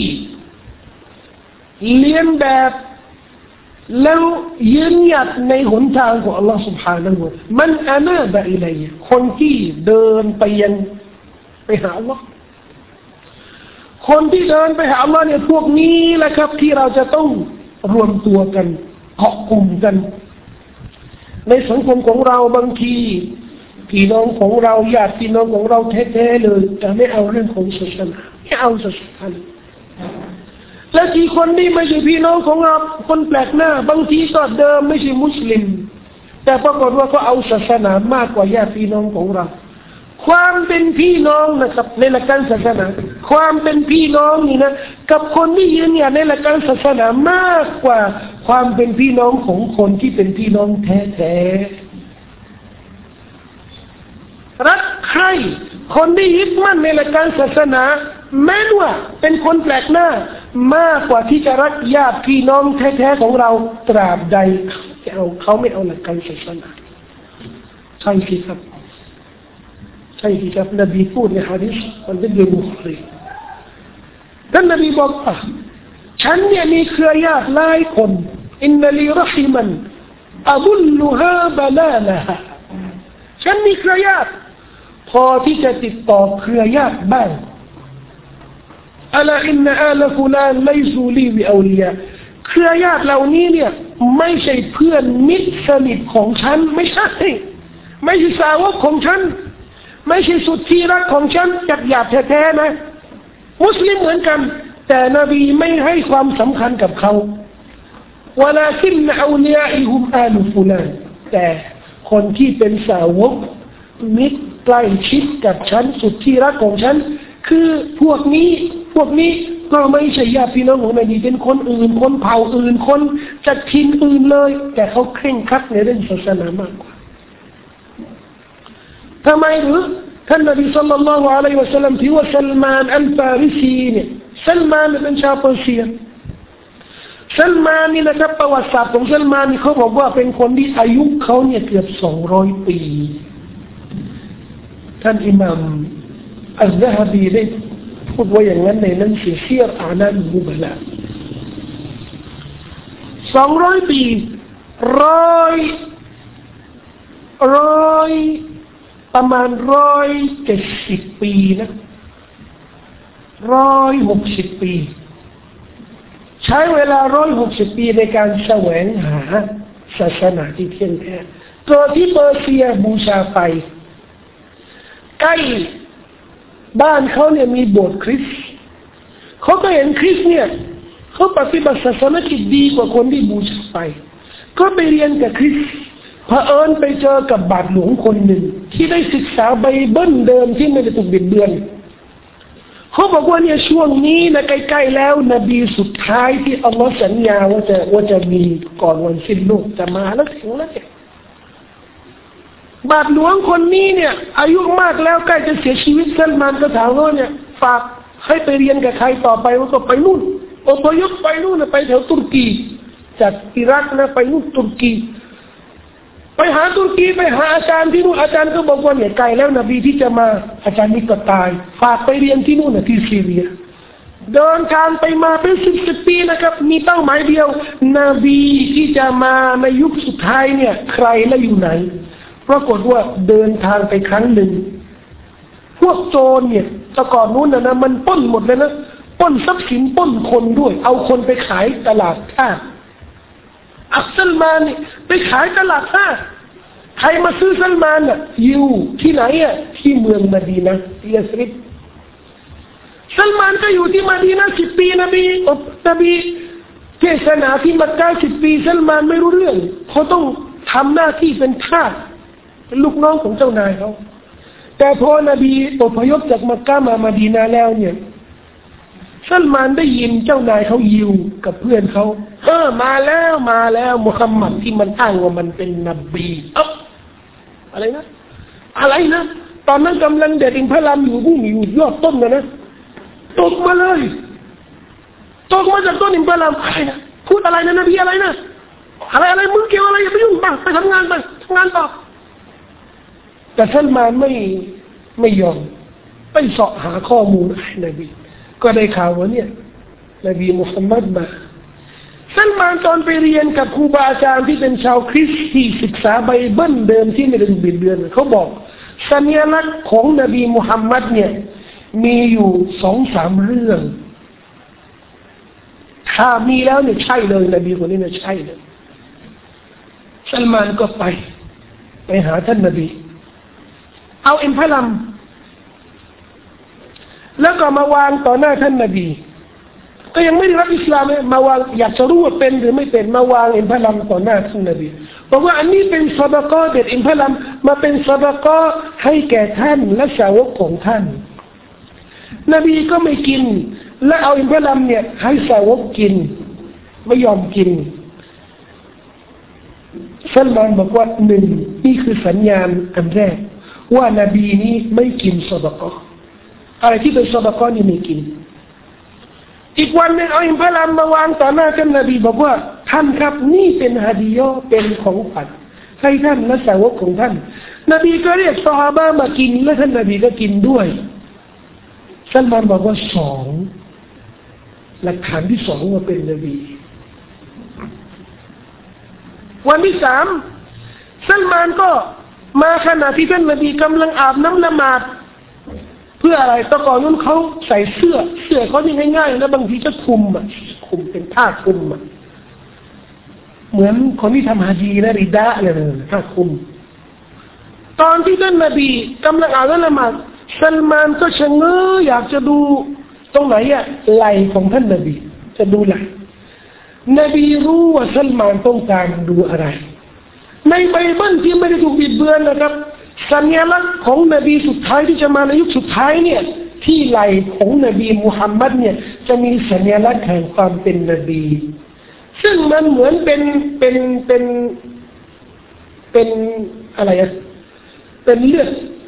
เลียนแบบแล้วยืนหยัดในหนทางของอัลลอฮ์ سبحانه และ มันอานาบะอิลัยฮะคนที่เดินไปยังไปหาอัลลอฮ์คนที่เดินไปหาอัลลอฮ์เนี่ยพวกนี้แหละครับที่เราจะต้องรวมตัวกันเกาะกลุ่มกันในสังคมของเราบางทีพี่น้องของเราญาติพี่น้องของเราแท้ๆเลยแต่ไม่เอาเรื่องของศาสนาไม่เอาศาสนาและที่คนนี้ไม่ใช่พี่น้องของเราคนแปลกหน้าบางทีก็เดิมไม่ใช่มุสลิมแต่ปรากฏว่าเขาเอาศาสนามากกว่าญาติพี่น้องของเราความเป็นพี่น้องนะครับในหลักการศาสนาความเป็นพี่น้องนี่นะกับคนที่ยืนหยัดในหลักการศาสนามากกว่าความเป็นพี่น้องของคนที่เป็นพี่น้องแท้ๆรักใครคนที่ยึดมั่นในหลักการศาสนาแม้ว่าเป็นคนแปลกหน้ามากกว่าที่จะรักญาติพี่น้องแท้ๆของเราตราบใดเขาเอาเขาไม่เอาหลักการศาสนาใช่สิครับใช่ที่ครับนบีพูดในหะดีษมันเป็นเรื่องบุคลิกท่านนบีบอกว่าฉันเนี่ยมีเครือญาติหลายคนอินนัลีรหิมันอับุลลุฮาบะลาละฮะฉันมีเครือญาติพอที่จะติดต่อเครือญาติบ้างอัลอินนะอาลฟุลานไลซูลีวิเอาลียาเครือญาติเหล่านี้เนี่ยไม่ใช่เพื่อนมิตรสนิทของฉันไม่ใช่ไม่ใช่สาวกของฉันไม่ใช่สุดที่รักของฉันจัดหยาบแท้ๆนะมุสลิมเหมือนกันแต่นบีไม่ให้ความสำคัญกับเขาวะลาคินอูลิยาอิฮุมอาลุฟุลานแต่คนที่เป็นสาวกมิตรใกล้ชิดกับฉันสุดที่รักของฉันคือพวกนี้พวกนี้ก็ไม่ใช่ญาติพี่น้องของนบีเป็นคนอื่นคนเผ่าอื่นคนจากถิ่นอื่นเลยแต่เขาเคร่งครัดในเรื่องศาสนามากกว่าทำไมหรือท่านนบีศ็อลลัลลอฮุอะลัยฮิวะซัลลัมที่ว่าซัลมานอัลฟาริซีเนี่ยซัลมานเป็นชาวเปอร์เซียซัลมานนี่นะครับประวัติศาสตร์ของซัลมานนี่เขาบอกว่าเป็นคนที่อายุเขาเนี่ยเกือบสองร้อยปีท่านอิหม่ามอัลซะฮะบีได้พูดว่าอย่างนั้นในหนังสือซีรอานัลมุบลาสองร้อยปีร้อยร้อยประมาณร้อยเจ็ดสิบปีนะร้อยหกสิบปีใช้เวลาร้อยหกสิบปีในการแสวงหาศาสนาที่เที่ยงแท้เกิดที่เปอร์เซียบูชาไฟใกล้บ้านเขาเนี่ยมีโบสถ์คริสต์เขาก็เห็นคริสต์เนี่ยเขาปฏิบัติศาสนกิจดีกว่าคนที่บูชาไฟก็ไปเรียนกับคริสต์เผอิญไปเจอกับบาทหลวงคนหนึ่งที่ได้ศึกษาไบเบิลเดิมที่ไม่ได้ถูกบิดเบือนเขาบอกว่าเนี่ยช่วงนี้นะใกล้ๆแล้วนบีสุดท้ายที่อัลลอฮ์สัญญาว่าจะว่าจะมีก่อนวันสิ้นโลกจะมาแล้วถึงแล้วเนี่ยบาทหลวงคนนี้เนี่ยอายุมากแล้วใกล้จะเสียชีวิตซัลมานก็ถามว่าเนี่ยฝากให้ไปเรียนกับใครต่อไปว่าก็ไปนู่นอพยพไปนู่นไปแถวตุรกีจากอิรักนะไปนู่นตุรกีไปหาตุรกีไปหาอาจารย์ที่นู่นอาจารย์ก็บอกว่าเนี่ยไกลแล้วนบีที่จะมาอาจารย์นี่ก็ตายฝากไปเรียนที่นู่นนะที่ซีเรียเดินทางไปมาเป็นสิบสิบปีนะครับมีเป้าหมายเดียวนบีที่จะมาในยุคสุดท้ายเนี่ยใครและอยู่ไหนปรากฏว่าเดินทางไปครั้งหนึ่งพวกโจรเนี่ยแต่ก่อนนู้นนะนะมันปล้นหมดเลยนะปล้นทรัพย์สินปล้นคนด้วยเอาคนไปขายตลาดท่าอับซัลมานนี่ไปขายตลาดท่าใครมาซื้อซัลมานน่ะอยู่ที่ไหนอ่ะที่เมืองมะดีนะห์ที่ยัสริบซัลมานก็อยู่ที่มะดีนะห์สิบปีนบีนบีเทศนาที่มักกะสิบปีซัลมานไม่รู้เรื่องเขาต้องทำหน้าที่เป็นทาสเป็นลูกน้องของเจ้านายเขาแต่พอนบีอพยพจากมักกะมามะดีนะห์แล้วเนี่ยซัลมานได้ยินเจ้านายเขายิวกับเพื่อนเขาเออมาแล้วมาแล้วมุฮัมมัดที่มันอ้างว่ามันเป็นนบีเอ้าอะไรนะอะไรนะตอนนั้นกำลังเด็ดอินพระลำอยู่พุ่งอยู่ยอดต้นนะนะตกมาเลยตกมาจากต้นอินพระลำอะไรนะพูดอะไรนะนบีอะไรนะอะไรอะไรมึงเกี่ยวอะไรอย่าไปยุ่งบ้างไปทำงานไปทำงานต่อแต่ซัลมานไม่ไม่ยอมไปเสาะหาข้อมูลให้นบีก็ได้ข่าวว่าเนี่ยนบีมุฮัมมัดมาซัลมานตอนไปเรียนกับครูบาอาจารย์ที่เป็นชาวคริสต์ที่ศึกษาไบเบิลเดิมที่ไม่ได้บิดเบือนเขาบอกสัญลักษณ์ของนบีมุฮัมมัดเนี่ยมีอยู่สองสามเรื่องถ้ามีแล้วเนี่ยใช่เลยนบีคนนี้เนี่ยใช่เลยซัลมานก็ไปไปหาท่านนบีเอาอิมพะลัมแล้วก็มาวางต่อหน้าท่านนบีก็ยังไม่ได้รับอิสลามเลยมาวางอยากจะรู้ว่าเป็นหรือไม่เป็นมาวางอิมพะลัมต่อหน้าท่านนบีบอกว่าอันนี้เป็นซอดาก้อเด็ดอิมพะลัมมาเป็นซอดาก้อให้แก่ท่านและสาวกของท่านนบีก็ไม่กินและเอาอิมพะลัมเนี่ยให้สาวกกินไม่ยอมกินซัลมานบอกว่าหนึ่งนี่คือสัญญาณอันแรกว่านบีนี้ไม่กินซอดาก้ออะไรที่เป็นซอดาก้อนี่ไม่กินอีกวันหนึ่งเอาอิมพะลัมมาวางต่อหน้าท่านนบีบอกว่าท่านครับนี่เป็นฮะดียะห์เป็นของขวัญให้ท่านและสาวกของท่านนบีก็เรียกซอฮาบะห์มากินและท่านนบีก็กินด้วยซัลมานบอกว่าสองหลักฐานที่สองว่าเป็นนบีวันที่สามซัลมานก็มาขณะที่ท่านนบีกำลังอาบน้ำละหมาดเพื่ออะไรตะก่อนนั้นเขาใส่เสื้อเสื้อเขานี่ง่ายๆนะบางทีจะคลุมอ่ะคลุมเป็นผ้าคลุมอ่ะเหมือนคนที่ทำฮะจีนะริดะอะไรนะผ้าคลุมตอนที่ท่านนบีกำลังอาบน้ำละหมาดซัลมานก็ชะเง้ออยากจะดูตรงไหนอ่ะไหล่ของท่านนบีจะดูไหล่นบีรู้ว่าซัลมานต้องการดูอะไรในไบเบิลที่ไม่ได้ถูกบิดเบือนนะครับสัญลักษณ์ของนบีสุดท้ายที่จะมาในยุคสุดท้ายเนี่ยที่ไหล่ของนบีมุฮัมมัดเนี่ยจะมีสัญลักษณ์แห่งความเป็นนบีซึ่งมันเหมือนเป็นเป็นเป็นเป็นอะไรอะเป็นเลือด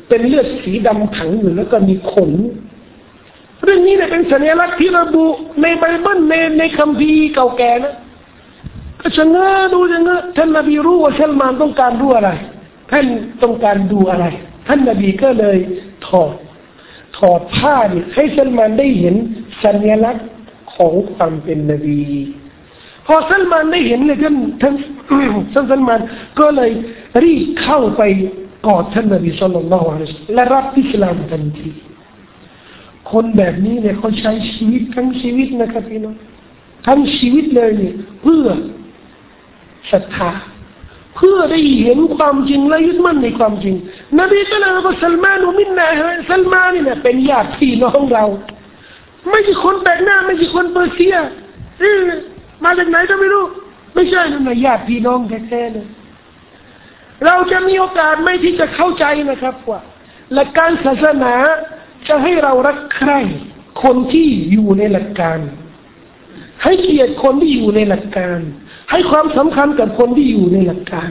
เป็นเลือดสีดำขังอยู่แล้วก็มีขนเรื่องนี้เนี่ยเป็นสัญลักษณ์ที่ระบุในไบเบิลในในคัมภีร์เก่าแก่นะก็ชะเง้อดูชะเง้อท่านนบีรู้ว่าซัลมานต้องการรู้อะไรท่านต้องการดูอะไรท่านนบีก็เลยถอดถอดผ้าเนี่ยให้ซัลมานได้เห็นสัญลักษณ์ของความเป็นนบีพอซัลมานได้เห็นเลยท่านท่านท่านซัลมานก็เลยรีบเข้าไปกอดท่านนบีศ็อลลัลลอฮุอะลัยฮิวะซัลลัมและรับอิสลามทันทีคนแบบนี้เนี่ยเขาใช้ชีวิตทั้งชีวิตนะครับพี่น้องทั้งชีวิตเลยเนี่ยเพื่อศรัทธาเพื่อได้เห็นความจริงและยึดมั่นในความจริงนบีก็เลยบอกซัลมานอุมินนะซัลมานเนี่ยเป็นญาติพี่น้องเราไม่ใช่คนแปลกหน้าไม่ใช่คนเปอร์เซียเออมาจากไหนก็ไม่รู้ไม่ใช่นั่นนะญาติพี่น้องแท้ๆเลยเราจะมีโอกาสไหมที่จะเข้าใจนะครับว่าหลักการศาสนาจะให้เรารักใคร่คนที่อยู่ในหลักการให้เกียรติคนที่อยู่ในหลักการให้ความสำคัญกับคนที่อยู่ในหลักการ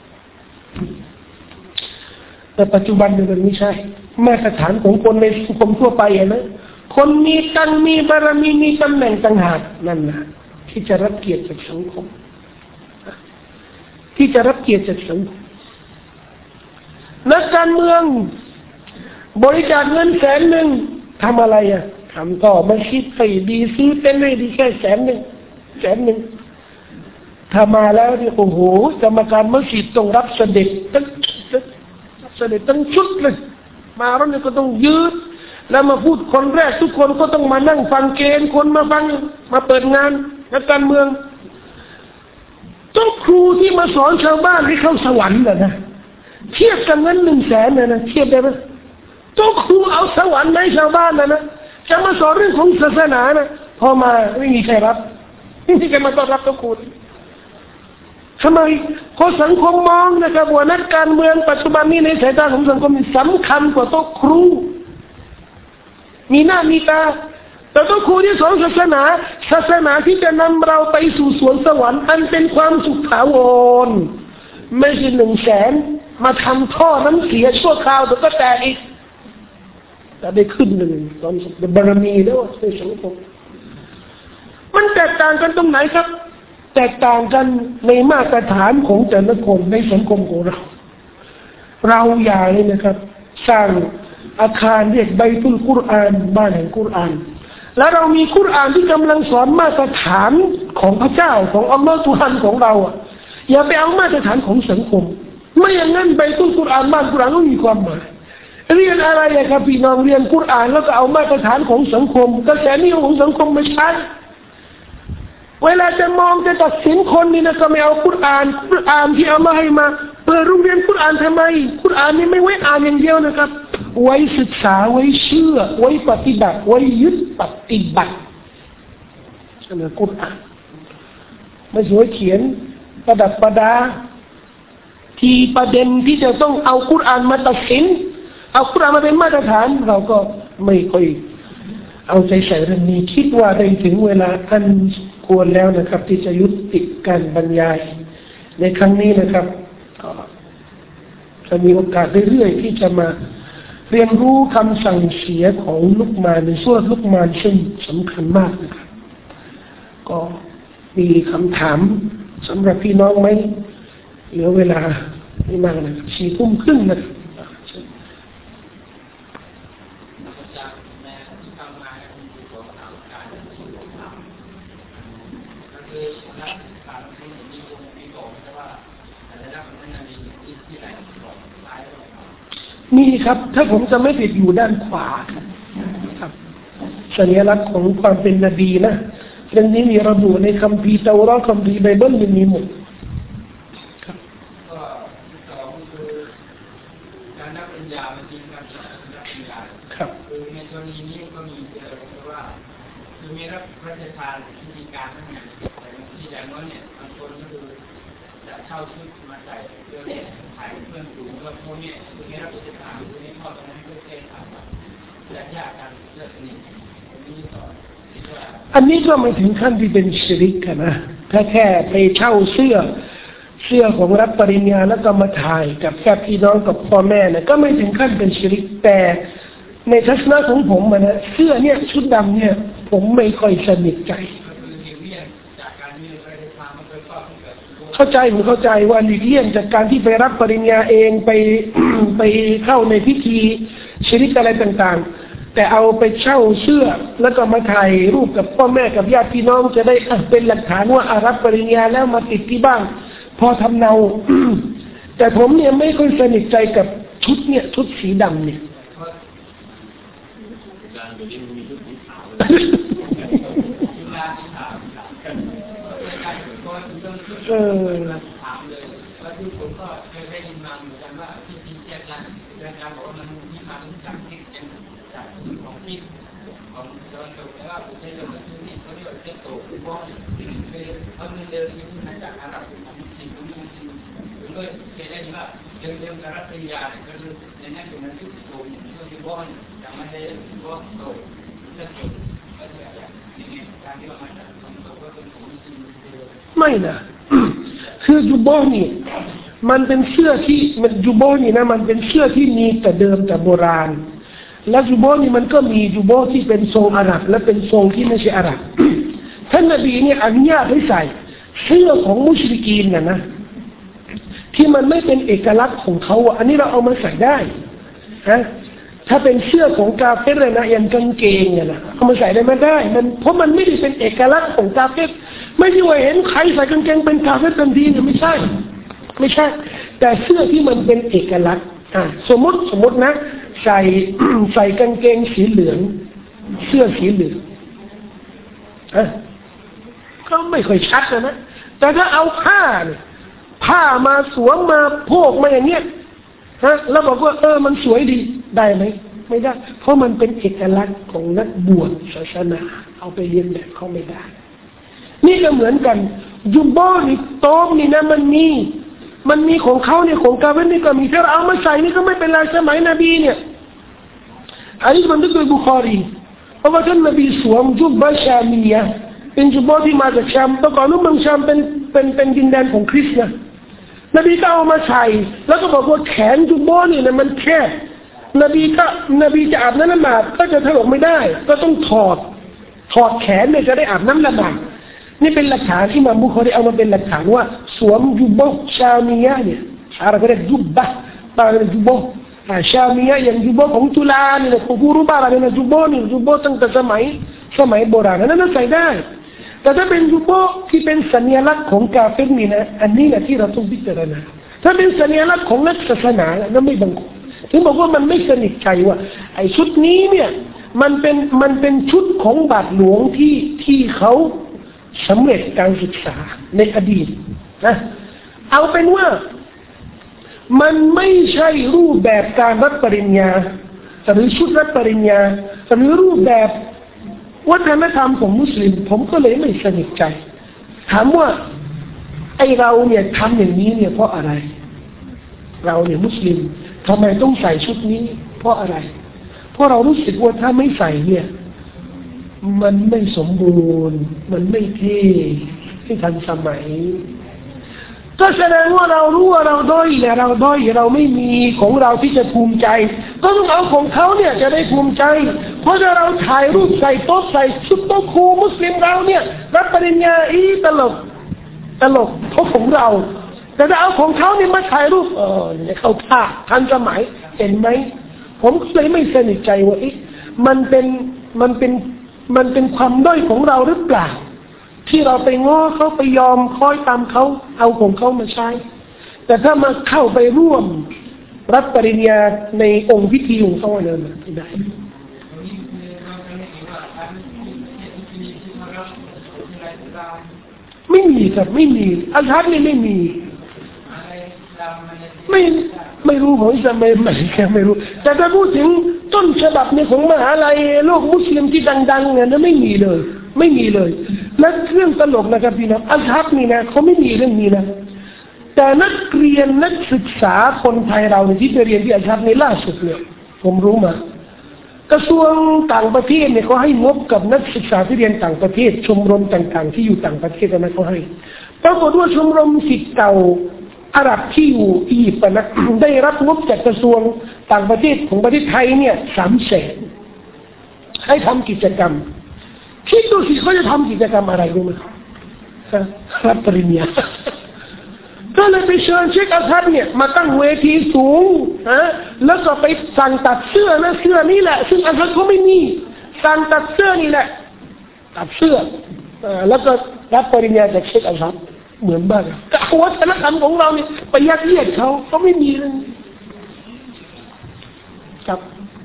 แต่ปัจจุบันเนี่ยมันไม่ใช่มาตรฐานของคนในสังคมทั่วไปนะคนมีตังมีบารมีมีตำแหน่งต่างหากนั่นนะที่จะรับเกียรติจากสังคมที่จะรับเกียรติจากสังคมนักการเมืองบริจาคเงินแสนหนึ่งทำอะไรอ่ะทำต่อไม่คิดไปดีซื้อเป็นไม่ดีแค่แสนหนึ่งแสนหนึ่งถ้ามาแล้วนี่โอ้โหกรรมการมัสยิดต้องรับเสด็จตั้งเสด็จตั้งชุดเลยมาแล้วนี่ก็ต้องยืดแล้วมาพูดคนแรกทุกคนก็ต้องมานั่งฟังเกณฑ์คนมาฟังมาเปิดงานนักการเมืองต้องครูที่มาสอนชาวบ้านให้เข้าสวรรค์น่ะนะเทียบกับเงินหนึ่งแสนน่ะนะเทียบได้ไหมต้องครูเอาสวรรค์ให้ชาวบ้านน่ะนะจะมาสอนเรื่องของศาสนานะพอมาไม่มีใครรับไม่มีใครมาต้อนรับตัวครูทำไมเพราะสังคมมองนะครับว่านักการเมืองปัจจุบันนี้ในสายตาของสังคมสำคัญกว่าโต๊ะครูมีหน้ามีตาแต่โต๊ะครูที่สอนศาสนาศาสนาที่จะนำเราไปสู่สวนสวรรค์อันเป็นความสุขถาวรไม่ใช่หนึ่งแสนมาทำท่อน้ำเสียชั่วคราวแต่ก็แตกอีกแต่ได้ขึ้นหนึ่งตอนบารมีแล้วในสังคมมันแตกต่างกันตรงไหนครับแตกต่างกันในมาตรฐานของแต่ละคนในสังคมของเราเราอย่าเลยนะครับสร้างอาคารเรียกไบตุลกุรอานบ้านแห่งกุรอานแล้วเรามีกุรอานที่กำลังสอนมาตรฐานของพระเจ้าของอัลลอฮฺตุฮันของเราอ่ะอย่าไปเอามาตรฐานของสังคมไม่อย่างนั้นไบตุลกุรอานบ้านกุรอานไม่มีความหมายเรียนอะไรครับพี่น้องเรียนกุรอานแล้วก็เอามาตรฐานของสังคมกระแสนิยมของสังคมมาใช้เวลาจะมองจะตัดสินคนนี่นะก็ไม่เอากุรอานกุรอานที่เอามาให้มาเปิดโรงเรียนกุรอานทำไมกุรอานนี่ไม่ไว้อ่านอย่างเดียวนะครับไว้ศึกษาไว้เชื่อไว้ปฏิบัติไว้ยึดปฏิบัตินั่นคือกุรอานไม่สวยเขียนประดับประดาที่ประเด็นที่จะต้องเอากุรอานมาตัดสินเอากุรอานมาเป็นมาตรฐานเราก็ไม่ค่อยเอาใจใส่เรื่องนี้คิดว่าได้ถึงเวลาอันควรแล้วนะครับที่จะยุติการบรรยายในครั้งนี้นะครับก็จะมีโอกาสเรื่อยๆที่จะมาเรียนรู้คำสั่งเสียของลุกมานในส่วนลุกมานซึ่งสำคัญมากนะครับก็มีคำถามสำหรับพี่น้องไหมเหลือเวลาไม่มากนะสี่ทุ่มครึ่งนะมีครับถ้าผมจะไม่ผิดอยู่ด้านขวาครับสัญลักษณ์ของความเป็นนบีนะเรื่องนี้มีระบุในคัมภีร์เตาราคัมภีร์ไบเบิลมีหมดครับก็ต่อคือการนับปัญญามันจริงการนับปัญญาครับคือในกรณีนี้ก็มีเอ่อว่าคือมีรับพระราชทานพิธีการทั้งนั้นที่อย่างน้อยเนี่ยบางคนก็คือจะเช่าชุดมาใส่เพื่อถ่ายเพื่อนดูว่าพวกนี้คือมีรับพระราชทานพวกนี้ทอดตรงนั้นเพื่อเทศน์และยากกันเลือกนี่นี้ต่ออันนี้ก็ไม่ถึงขั้นที่เป็นชิริกนะถ้าแค่ไปเช่าเสื้อเสื้อของรับปริญญาแล้วก็มาถ่ายกับแค่พี่น้องกับพ่อแม่เนี่ยก็ไม่ถึงขั้นเป็นชิริกแต่ในทัศนะของผมนะเสื้อเนี่ยชุดดำเนี่ยผมไม่ค่อยสนิทใจเข้าใจผมเข้าใจว่าหลีกเลี่ยงจากการที่ไปรับปริญญาเองไป ไปเข้าในพิธีชิริกอะไรต่างๆแต่เอาไปเช่าเสื้อแล้วก็มาถ่ายรูปกับพ่อแม่กับญาติพี่น้องจะได้เป็นหลักฐานว่ารับปริญญาแล้วมาติดที่บ้านพอทำเนา แต่ผมเนี่ยไม่ค่อยสนิทใจกับชุดเนี่ยชุดสีดำเนี่ยเออถามเลยว่าที่ผมก็เคยได้ยินมาเหมือนกันว่าที่จริงแยกกันแยกกันบอกว่ามันมีมาจากที่เป็นจากของที่ของตอนตกแล้วผมได้ยินว่าที่นี่เขาเรียกว่าเจ้าโตคือว่าคือเขาเดินที่มาจากอาหรับของสิ่งนี้ผมก็เคยได้ยินว่าเดินเดินการรับปริญญาก็คือในนั้นเป็นที่โตก็คือว่าจากมันได้ว่าโตเจ้าโตก็คืออย่างนี้การที่เรามาจากของโตก็เป็นของจริงไม่นะคือจูโบนี่มันเป็นเสื้อที่มันจูโบนี่นะมันเป็นเสื้อที่มีแต่เดิมแต่โบราณและจูโบนี่มันก็มีจูโบที่เป็นทรงอาหรับและเป็นทรงที่ไม่ใช่อาหรับ ท่านนบีเนี่ยอนุญาตให้ใส่เสื้อของมุชริกีนนะนะที่มันไม่เป็นเอกลักษณ์ของเขาอันนี้เราเอามาใส่ได้ฮะถ้าเป็นเสื้อของกาเฟรนะอย่างกางเกงเนี่ยนะเอามาใส่ได้ไม่ได้มันเพราะมันไม่ได้เป็นเอกลักษณ์ของกาเฟรไม่ใช่ว่าเห็นใครใส่กางเกงเป็นกาเฟรทันทีเนี่ยไม่ใช่ไม่ใช่แต่เสื้อที่มันเป็นเอกลักษณ์อ่ะสมมติสมมตินะใส่ ใส่กางเกงสีเหลืองเสื้อสีเหลืองอ่ะก็ไม่ค่อยชัดนะแต่ถ้าเอาผ้าเนี่ยผ้ามาสวมมาโพกมาอย่างเงี้ยฮะแล้วบอกว่าเออมันสวยดีได้ไหมไม่ได้เพราะมันเป็นเอกลักษณ์ของนักบวชศาสนาเอาไปเรียนแบบเขาไม่ได้นี่ก็เหมือนกันยุบโบนี่โต๊ะนี่นะมันมีมันมีของเขาเนี่ยของกาเวนนี่ก็มีถ้าเอามาใส่นี่ก็ไม่เป็นไรสมัยนบีเนี่ยอันนี้มันโดยบุคอรีเพราะว่าท่านนบีสวมยุบบะชามียะเป็นยุบโบที่มาจากชามแต่ก่อนนู้นเมืองชามเป็นเป็นเป็นดินแดนของคริสต์นะนบีก็เอามาใส่แล้วก็บอกว่าแขนยุบโบนี่เนี่ยมันแคบนบีก็นบีจะอาบน้ำละหมาดก็จะถลกไม่ได้ก็ต้องถอดถอดแขนเนี่ยจะได้อาบน้ำละหมาดนี่เป็นหลักฐานที่มาบุคอรีเอามาเป็นหลักฐานว่าสวมยุบบชามียะเนี่ยอาหรับเรียกยุบบะบางเรียกยุบบชามียะอย่างยุบของตุลาเนี่ยของกูรุบาอะไรเนี่ยยุบนี่ยุบตั้งแต่สมัยสมัยโบราณนั้นน่าใส่ได้แต่ถ้าเป็นยุบที่เป็นสัญลักษณ์ของกาเฟรนี่นะอันนี้แหละที่เราต้องพิจารณาถ้าเป็นสัญลักษณ์ของนักศาสนานั่นไม่บังคับถึงบอกว่ามันไม่สนิทใจว่าไอ้ชุดนี้เนี่ยมันเป็นมันเป็นชุดของบาทหลวงที่ที่เขาสำเร็จการศึกษาในอดีตนะเอาเป็นว่ามันไม่ใช่รูปแบบการรับปริญญาหรือชุดรับปริญญาหรือรูปแบบวัฒนธรรมของมุสลิมผมก็เลยไม่สนิทใจถามว่าไอเราเนี่ยทำอย่างนี้เนี่ยเพราะอะไรเราเนี่ยมุสลิมทำไมต้องใส่ชุดนี้เพราะอะไรเพราะเรารู้สึกว่าถ้าไม่ใส่เนี่ยมันไม่สมบูรณ์มันไม่เท่ไม่ทันสมัยก็แสดงว่าเรารู้ว่าเราด้อยและเราด้อยเราไม่มีของเราที่จะภูมิใจก็ต้องเอาของเขาเนี่ยจะได้ภูมิใจเพราะถ้าเราถ่ายรูปใส่โต๊ะใส่ชุดโต๊ะครูมุสลิมเราเนี่ยรับปริญญาอีตลกตลกเพราะของเราแต่ถ้าเอาของเขาเนี่ยมาถ่ายรูปเออเนี่ยเขาท่าทันสมัยเห็นไหมผมเลยไม่สนิทใจว่าอีมันเป็นมันเป็นมันเป็นความด้อยของเราหรือเปล่าที่เราไปง้อเขาไปยอมคอยตามเขาเอาของเขามาใช้แต่ถ้ามาเข้าไปร่วมรับปริญญาในองค์พิธีของเขาเนี่ยไม่ได้ไม่มีครับไม่มีอัลฮัดนี่ไม่มีไม่ไม่รู้ของอิสลามไม่แค่ไม่รู้แต่ถ้าพูดถึงต้นฉบับในของมหาลัยโลกมุสลิมที่ดังๆเนี่ยไม่มีเลยไม่มีเลยและเรื่องตลกนะครับพี่น้องอัลฮัดนี่นะเขาไม่มีเรื่องนี้นะแต่นักเรียนนักศึกษาคนไทยเราที่ไปเรียนที่อัลฮัดในล่าสุดเนี่ยผมรู้มากระทรวงต่างประเทศเนี่ยเขาให้งบกับนักศึกษาที่เรียนต่างประเทศชมรมต่างๆที่อยู่ต่างประเทศนะเขาให้ปรากฏว่าชมรมศิษย์เก่าอาหรับที่อยู่อียิปต์นะได้รับงบจากกระทรวงต่างประเทศของประเทศไทยเนี่ยสามแสนให้ทำกิจกรรมคิดดูสิเขาจะทำกิจกรรมอะไรรู้ไหมรับปริญญาก็เลยไปเชิญเชคอัลฮัดเนี่ยมาตั้งเวทีสูงฮะแล้วก็ไปสั่งตัดเสื้อนะเสื้อนี่แหละซึ่งอัลฮัดเขาไม่มีสั่งตัดเสื้อนี่แหละตัดเสื้อแล้วก็รับปริญญาจากเชคอัลฮัดเหมือนบ้านแต่วัฒนธรรมของเราเนี่ยไปยัดเยียดเขาเขาไม่มีเลยครับ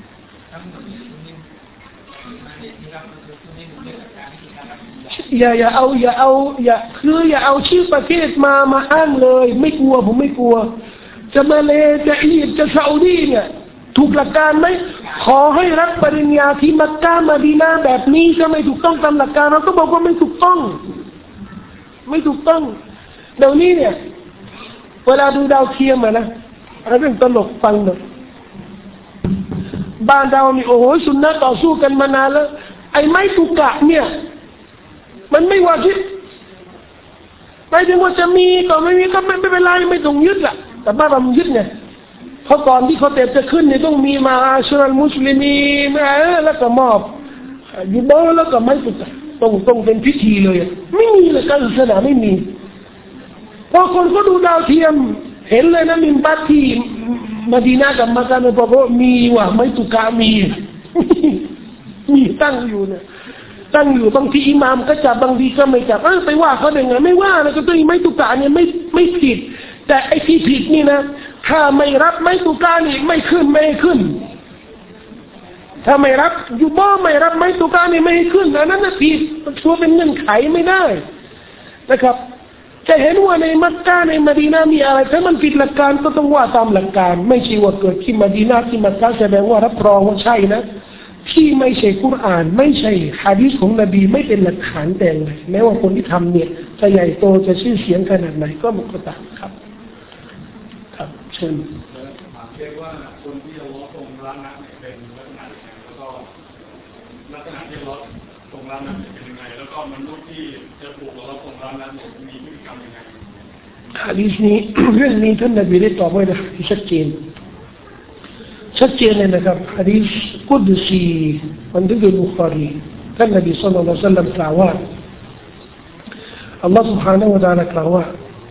อย่าอย่าเอาอย่าเอาอย่าคืออย่าเอาชื่อประเทศมามาอ้างเลยไม่กลัวผมไม่กลัวจะมาเลจะอียิปต์จะซาอุดีเนี่ยถูกหลักการไหมขอให้รับปริญญาที่มักกะมะดีนะห์แบบนี้จะไม่ถูกต้องตามหลักการเราก็บอกว่าไม่ถูกต้องไม่ถูกต้องเดี๋ยวนี้เนี่ยเวลาดูดาวเทียมอะนะอะไรเป็นตลกฟังหน่อยบ้านเรานี่โอ้โหสุนนะต่อสู้กันมานานแล้วไอ้ไม้ตุกะเนี่ยมันไม่ว่าคิดไม่ถึงว่าจะมีก็ไม่มีก็ไม่ไม่เป็นไรไม่ต้องยึดละแต่บ้านเรายึดไงเพราะก่อนที่เขาเตะจะขึ้นเนี่ยต้องมีมาชนมุสลิมีแล้วก็มอบยูโบแล้วก็ไม่ตุกะต้องต้องเป็นพิธีเลยไม่มีเลยการศาสนาไม่มีพอคนก็ดูดาวเทียมเห็นเลยนะมินบัตที่มะดีนะห์กับมักกะเนี่ยบอกว่ามีว่ะไม่ตุกะมีมีตั้งอยู่เนี่ยตั้งอยู่บางทีอิหม่ามก็จับบางทีก็ไม่จับเออไปว่าเขาได้ไงไม่ว่านะก็ตัวไม่ตุกะเนี่ยไม่ไม่ผิดแต่ไอ้ที่ผิดนี่นะถ้าไม่รับไม่ตุกะนี่ไม่ขึ้นไม่ขึ้นถ้าไม่รับอยู่บ่ไม่รับไม่ตุกะนี่ไม่ขึ้นอันนั้นน่ะผิดชัวร์เป็นเงื่อนไขไม่ได้นะครับจะเห็นว่าในมักกะในมะดีนะห์มีอะไรถ้ามันผิดหลักการก็ต้องว่าตามหลักการไม่ใช่ว่าเกิดที่มะดีนะห์ที่มักกะแสดงว่ารับรองว่าใช่นะที่ไม่ใช่กุรอานไม่ใช่หะดีษของนบีไม่เป็นหลักฐานแต่เลยแม้ว่าคนที่ทำเนี่ยจะใหญ่โตจะชื่อเสียงขนาดไหนก็มันก็ตามครับครับเชิญเรียกว่าคนที่จะล้อตรงร้านนั้นเป็นลักษณะยังไงแล้วก็ลักษณะที่ล้อตรงร้านนั้นเป็นยังไงแล้วก็มนุษย์ที่จะถูกล้อตรงร้านนั้นมีพฤติกรรมยังไงหะดีษนี้เรื่องนี้ท่านนบีได้ตอบไว้นะชัดเจนชัดเจนเลยนะครับหะดีษกุดซีบันทึกโดยบุคอรีท่านนบีศ็อลลัลลอฮุอะลัยฮิวะซัลลัมกล่าวว่าอัลลอฮฺ سبحانه และ تعالى กล่าวว่า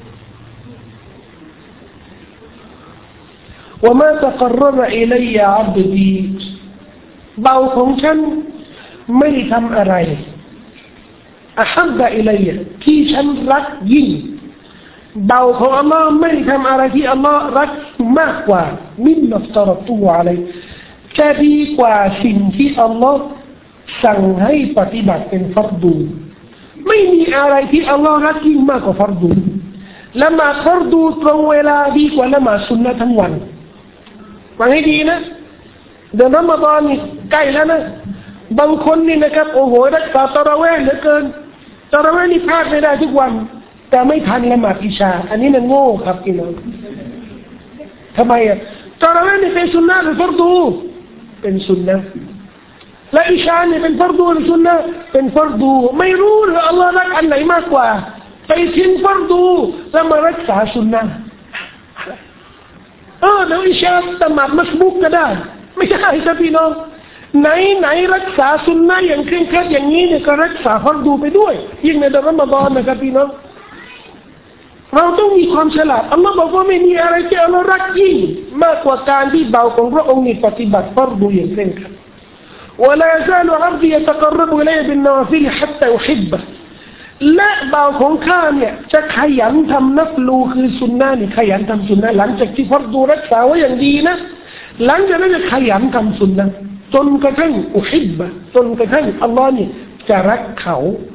وما تقرب إلي عبدي เบาของฉันไม่ทำอะไรอะฮับะอิลัยที่ฉันรักยิ่งเบาของอัลลอฮ์ไม่ทำอะไรที่อัลลอฮ์รักมากกว่ามินนัฟตรตุอะไรจะดีกว่าสิ่งที่อัลลอฮ์สั่งให้ปฏิบัติเป็นฟัรดูไม่มีอะไรที่อัลลอฮ์รักยิ่งมากกว่าฟัรดูละหมาดฟัรดูตรงเวลาดีกว่าละหมาดซุนนะห์ทั้งวันฟังให้ดีนะเดือนรอมฎอนนี่ใกล้แล้วนะบางคนนี่นะครับโอ้โหรักษาตะเราะเวห์เหลือเกินตะเราะเวห์นี่พลาดไม่ได้ทุกวันแต่ไม่ทันละหมาดอิชาอันนี้มันโง่ครับพี่น้องทำไมอ่ะตะเราะเวห์นี่เป็นซุนนะห์หรือฟัรดูเป็นซุนนะห์และอิชานี่เป็นฟัรดูหรือซุนนะห์เป็นฟัรดูไม่รู้หรืออัลลอฮ์รักอันไหนมากกว่าไปทิ้งฟัรดูแล้วมารักษาซุนนะห์เออแล้วอิชาละหมาดมัสบุกก็ได้ไม่ใช่ครับพี่น้องไหนไหนรักษาซุนนะห์อย่างเคร่งครัดอย่างนี้เนี่ยก็รักษาฟัรดูไปด้วยยิ่งในเดือนรอมฎอนนะครับพี่น้องเราต้องมีความฉลาดอัลลอฮ์บอกว่าไม่มีอะไรที่อัลลอฮ์รักยิ่งมากกว่าการที่เบาของพระองค์นี่ปฏิบัติฟัรดูอย่างเคร่งครัด ولا يزال عبدي يتقرب إلي بالنوافل حتى أحبه และเบาของข้าเนี่ยจะขยันทำนัฟลูคือซุนนะห์นี่ขยันทำซุนนะห์หลังจากที่ฟัรดูรักษาไว้อย่างดีนะหลังจากนั้นจะขยันทำซุนนะห์จนกระทั่งอุฮิบบะจนกระทั่งอัลลอฮ์นี่จะรักเขา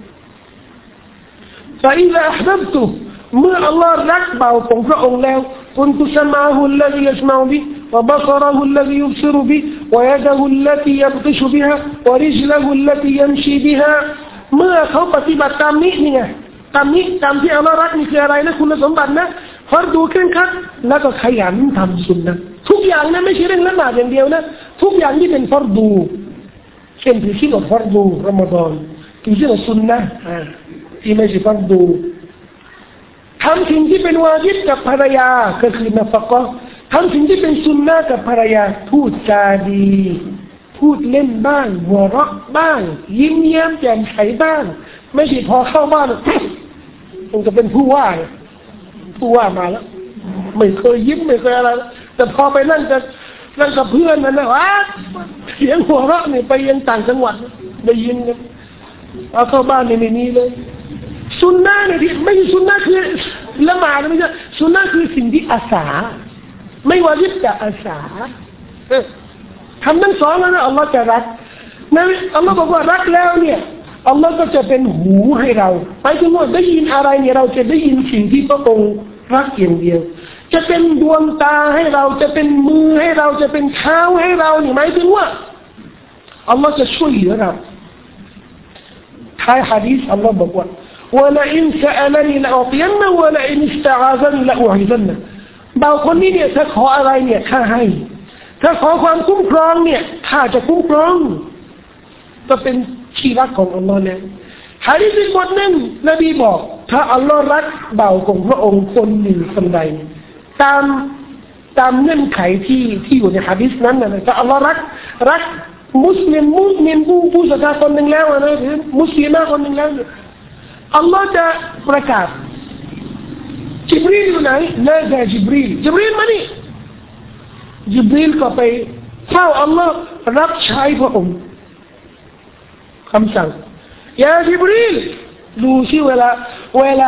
فإذا أحببته เมื่ออัลลอฮ์รักเบาของพระองค์แล้วكنت سمعه الذي يسمع به وبصره الذي يبصر به ويده التي يبطش بها ورجله التي يمشي بها เมื่อเขาปฏิบัติตามนี้นี่ไงตามนี้ตามที่อัลลอฮ์รักนี่คืออะไรนะคุณสมบัตินะฟัรดูเคร่งครัดแล้วก็ขยันทำซุนนะห์ทุกอย่างนะไม่ใช่เรื่องละหมาดอย่างเดียวนะทุกอย่างที่เป็นฟัรดูเช่นที่ชื่อว่าฟัรดูรอมฎอนที่ชื่อว่าซุนนะห์ที่ไม่ใช่ฟัรดูทำสิ่งที่เป็นวาญิบกับภรรยาก็คือนัฟกะห์ทำสิ่งที่เป็นซุนนะห์กับภรรยาพูดจาดีพูดเล่นบ้างหัวเราะบ้างยิ้มแย้มแจ่มใสบ้างไม่ใช่พอเข้าบ้านมันจะเป็นผู้ว่าผู้ว่ามาแล้วไม่เคยยิ้มไม่เคยอะไรแต่พอไปนั่งกับนั่งกับเพื่อนนั่นนะวะเสียงหัวเราะเนี่ยไปยังต่างจังหวัดได้ยินกันเอาเข้าบ้านในนี้เลยซุนนะห์เนี่ยที่ไม่ใช่ซุนนะห์คือละหมาดไม่ใช่ซุนนะห์คือสิ่งที่อาสาไม่วาญิบแต่อาสาทำทั้งสองแล้วนะอัลลอฮ์จะรักนะอัลลอฮ์บอกว่ารักแล้วเนี่ยอัลลอฮ์ก็จะเป็นหูให้เราหมายถึงว่าได้ยินอะไรเนี่ยเราจะได้ยินสิ่งที่พระองค์รักอย่างเดียวจะเป็นดวงตาให้เราจะเป็นมือให้เราจะเป็นเท้าให้เราเนี่ยหมายถึงว่าอัลลอฮ์จะช่วยเหลือเราท้ายหะดีษอัลลอฮ์บอกว่า وَلَئِنْ سَأَلَنِي لَأُعْطِيَنَّهُ وَلَئِنِ اسْتَعَاذَنِي لَأُعِيذَنَّهُ บ่าวคนนี้เนี่ยถ้าขออะไรเนี่ยข้าให้ถ้าขอความคุ้มครองเนี่ยข้าจะคุ้มครองก็เป็นที่รักของอัลลอฮ์นะหะดีษอีกบทหนึ่งนบีบอกถ้าอัลลอฮ์รักบ่าวของพระองค์คนหนึ่งคนใดตามตามเงื่อนไขที่ที่อยู่ในหะดีษนั้นนะถ้าอัลลอฮ์รักรักมุสลิมมุสลิมผู้ผู้ศรัทธาคนหนึ่งแล้วนะหรือมุสลิมคนหนึ่งแล้วอัลลอฮ์จะประกาศจิบรีลอยู่ไหนน่าจะจิบรีลจิบรีลมานี่จิบรีลก็ไปเฝ้าอัลลอฮ์รับใช้พระองค์คำสั่งยาจิบรีลดูสิเวลาเวลา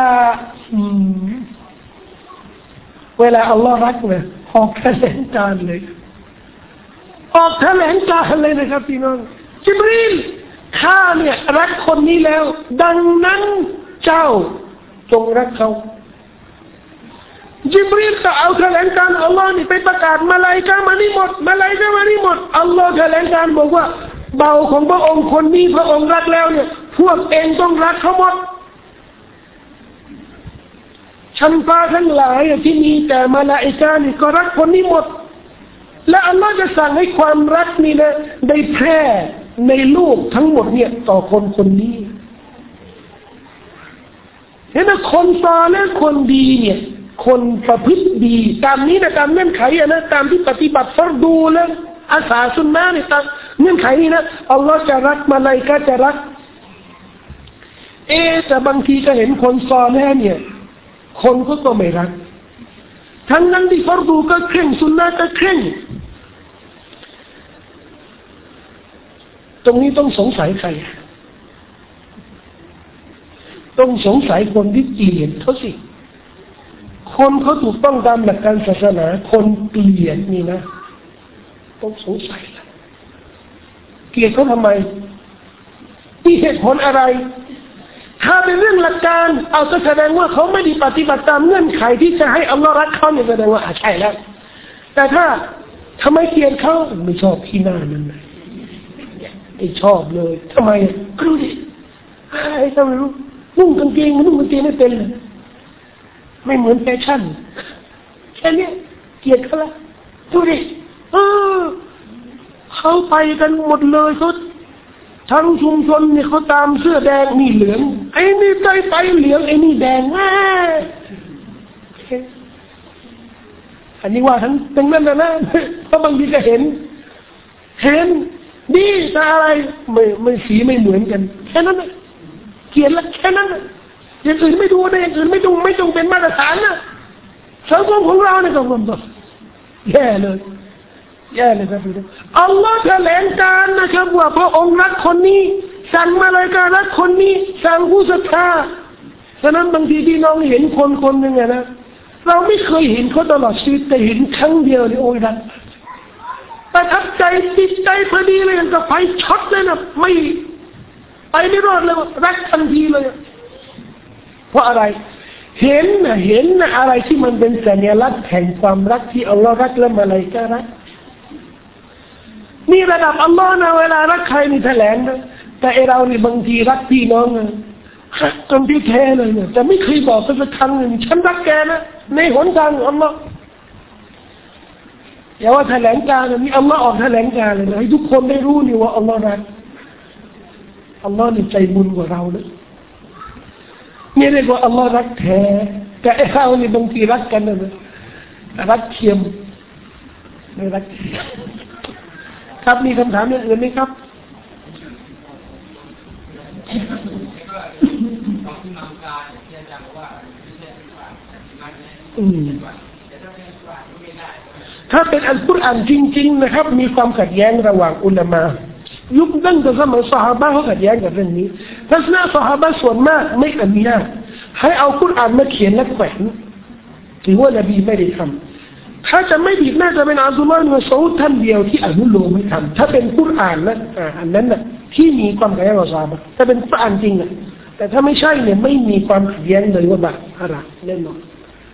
เวลาอัลลอฮ์รักเนี่ยออกแถลงการเลยออกแถลงการเลยนะครับพี่น้องจิบรีลข้าเนี่ยรักคนนี้แล้วดังนั้นเจ้าจงรักเขาจิบรีลก็เอาแถลงการอัลลอฮ์นี่ไปประกาศมาลาอิกะฮ์มานี่หมดมาลาอิกะฮ์มานี่หมดอัลลอฮ์แถลงการบอกว่าเบาของพระองค์คนนี้พระองค์รักแล้วเนี่ยพวกเองต้องรักเขาหมดชั้นฟ้าทั้งหลายที่มีแต่มาลาอิกะฮ์นี่ก็รักคนนี้หมดและอัลลอฮ์จะสั่งให้ความรักนี่นะได้แพร่ในโลกทั้งหมดเนี่ยต่อคนคนนี้เห็นไหมคนซอและคนดีเนี่ยคนประพฤติดีตามนี้นะตามเงื่อนไขนะตามที่ปฏิบัติฟัรดูแล้วอาสาสุนนะเนี่ยตามเงื่อนไขนี้นะอัลลอฮ์จะรักมาลาอิกะฮ์จะรักเอ๊แต่บางทีก็เห็นคนซอแล้วเนี่ยคนก็ก็ไม่รักทั้งนั้นที่ฟัรดูก็เคร่งสุนนะก็เคร่งตรงนี้ต้องสงสัยใครต้องสงสัยคนที่เกลียดเขาสิคนเขาถูกต้องตามหลักการศาสนาคนเกลียดนี่นะต้องสงสัยละเกลียดเขาทำไมมีเหตุผลอะไรถ้าเป็นเรื่องหลักการเอาก็แสดงว่าเขาไม่ได้ปฏิบัติตามเงื่อนไขที่จะให้อัลลอฮ์รักเขาเนี่ยแสดงว่าอาจใช่แล้วแต่ถ้าทำไมเกลียดเขาไม่ชอบขี้หน้านั่นเลยไม่ชอบเลยทำไมก็รู้ดิไอ้ทำไมรู้นุ่งกางเกงมันนุ่งกางเกงไม่เป็นเลยไม่เหมือนแฟชั่นแค่นี้เกลียดเขาละดูดิเออเขาไปกันหมดเลยเขาทั้งชุมชนเนี่ยเขาตามเสื้อแดงนี่เหลืองไอ้นี่ได้ไปเหลืองไอ้นี่แดงอ่ะอันนี้ว่าทั้งทั้งนั้นนะนะเพราะบางทีก็เห็นเห็นดีแต่อะไรไม่ไม่สีไม่เหมือนกันแค่นั้นนะเกลียดละแค่นั้นนะอย่างอื่นไม่ดูนะอย่างอื่นไม่ดูไม่จงเป็นมาตรฐานนะสังคมของเราเนี่ยก็มันแบบแย่เลยแย่เลยครับพี่น้องอัลลอฮ์แถลงการนะครับว่าพระองค์รักคนนี้สั่งมาเลยการรักคนนี้สั่งผู้ศรัทธาฉะนั้นบางทีพี่น้องเห็นคนคนหนึ่งนะเราไม่เคยเห็นเขาตลอดชีวิตแต่เห็นครั้งเดียวนี่โอ้ยรักประทับใจติดใจพอดีเลยกับไฟช็อตเลยนะไม่ไปไม่รอดเลยรักทันทีเลยเพราะอะไรเห็นนะเห็นนะอะไรที่มันเป็นสัญลักษณ์แห่งความรักที่อัลลอฮ์รักและมาลาอิกะฮ์รักนี่ระดับอัลลอฮ์นะเวลารักใครนี่แถลงนะแต่ไอเรานี่บางทีรักพี่น้องนะรักจนที่แท้เลยเนี่ยแต่ไม่เคยบอกสักครั้งหนึ่งฉันรักแกนะในหนทางอัลลอฮ์อย่าว่าแถลงการนะนี่อัลลอฮ์ออกแถลงการเลยนะให้ทุกคนได้รู้นี่ว่าอัลลอฮ์รักอัลลอฮ์นี่ใจบุญกว่าเรานะนี่เรียกว่าอัลลอฮ์รักแท้แต่ไอ้เรานี่บางทีรักกันนะรักเทียมไม่รักครับมีคำถามอย่างอื่นไหมครับถ้าเป็นอัลกุรอานจริงๆนะครับมีความขัดแย้งระหว่างอุลามะยุคตั้งแต่สมัยซอฮาบะห์เขาขัดแย้งกันเรื่องนี้ทัศนะซอฮาบะห์ส่วนมากไม่อนุญาตให้เอากุรอานมาเขียนและแขวนถือว่านบีไม่ได้ทำถ้าจะไม่ผิดน่าจะเป็นอับดุลลอฮ์อิบนุมัสอูดท่านเดียวที่อนุโลมให้ทำถ้าเป็นกุรอานนะอันนั้นน่ะที่มีความขัดแย้งกับซอฮาบะห์ถ้าเป็นกุรอานจริงอ่ะแต่ถ้าไม่ใช่เนี่ยไม่มีความขัดแย้งเลยว่าบาปอะไรแน่นอน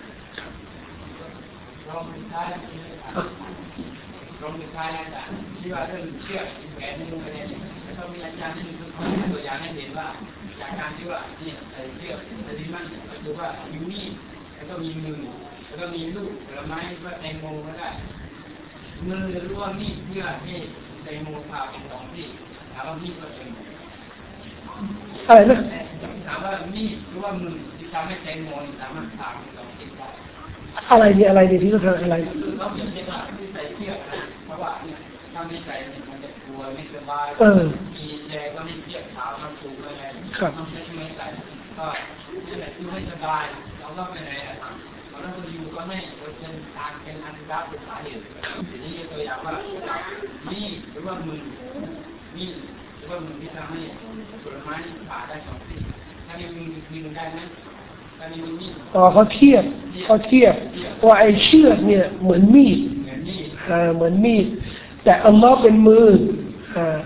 ลงสุดท้ายอาจารย์ที่ว่าเรื่องเชือกแหวนในมือเนี่ยแล้วก็มีอาจารย์ที่เขาตัวอย่างให้เห็นว่าจากการที่ว่านี่ใส่เชือกใส่ดินมันก็คือว่ามีมีดแล้วก็มีมือแล้วก็มีลูกผลไม้ว่าแตงโมก็ได้มือร่วมมีดเพื่อให้แตงโมพาเป็นของที่ถามว่ามีดก็เป็นอะไรนะถามว่ามีดหรือว่ามือที่ทำให้แตงโมสามารถพาเป็นของที่ได้อะไรเนี่ยอะไรเนี่ยที่เขาทำอะไรเขาเขียนเช่นว่าที่ใส่เชือกนะเพราะว่าเนี่ยถ้าไม่ใส่เนี่ยมันจะกลัวไม่สบายมีแรงก็ไม่เชือกขาวมันสูงอะไรต้องใช้ไม่ใส่ก็นี่แหละคือไม่สบายเราก็ไปไหนอ่ะเราต้องอยู่ก็ไม่เป็นทางเป็นอันดับเป็นสาเหตุทีนี้ตัวอย่างว่านี่หรือว่ามือนี่หรือว่ามือที่ทำให้ผลไม้ผ่าได้สองสิ่งถ้ามีมือมีมือได้ไหมอ๋อเขาเทียบเขาเทียบว่าไอ้เชือกเนี่ยเหมือนมีดอ่าเหมือนมีดแต่อัลลอฮ์เป็นมืออ่า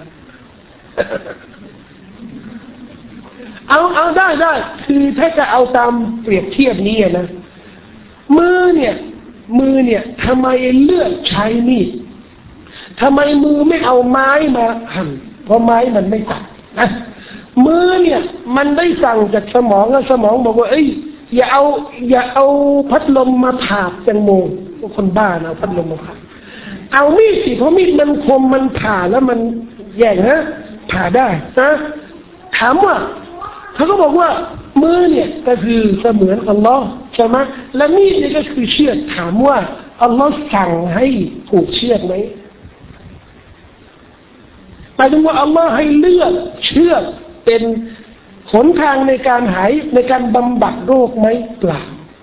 เอาเอาได้ได้คือถ้าจะเอาตามเปรียบเทียบนี้นะมือเนี่ยมือเนี่ยทำไมเลือกใช้มีดทำไมมือไม่เอาไม้มาหั่นเพราะไม้มันไม่ตัดนะมือเนี่ยมันได้สั่งจากสมองแล้วสมองบอกว่าเอ้ยอย่าเอาอย่าเอาพัดลมมาผ่าแตงโมคนบ้านะพัดลมมาผ่าเอามีดสิเพราะมีดมันคมมันผ่าแล้วมันแย่งนะผ่าได้นะถามว่าเขาก็บอกว่ามือเนี่ยก็คือเสมือนอัลลอฮ์ใช่ไหมและมีดเนี่ยก็คือเชือกถามว่าอัลลอฮ์สั่งให้ผูกเชือกไหมหมายถึงว่าอัลลอฮ์ให้เลือกเชือกเป็นหนทางในการหายในการบำบัดโรคไหมเปล่า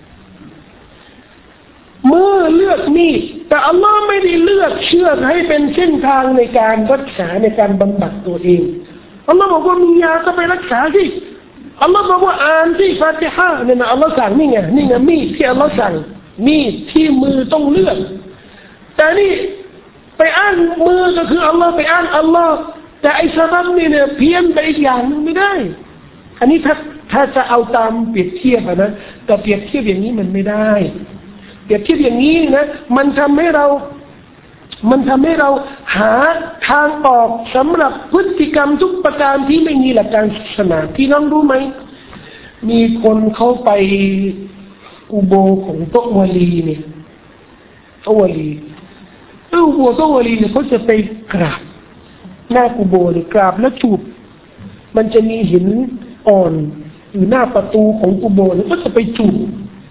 เมื่อเลือกมีดแต่อัลลอฮ์ไม่ได้เลือกเชือกให้เป็นเส้นทางในการรักษาในการบำบัดตัวเองอัลลอฮ์บอกว่ามียาก็ไปรักษาสิอัลลอฮ์บอกว่าอ่านที่ฟาติฮะห์เนี่ยนะอัลลอฮ์สั่งนี่ไงนี่ไงมีดที่อัลลอฮ์สั่งมีดที่มือต้องเลือกแต่นี่ไปอ่านมือก็คืออัลลอฮ์ไปอ่านอัลลอฮ์แต่ไอ้สบับนี่เนี่ยเพี้ยนไปอีกอย่างนึงไม่ได้อันนี้ถ้าถ้าจะเอาตามเปรียบเทียบนะแต่เปรียบเทียบอย่างนี้มันไม่ได้เปรียบเทียบอย่างนี้นะมันทำให้เรามันทำให้เราหาทางออกสำหรับพฤติกรรมทุกประการที่ไม่มีหลักการศาสนาพี่น้องรู้ไหมมีคนเข้าไปอุโบของโตวาลีเนี่ยโตวาลีอุโบโตวาลีเนี่ยเขาจะไปกราบหน้ากุโบเนี่ยกราบแล้วจูบมันจะมีหินอ่อนอยู่หน้าประตูของกุโบเนี่ยก็จะไปจูบ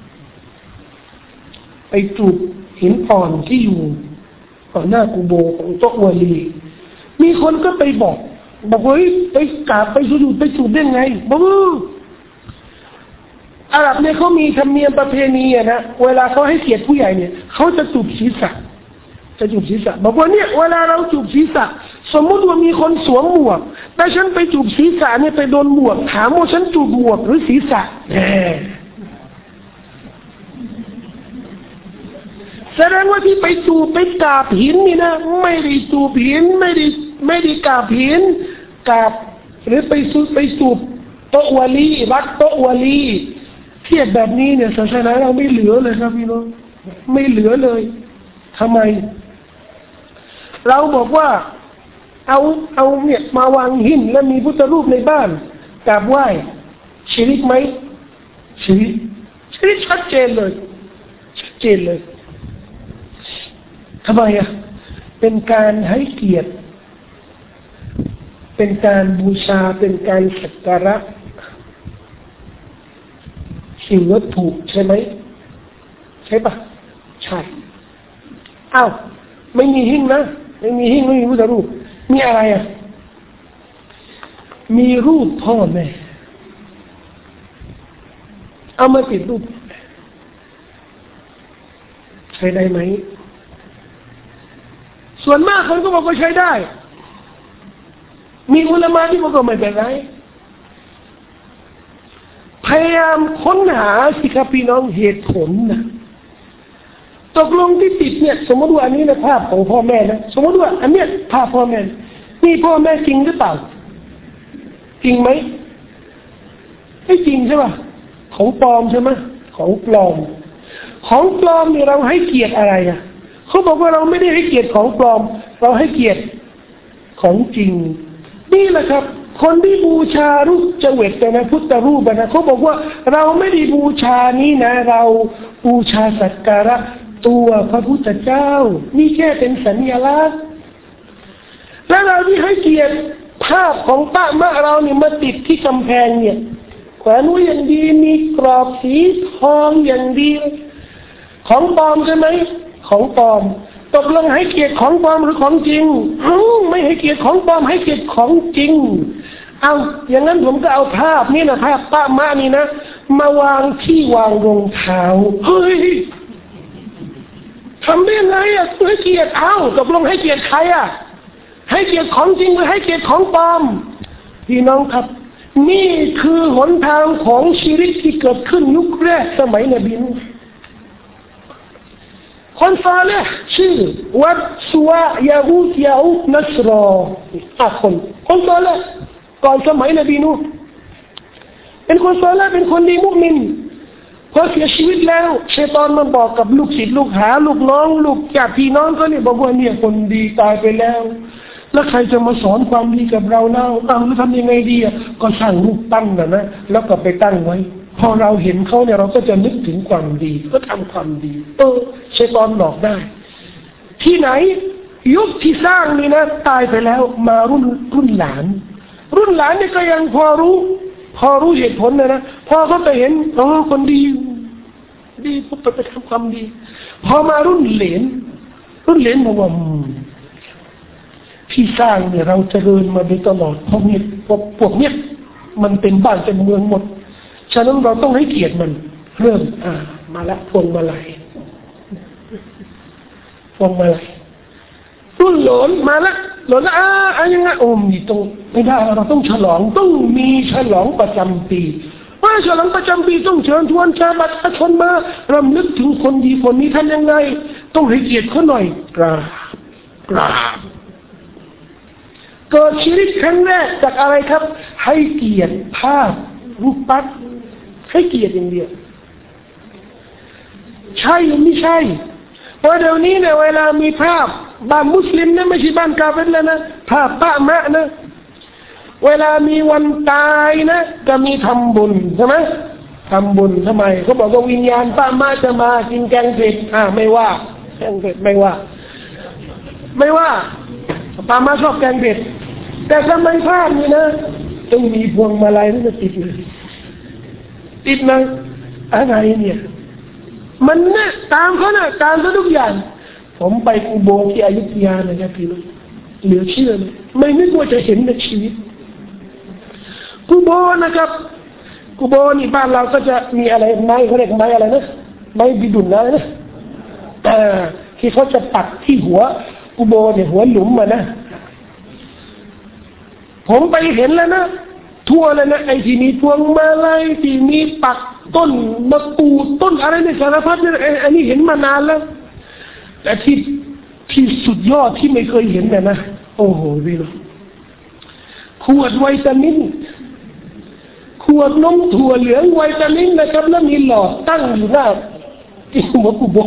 ไปจูบหินอ่อนที่อยู่ต่อหน้ากุโบของโตวาลีมีคนก็ไปบอกบอกว่าไปกราบไปสุญูดไปจูบได้ไงบอกว่าอาหรับเนี่ยเขามีธรรมเนียมประเพณีนะเวลาเขาให้เกียรติผู้ใหญ่เนี่ยเขาจะจูบศีรษะจะจูบศีรษะบอกว่าเนี่ยเวลาเราจูบศีรษะสมมุติว่ามีคนสวมหมวกแต่ฉันไปจูบศีรษะเนี่ยไปโดนหมวกถามว่าฉันจูบหมวกหรือศีรษะแหมแสดงว่าที่ไปจูบไปกราบหินนี่นะไม่ได้จูบหินไม่ได้ไม่ได้กราบหินกราบหรือไปจูบไปจูบโตวาลีรักโตวาลีเทียบแบบนี้เนี่ยศาสนาเราไม่เหลือเลยครับพี่น้องไม่เหลือเลยทำไมเราบอกว่าเอาเอาเนี่ยมาวางหินแล้วมีพุทธรูปในบ้านกราบไหว้ชิริกไหมชิริกชิริกชัดเจนเลยชัดเจนเลยทำไมอ่ะเป็นการให้เกียรติเป็นการบูชาเป็นการสักการะสิ่สิ่งวัตถุใช่ไหมใช่ปะใช่อ้าวไม่มีหิ้งนะไม่มีหิ้งไม่มีพุทธรูปมีอะไรอ่ะมีรูปพ่อแม่เอามาติดรูปใช้ได้ไหมส่วนมากคนก็บอกว่าใช้ได้มีอุลามะที่บอกว่าไม่เป็นไรพยายามค้นหาสิครับพี่น้องเหตุผลนะตกลงที่ติดเนี่ยสมมติว่าอันนี้นะภาพของพ่อแม่นะสมมติว่าอันเนี้ยภาพพ่อแม่นี่พ่อแม่จริงหรือเปล่าจริงไหมไม่จริงใช่ป่ะของปลอมใช่ไหมของปลอมของปลอมเนี่ยเราให้เกียรติอะไรอ่ะเขาบอกว่าเราไม่ได้ให้เกียรติของปลอมเราให้เกียรติของจริงนี่แหละครับคนที่บูชารูปเจวิตนะพุทธรูปนะเขาบอกว่าเราไม่ได้บูชานี้นะเราบูชาสักการะตัวพระพุทธเจ้านี่แค่เป็นสัญลักษณ์และเราที่ให้เกียรติภาพของป้ามะเราเนี่ยมาติดที่กำแพงเนี่ยแขวนไว้อย่างดีมีกรอบสีทองอย่างดีของปลอมใช่ไหมของปลอมตกลงให้เกียรติของปลอมหรือของจริงอืมไม่ให้เกียรติของปลอมให้เกียรติของจริงเอาอย่างนั้นผมก็เอาภาพนี่นะภาพป้ามะนี่นะมาวางที่วางรองเท้าเฮ้ยทำได้ไงอ่ะให้เกียรติเอาตกลงให้เกียรติใครอ่ะให้เกียรติของจริงหรือให้เกียรติของปลอมพี่น้องครับนี่คือหนทางของชีวิตที่เกิดขึ้นยุคแรกสมัยนบีนูห์คนซาเลห์ชื่อวัดสวะยาฮูดยาอูนัสรออ่ะคนคนซาเลห์ก่อนสมัยนบีนูห์เป็นคนซาเลห์เป็นคนดีมุมินพอเสียชีวิตแล้วชัยฏอนมันบอกกับลูกศิษย์ลูกหาลูกน้องลูกญาติพี่น้องก็เนี่ยบอกว่าเนี่ยคนดีตายไปแล้วแล้วใครจะมาสอนความดีกับเราเล่าเอาแล้วทำยังไงดีอ่ะก็สร้างรูปปั้นนะนะแล้วก็ไปตั้งไว้พอเราเห็นเขาเนี่ยเราก็จะนึกถึงความดีก็ทำความดีเออชัยฏอนหลอกได้ที่ไหนยุคที่สร้างนี่นะตายไปแล้วมารุ่นรุ่นหลานรุ่นหลานเนี่ยก็ยังพอรู้พอรู้เหตุผลนะนะพอเขาไปเห็นอ๋อคนดีดีก็ไปทำความดีพอมารุ่นเหลนรุ่นเหลนบอกว่าที่สร้างเนี่ยเราเจริญมาโดยตลอดเพราะเนี่ยพวกพวกเนี่ยมันเป็นบ้านเป็นเมืองหมดฉะนั้นเราต้องให้เกียรติมันเริ่มอ่ามาละพวงมาลัยพวงมาลัยรุ่นหลนมาละหลนอ่าอันยังไงโอ้มีตรงไม่ได้เราต้องฉลองต้องมีฉลองประจำปีว่าฉลองประจำปีต้องเชิญชวนชาวบ้านชนมารำลึกถึงคนดีคนนี้ท่านยังไงต้องให้เกียรติเขาหน่อยกราบกราบเกิดชีวิตครั้งแรกจากอะไรครับให้เกียรติภาพรูปปั้นให้เกียรติอย่างเดียวใช่หรือไม่ใช่เพราะเดี๋ยวนี้เนี่ยเวลามีภาพบ้านมุสลิมนะไม่ใช่บ้านกาเฟรแล้วนะภาพป้ามะนะเวลามีวันตายนะจะมีทำบุญใช่ไหมทำบุญทำไมเขาบอกว่าวิญญาณป้ามะจะมากินแกงเผ็ดอ่าไม่ว่าแกงเผ็ดไม่ว่าไม่ว่าป้ามะชอบแกงเผ็ดแต่ทำไมภาพนี่นะต้องมีพวงมาลัยนี่จะติดเลยติดนะอะไรเนี่ยมันเนี่ยตามเขาเนี่ยตามเขาทุกอย่างผมไปกูโบที่อยุธยานะครับพี่น้องเหลือเชื่อเลยไม่นึกว่าจะเห็นในชีวิตกูโบนะครับกูโบนี่บ้านเราก็จะมีอะไรไม้เขาเรียกไม้อะไรนะไม้บิดุลนะนะอ่าที่เขาจะปักที่หัวกูโบเนี่ยหัวหลุมมานะผมไปเห็นแล้วนะทั่วเลยนะไอ้ที่มีพวงมาลัยที่มีปักต้นมะกรูดต้นอะไรในสารพัดเนี่ยอันนี้เห็นมานานแล้วแต่ที่ที่สุดยอดที่ไม่เคยเห็นเนี่ยนะโอ้โหพี่น้องขวดไวตามินขวดนมถั่วเหลืองไวตามินนะครับแล้วมีหลอดตั้งอยู่หน้าที่หัวกูโบ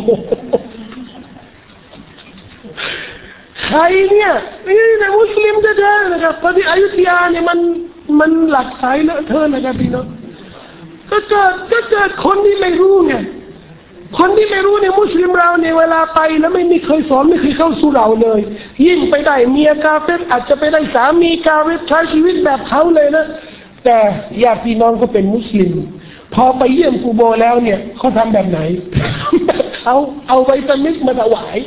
ใครเนี่ยนี่นะมุสลิมแท้ๆนะครับเพราะที่อยุธยาเนี่ยมันมันหลักสายเลอะเทอะนะครับพี่น้องก็เกิดก็เกิดคนที่ไม่รู้ไงคนที่ไม่รู้เนี่ยมุสลิมเราเนี่ยเวลาไปแล้วไม่มีเคยสอนไม่เคยเข้าสู่เราเลยยิ่งไปได้เมียกาเฟรอาจจะไปได้สามีกาเฟรใช้ชีวิตแบบเขาเลยนะแต่ญาติพี่น้องก็เป็นมุสลิมพอไปเยี่ยมกูโบแล้วเนี่ยเขาทำแบบไหน เอาเอาไวตามิกมาถวาย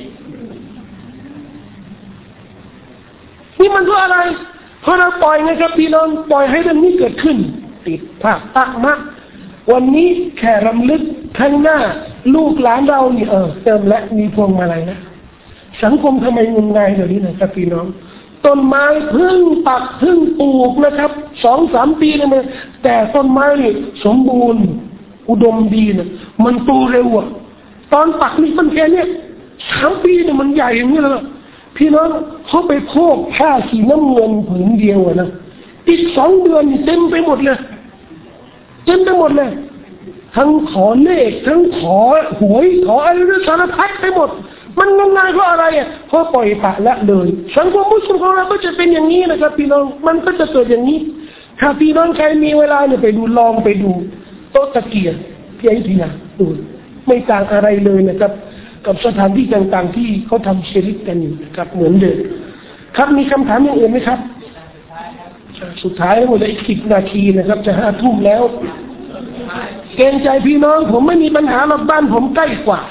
นี่มันเพราะอะไรเพราะเราปล่อยไงครับพี่น้องปล่อยให้เรื่องนี้เกิดขึ้นติดภาพตะมะวันนี้แค่รำลึกข้างหน้าลูกหลานเรานี่เออเติมและมีพวงมาลัยนะสังคมทำไมงมงายเดี๋ยวนี้นะครับพี่น้องต้นไม้เพิ่งปักเพิ่งปลูกนะครับสองสามปีเลยแต่ต้นไม้นี่สมบูรณ์อุดมดีนะมันโตเร็วอ่ะตอนปักนี่มันแค่เนี้ยสามปีเนี่ยมันใหญ่อย่างนี้แล้วพี่น้องเขาไปโพกผ้าสีน้ำเงินผืนเดียวนะอีกสองเดือนเต็มไปหมดเลยเต็มไปหมดเลยทั้งขอเลขทั้งขอหวยขออะไรสารพัดไปหมดมันงมงายเพราะอะไรอ่ะเพราะปล่อยปละละเลยสังคมมุสลิมของเราก็จะเป็นอย่างนี้นะครับพี่น้องมันก็จะเกิดอย่างนี้ถ้าพี่น้องใครมีเวลาเนี่ยไปดูลองไปดูโต๊ะตะเกียบที่ไอ้ที่น่ะดูไม่ต่างอะไรเลยนะครับกับสถานที่ต่างๆที่เขาทำชิริกกันอยู่นะครับเหมือนเดิมครับมีคำถามอย่างอื่นไหมครับสุดท้ายหมดเลยอีกสิบนาทีนะครับจะห้าทุ่มแล้วเกรงใจพี่น้องผมไม่มีปัญหาหรอกบ้านผมใกล้กว่า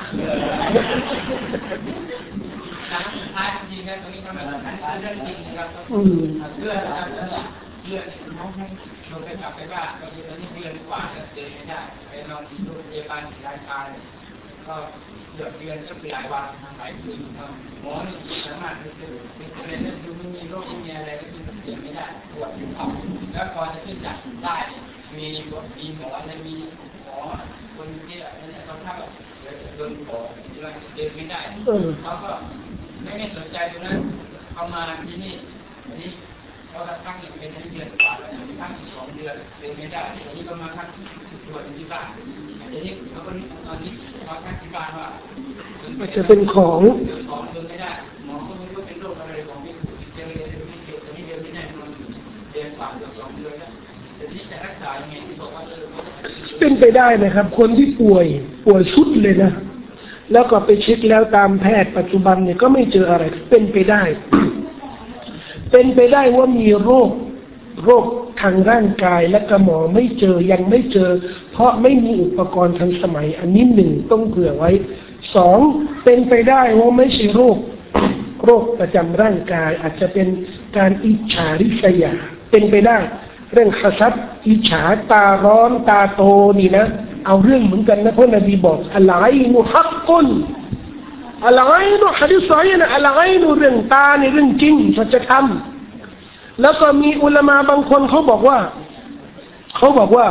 อืมเลือดเลือดน้องเราไปกลับไปบ้านก็คือตอนนี้เดือนกว่าจะเจอไม่ได้ไปนอนที่โรงพยาบาลรายการก็เดือนเดือนสักหลายวันหลายคืนหมอนี่สามารถไปเจอเป็นเรื่องดูไม่มีโรคไม่มีอะไรก็คือเจอไม่ได้ปวดอยู่เขาแล้วพอจะขึ้นจากได้มีมีหมอและมีหมอคนที่เนี่ยเขาถ้าแบบโดนขอที่ว่าเจอไม่ได้เขาก็ไม่ไม่สนใจตรงนั้นเขามาที่นี่นี่เขาตั้งเป็นเดือนกว่าแล้วตั้งสองเดือนเจอไม่ได้ทีนี้ก็มาทักตรวจที่บ้านทีนี้เขาก็ตอนนี้เขาทักที่บ้านว่ามันจะเป็นของของเดินไม่ได้หมอก็ไม่รู้เป็นโรคอะไรของที่เจอเลยไม่เจอตอนนี้เดินไม่ได้มันเดือนกว่าเกือบสองเดือนแล้วแต่ที่จะรักษายังไงที่บอกว่าเออเป็นไปได้นะครับคนที่ป่วยป่วยชุดเลยนะแล้วก็ไปเช็คแล้วตามแพทย์ปัจจุบันเนี่ยก็ไม่เจออะไรเป็นไปได้ เป็นไปได้ว่ามีโรคโรคทางร่างกายและกระหมอไม่เจอยังไม่เจอเพราะไม่มีอุปกรณ์ทันสมัยอันนี้หนึ่งต้องเผื่อไว้สองเป็นไปได้ว่าไม่ใช่โรคโรคประจำร่างกายอาจจะเป็นการอิจฉาริษยาเป็นไปได้เรื่องขซัดอิจฉาตาร้อนตาโตนี่นะเอาเรื่องเหมือนกันนะเพราะนบีบอกอะไรนุฮักกุนอะไรนุฮะดิษอะไรนะอะไรนุเรื่องตาในเรื่องจริงสัจธรรมแล้วก็มีอุลามะบางคนเขาบอกว่าเขาบอกว่า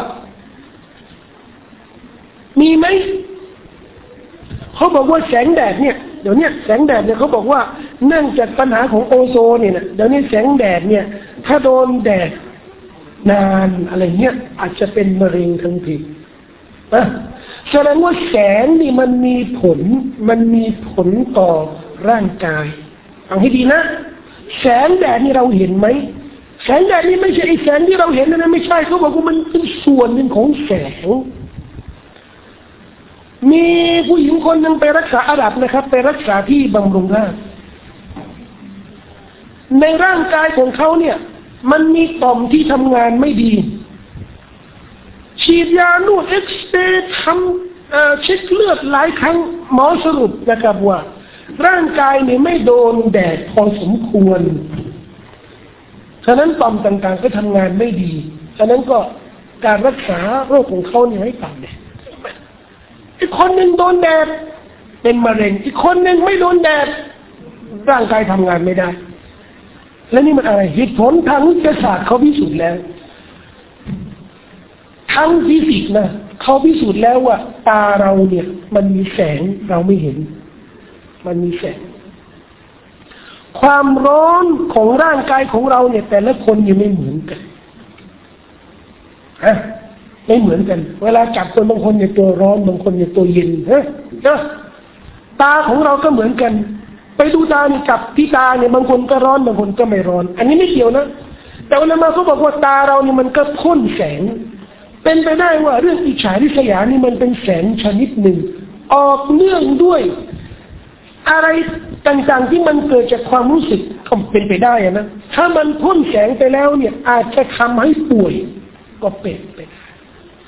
มีไหมเขาบอกว่าแสงแดดเนี่ยเดี๋ยวนี้แสงแดดเนี่ยเขาบอกว่าเนื่องจากปัญหาของโอโซนเนี่ยนะเดี๋ยวนี้แสงแดดเนี่ยถ้าโดนแดดนานอะไรเงี้ยอาจจะเป็นมะเร็งทั้งผิวนะแสดงว่าแสงนี่มันมีผลมันมีผลต่อร่างกายฟังให้ดีนะแสงแดดนี่เราเห็นไหมแสงแดดนี่ไม่ใช่ไอ้แสงที่เราเห็นนะไม่ใช่เขาบอกว่ามันเป็นส่วนหนึ่งของแสงมีผู้หญิงคนหนึ่งไปรักษาอาหรับนะครับไปรักษาที่บำรุงราษฎร์ในร่างกายของเขาเนี่ยมันมีต่อมที่ทำงานไม่ดีฉีดยานู่นเอ็กซเรย์ทำเช็คเลือดหลายครั้งหมอสรุปนะครับว่าร่างกายเนี่ยไม่โดนแดดพอสมควรฉะนั้นต่อมต่างๆก็ทำงานไม่ดีฉะนั้นก็การรักษาโรคของเขาเนี่ยให้ต่ำแดดอีกคนหนึ่งโดนแดดเป็นมะเร็งอีกคนหนึ่งไม่โดนแดดร่างกายทำงานไม่ได้และนี่มันอะไรเหตุผลทางวิทยาศาสตร์เขาพิสูจน์แล้วทั้งฟิสิกส์นะเขาพิสูจน์แล้วว่าตาเราเนี่ยมันมีแสงเราไม่เห็นมันมีแสงความร้อนของร่างกายของเราเนี่ยแต่ละคนยังไม่เหมือนกันฮะไม่เหมือนกันเวลาจับคนบางคนเนี่ยตัวร้อนบางคนเนี่ยตัวเย็นฮะนะตาของเราก็เหมือนกันไปดูตานี่จับที่ตาเนี่ยบางคนก็ร้อนบางคนก็ไม่ร้อนอันนี้ไม่เกี่ยวนะแต่อุลามะเขาบอกว่าตาเราเนี่ยมันก็พ่นแสงเป็นไปได้ว่าเรื่องอิจฉาริษยานี่มันเป็นแสงชนิดหนึ่งออกเนื่องด้วยอะไรต่างๆที่มันเกิดจากความรู้สึกก็เป็นไปได้นะถ้ามันพ่นแสงไปแล้วเนี่ยอาจจะทำให้ป่วยก็เป็นไปได้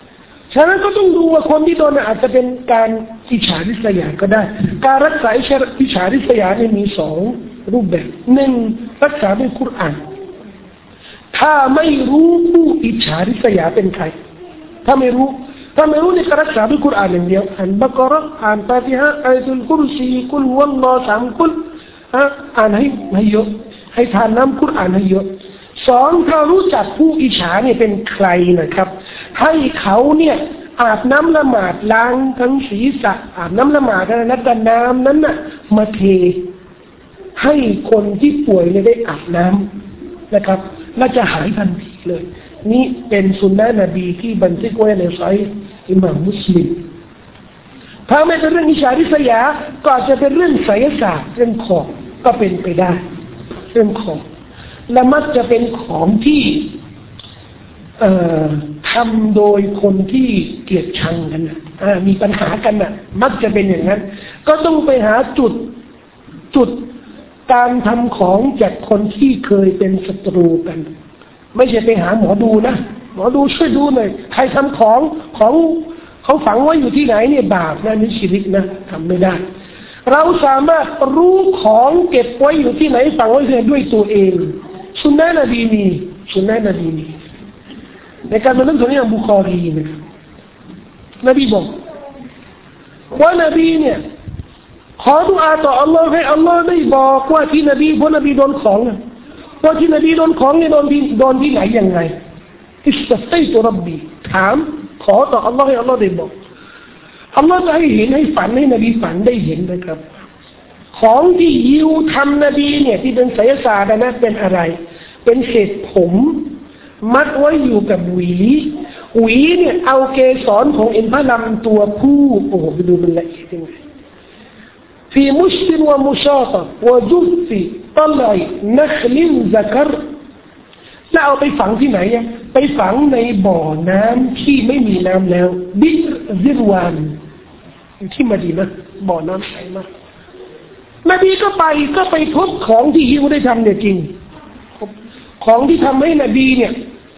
ฉะนั้นก็ต้องดูว่าคนที่โดนอาจจะเป็นการอิจฉาริษยาก็ได้การรักษาอิจฉาริษยาเนี่ยมีสองรูปแบบหนึ่งรักษาด้วยกุรอานถ้าไม่รู้ผู้อิจฉาริษยาเป็นใครถ้าไม่รู้ถ้าไม่รู้เนี่ยก็รักษาด้วยกุรอานอย่างเดียวอ่านบักเราะห์อ่านฟาติฮะอัยตุลกุรซีกุลวัลลอฮ์สามกุลอ่านให้ให้เยอะให้ทานน้ำกุรอานให้เยอะสองถ้ารู้จักผู้อิจฉาเนี่ยเป็นใครนะครับให้เขาเนี่ยอาบน้ำละหมาดล้างทั้งศีรษะอาบน้ำละหมาดแล้วก็น้ำนั้นน่ะมาเทให้คนที่ป่วยเนี่ยได้อาบน้ำนะครับและจะหายทันทีเลยนี่เป็นสุนนะนบีที่บันทึกไว้ในซอฮีฮ์อิหม่ามมุสลิมถ้าไม่เป็นเรื่องอิจฉาริษยาก็อาจจะเป็นเรื่องไสยศาสตร์เรื่องของก็เป็นไปได้เรื่องของและมักจะเป็นของที่เอ่อทำโดยคนที่เกลียดชังกันนะมีปัญหากันนะมักจะเป็นอย่างนั้นก็ต้องไปหาจุดจุดการทำของจากคนที่เคยเป็นศัตรูกันไม่ใช่ไปหาหมอดูนะหมอดูช่วยดูหน่อยใครทำของของเขาฝังไว้อยู่ที่ไหนเนี่ยบาปนะนี่ชิริกนะทำไม่ได้เราสามารถรู้ของเก็บไว้อยู่ที่ไหนฝังไว้ด้วยตัวเองสุนนะนบีมีสุนนะนบีมีในการบันทึกของอิหม่ามบุคอรีเนี่ยนบีบอกว่านบีเนี่ยขอดุอาต่ออัลลอฮ์ให้อัลลอฮ์ได้บอกว่าที่นบีเพราะนบีโดนของว่าที่นบีโดนของเนี่ยโดนที่โดนที่ไหนยังไงอิสตัฟตัยตุร็อบบีถามขอต่ออัลลอฮ์ให้อัลลอฮ์ได้บอกอัลลอฮ์จะให้เห็นให้ฝันให้นบีฝันได้เห็นนะครับของที่ยิวทำนบีเนี่ยที่เป็นไสยศาสตร์นะเป็นอะไรเป็นเศษผมมัดไว้อยู่กับหวีหวีเนี่ยเอาเกสรของเอ็นพระลำตัวผู้โอ้โหไปดูเป็นละเอียดยังไงฟีมุชตินวมุชาตะวจุฟิตลายนัคลินซักรแล้วเอาไปฝังที่ไหนอ่ะไปฝังในบ่อน้ำที่ไม่มีน้ำแล้วบิซิรวานอยู่ที่มะดีนะห์บ่อน้ำใสมากนบีก็ไปก็ไปพบของที่ยิวได้ทำเนี่ยจริงของที่ทำให้นบีเนี่ย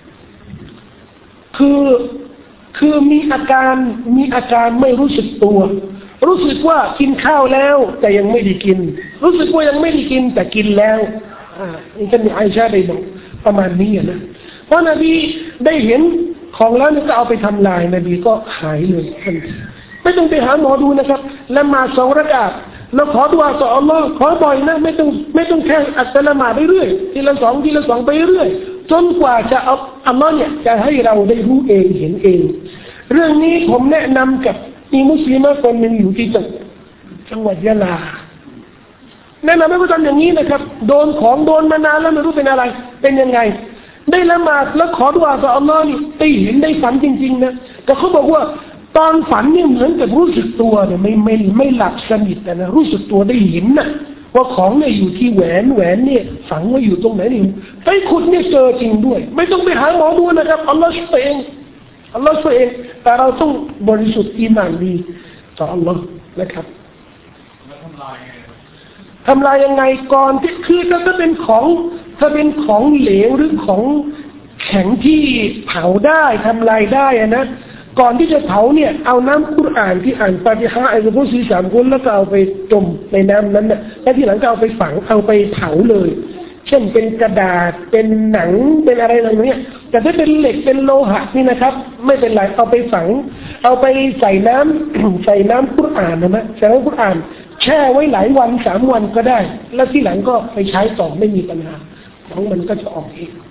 คือคือมีอาการมีอาการไม่รู้สึกตัวรู้สึกว่ากินข้าวแล้วแต่ยังไม่ได้กินรู้สึกว่ายังไม่ได้กินแต่กินแล้วอ่านี่ท่านอาอิชาได้บอกประมาณนี้นะเพราะนบีได้เห็นของแล้วก็เอาไปทำลายนบีก็หายเลยทันทีไม่ต้องไปหาหมอดูนะครับละหมาดสองรากาตแล้วขอดุอาต่ออัลลอฮ์ขอบ่อยนะไม่ต้องไม่ต้องแค่อัสละหมาดเรื่อยๆทีละสองทีละสองไปเรื่อยจนกว่าจะเอาอัลลอฮ์เนี่ยจะให้เราได้รู้เองเห็นเองเรื่องนี้ผมแนะนำกับมีมุสลิมคนหนึ่งอยู่ที่จังหวัดยะลาแนะนำให้เขาทำอย่างนี้นะครับโดนของโดนมานานแล้วไม่รู้เป็นอะไรเป็นยังไงได้ละหมาดแล้วขอดุอาต่ออัลลอฮ์นี่ได้เห็นได้ฝันจริงๆนะแต่เขาบอกว่าตอนฝันเนี่ยเหมือนกับรู้สึกตัวเนี่ยไม่ไม่ไม่หลับสนิทนะรู้สึกตัวได้เห็นนะว่าของเนี่ยอยู่ที่แหวนแหวนเนี่ยฝังไว้อยู่ตรงไหนนี่ไปขุดเนี่ยเจอจริงด้วยไม่ต้องไปหาหมอดูนะครับอัลลอฮ์ช่วยเองอัลลอฮ์ช่วยเองแต่เราต้องบริสุทธิ์อีหม่านดีต่ออัลลอฮ์นะครับทำลายทำลายยังไงก่อนที่คือถ้าเป็นของถ้าเป็นของเหลวหรือของแข็งที่เผาได้ทำลายได้นะก่อนที่จะเผาเนี่ยเอาน้ำกุรอานที่อ่านฟาติฮะอัลกุรซีสามกุลแล้วก็เอาไปจมในน้ำนั้นน่ะแล้วทีหลังก็เอาไปฝังเอาไปเผาเลยเช่นเป็นกระดาษเป็นหนังเป็นอะไรอะไรอย่างเงี้ยแต่ถ้าเป็นเหล็กเป็นโลหะนี่นะครับไม่เป็นไรเอาไปฝังเอาไปใส่น้ำ ใส่น้ำกุรอานนะนะใส่น้ำกุรอานแช่ไว้หลายวันสามวันก็ได้แล้วทีหลังก็ไปใช้ต่อไม่มีปัญหาของมันก็จะออกเอง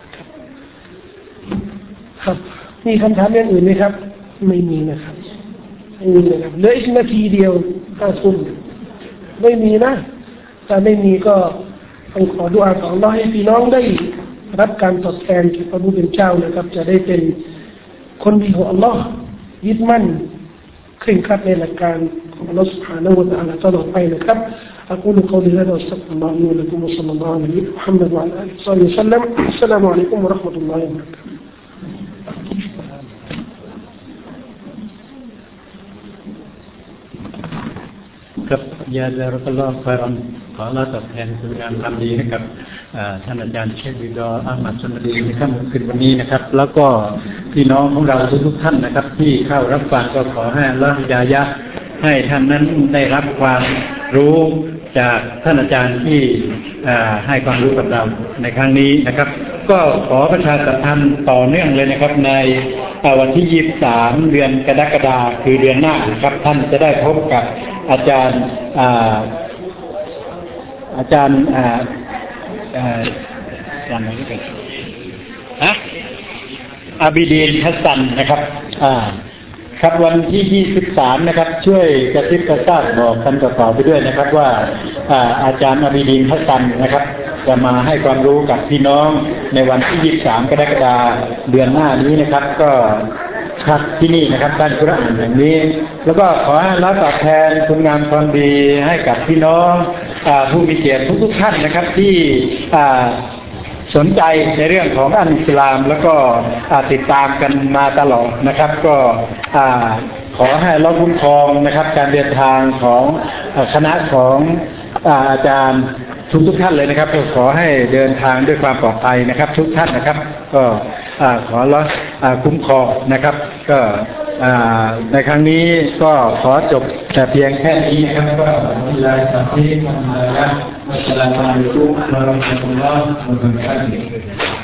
ครับมีคำถามอย่างอื่นไหมครับไม่มีนะครับไม่มีนะครับเหลืออีกนาทีเดียวห้าทุ่มไม่มีนะถ้าไม่มีก็ต้องขอดุอาของเราให้พี่น้องได้รับการตอบแทนจากพระผู้เป็นเจ้านะครับจะได้เป็นคนดีของอัลลอฮ์ยึดมั่นเคร่งครัดในหลักการของอัลลอฮ์ سبحانه และ تعالى ตลอดไปนะครับ أقول قولي هذا وأستغفر الله لي ولكم وصلى الله على نبينا محمد وعلى آله وصحبه وسلم السلام عليكم ورحمة الله وبركاته ครับยาดารุลลอฮ์คอยรันขอเราตอบแทนคุณงามความดีให้กับท่านอาจารย์เชคบิดออามัดชลดีในค่ำคืนวันนี้นะครับแล้วก็พี่น้องของเราทุกท่านนะครับที่เข้ารับฟังก็ขอให้ละยายะให้ท่านนั้นได้รับความรู้จากท่านอาจารย์ที่ให้ความรู้กับเราในครั้งนี้นะครับก็ขอประชาสัมพันธ์ต่อเนื่องเลยนะครับในวันที่ยี่สิบสามเดือนกรกฎาคมคือเดือนหน้าครับท่านจะได้พบกับอาจารย์อาจารย์อาจารย์อะไรนี่เป็นฮะอาบิดีนฮัสซันนะครับอ่าครับวันที่ยี่สิบสามนะครับช่วยกระซิบกระซาบบอกกันต่อๆไปด้วยนะครับว่าอาอาจารย์อาบิดีนฮัสซันนะครับจะมาให้ความรู้กับพี่น้องในวันที่ยี่สิบสามกรกฎาคมเดือนหน้านี้นะครับก็ครับที่นี่นะครับบ้านกุรอานแห่งนี้แล้วก็ขอให้รับตอบแทนคุณงามความดีให้กับพี่น้องผู้มีเกียรติทุกๆท่านนะครับที่สนใจในเรื่องของอัลอิสลามแล้วก็ติดตามกันมาตลอดนะครับก็ขอให้เราคุ้มครองนะครับการเดินทางของคณะของอาจารย์ทุกทุกท่านเลยนะครับก็ขอให้เดินทางด้วยความปลอดภัยนะครับทุกท่านนะครับก็ขอเราคุ้มครองนะครับก็ในครั้งนี้ก็ขอจบแต่เพียงแค่นี้ครับก็วิลาสันติมันนะครับอัสสลามุอะลัยกุมวะเราะห์มะตุลลอฮ์วะบะเราะกาตุฮ์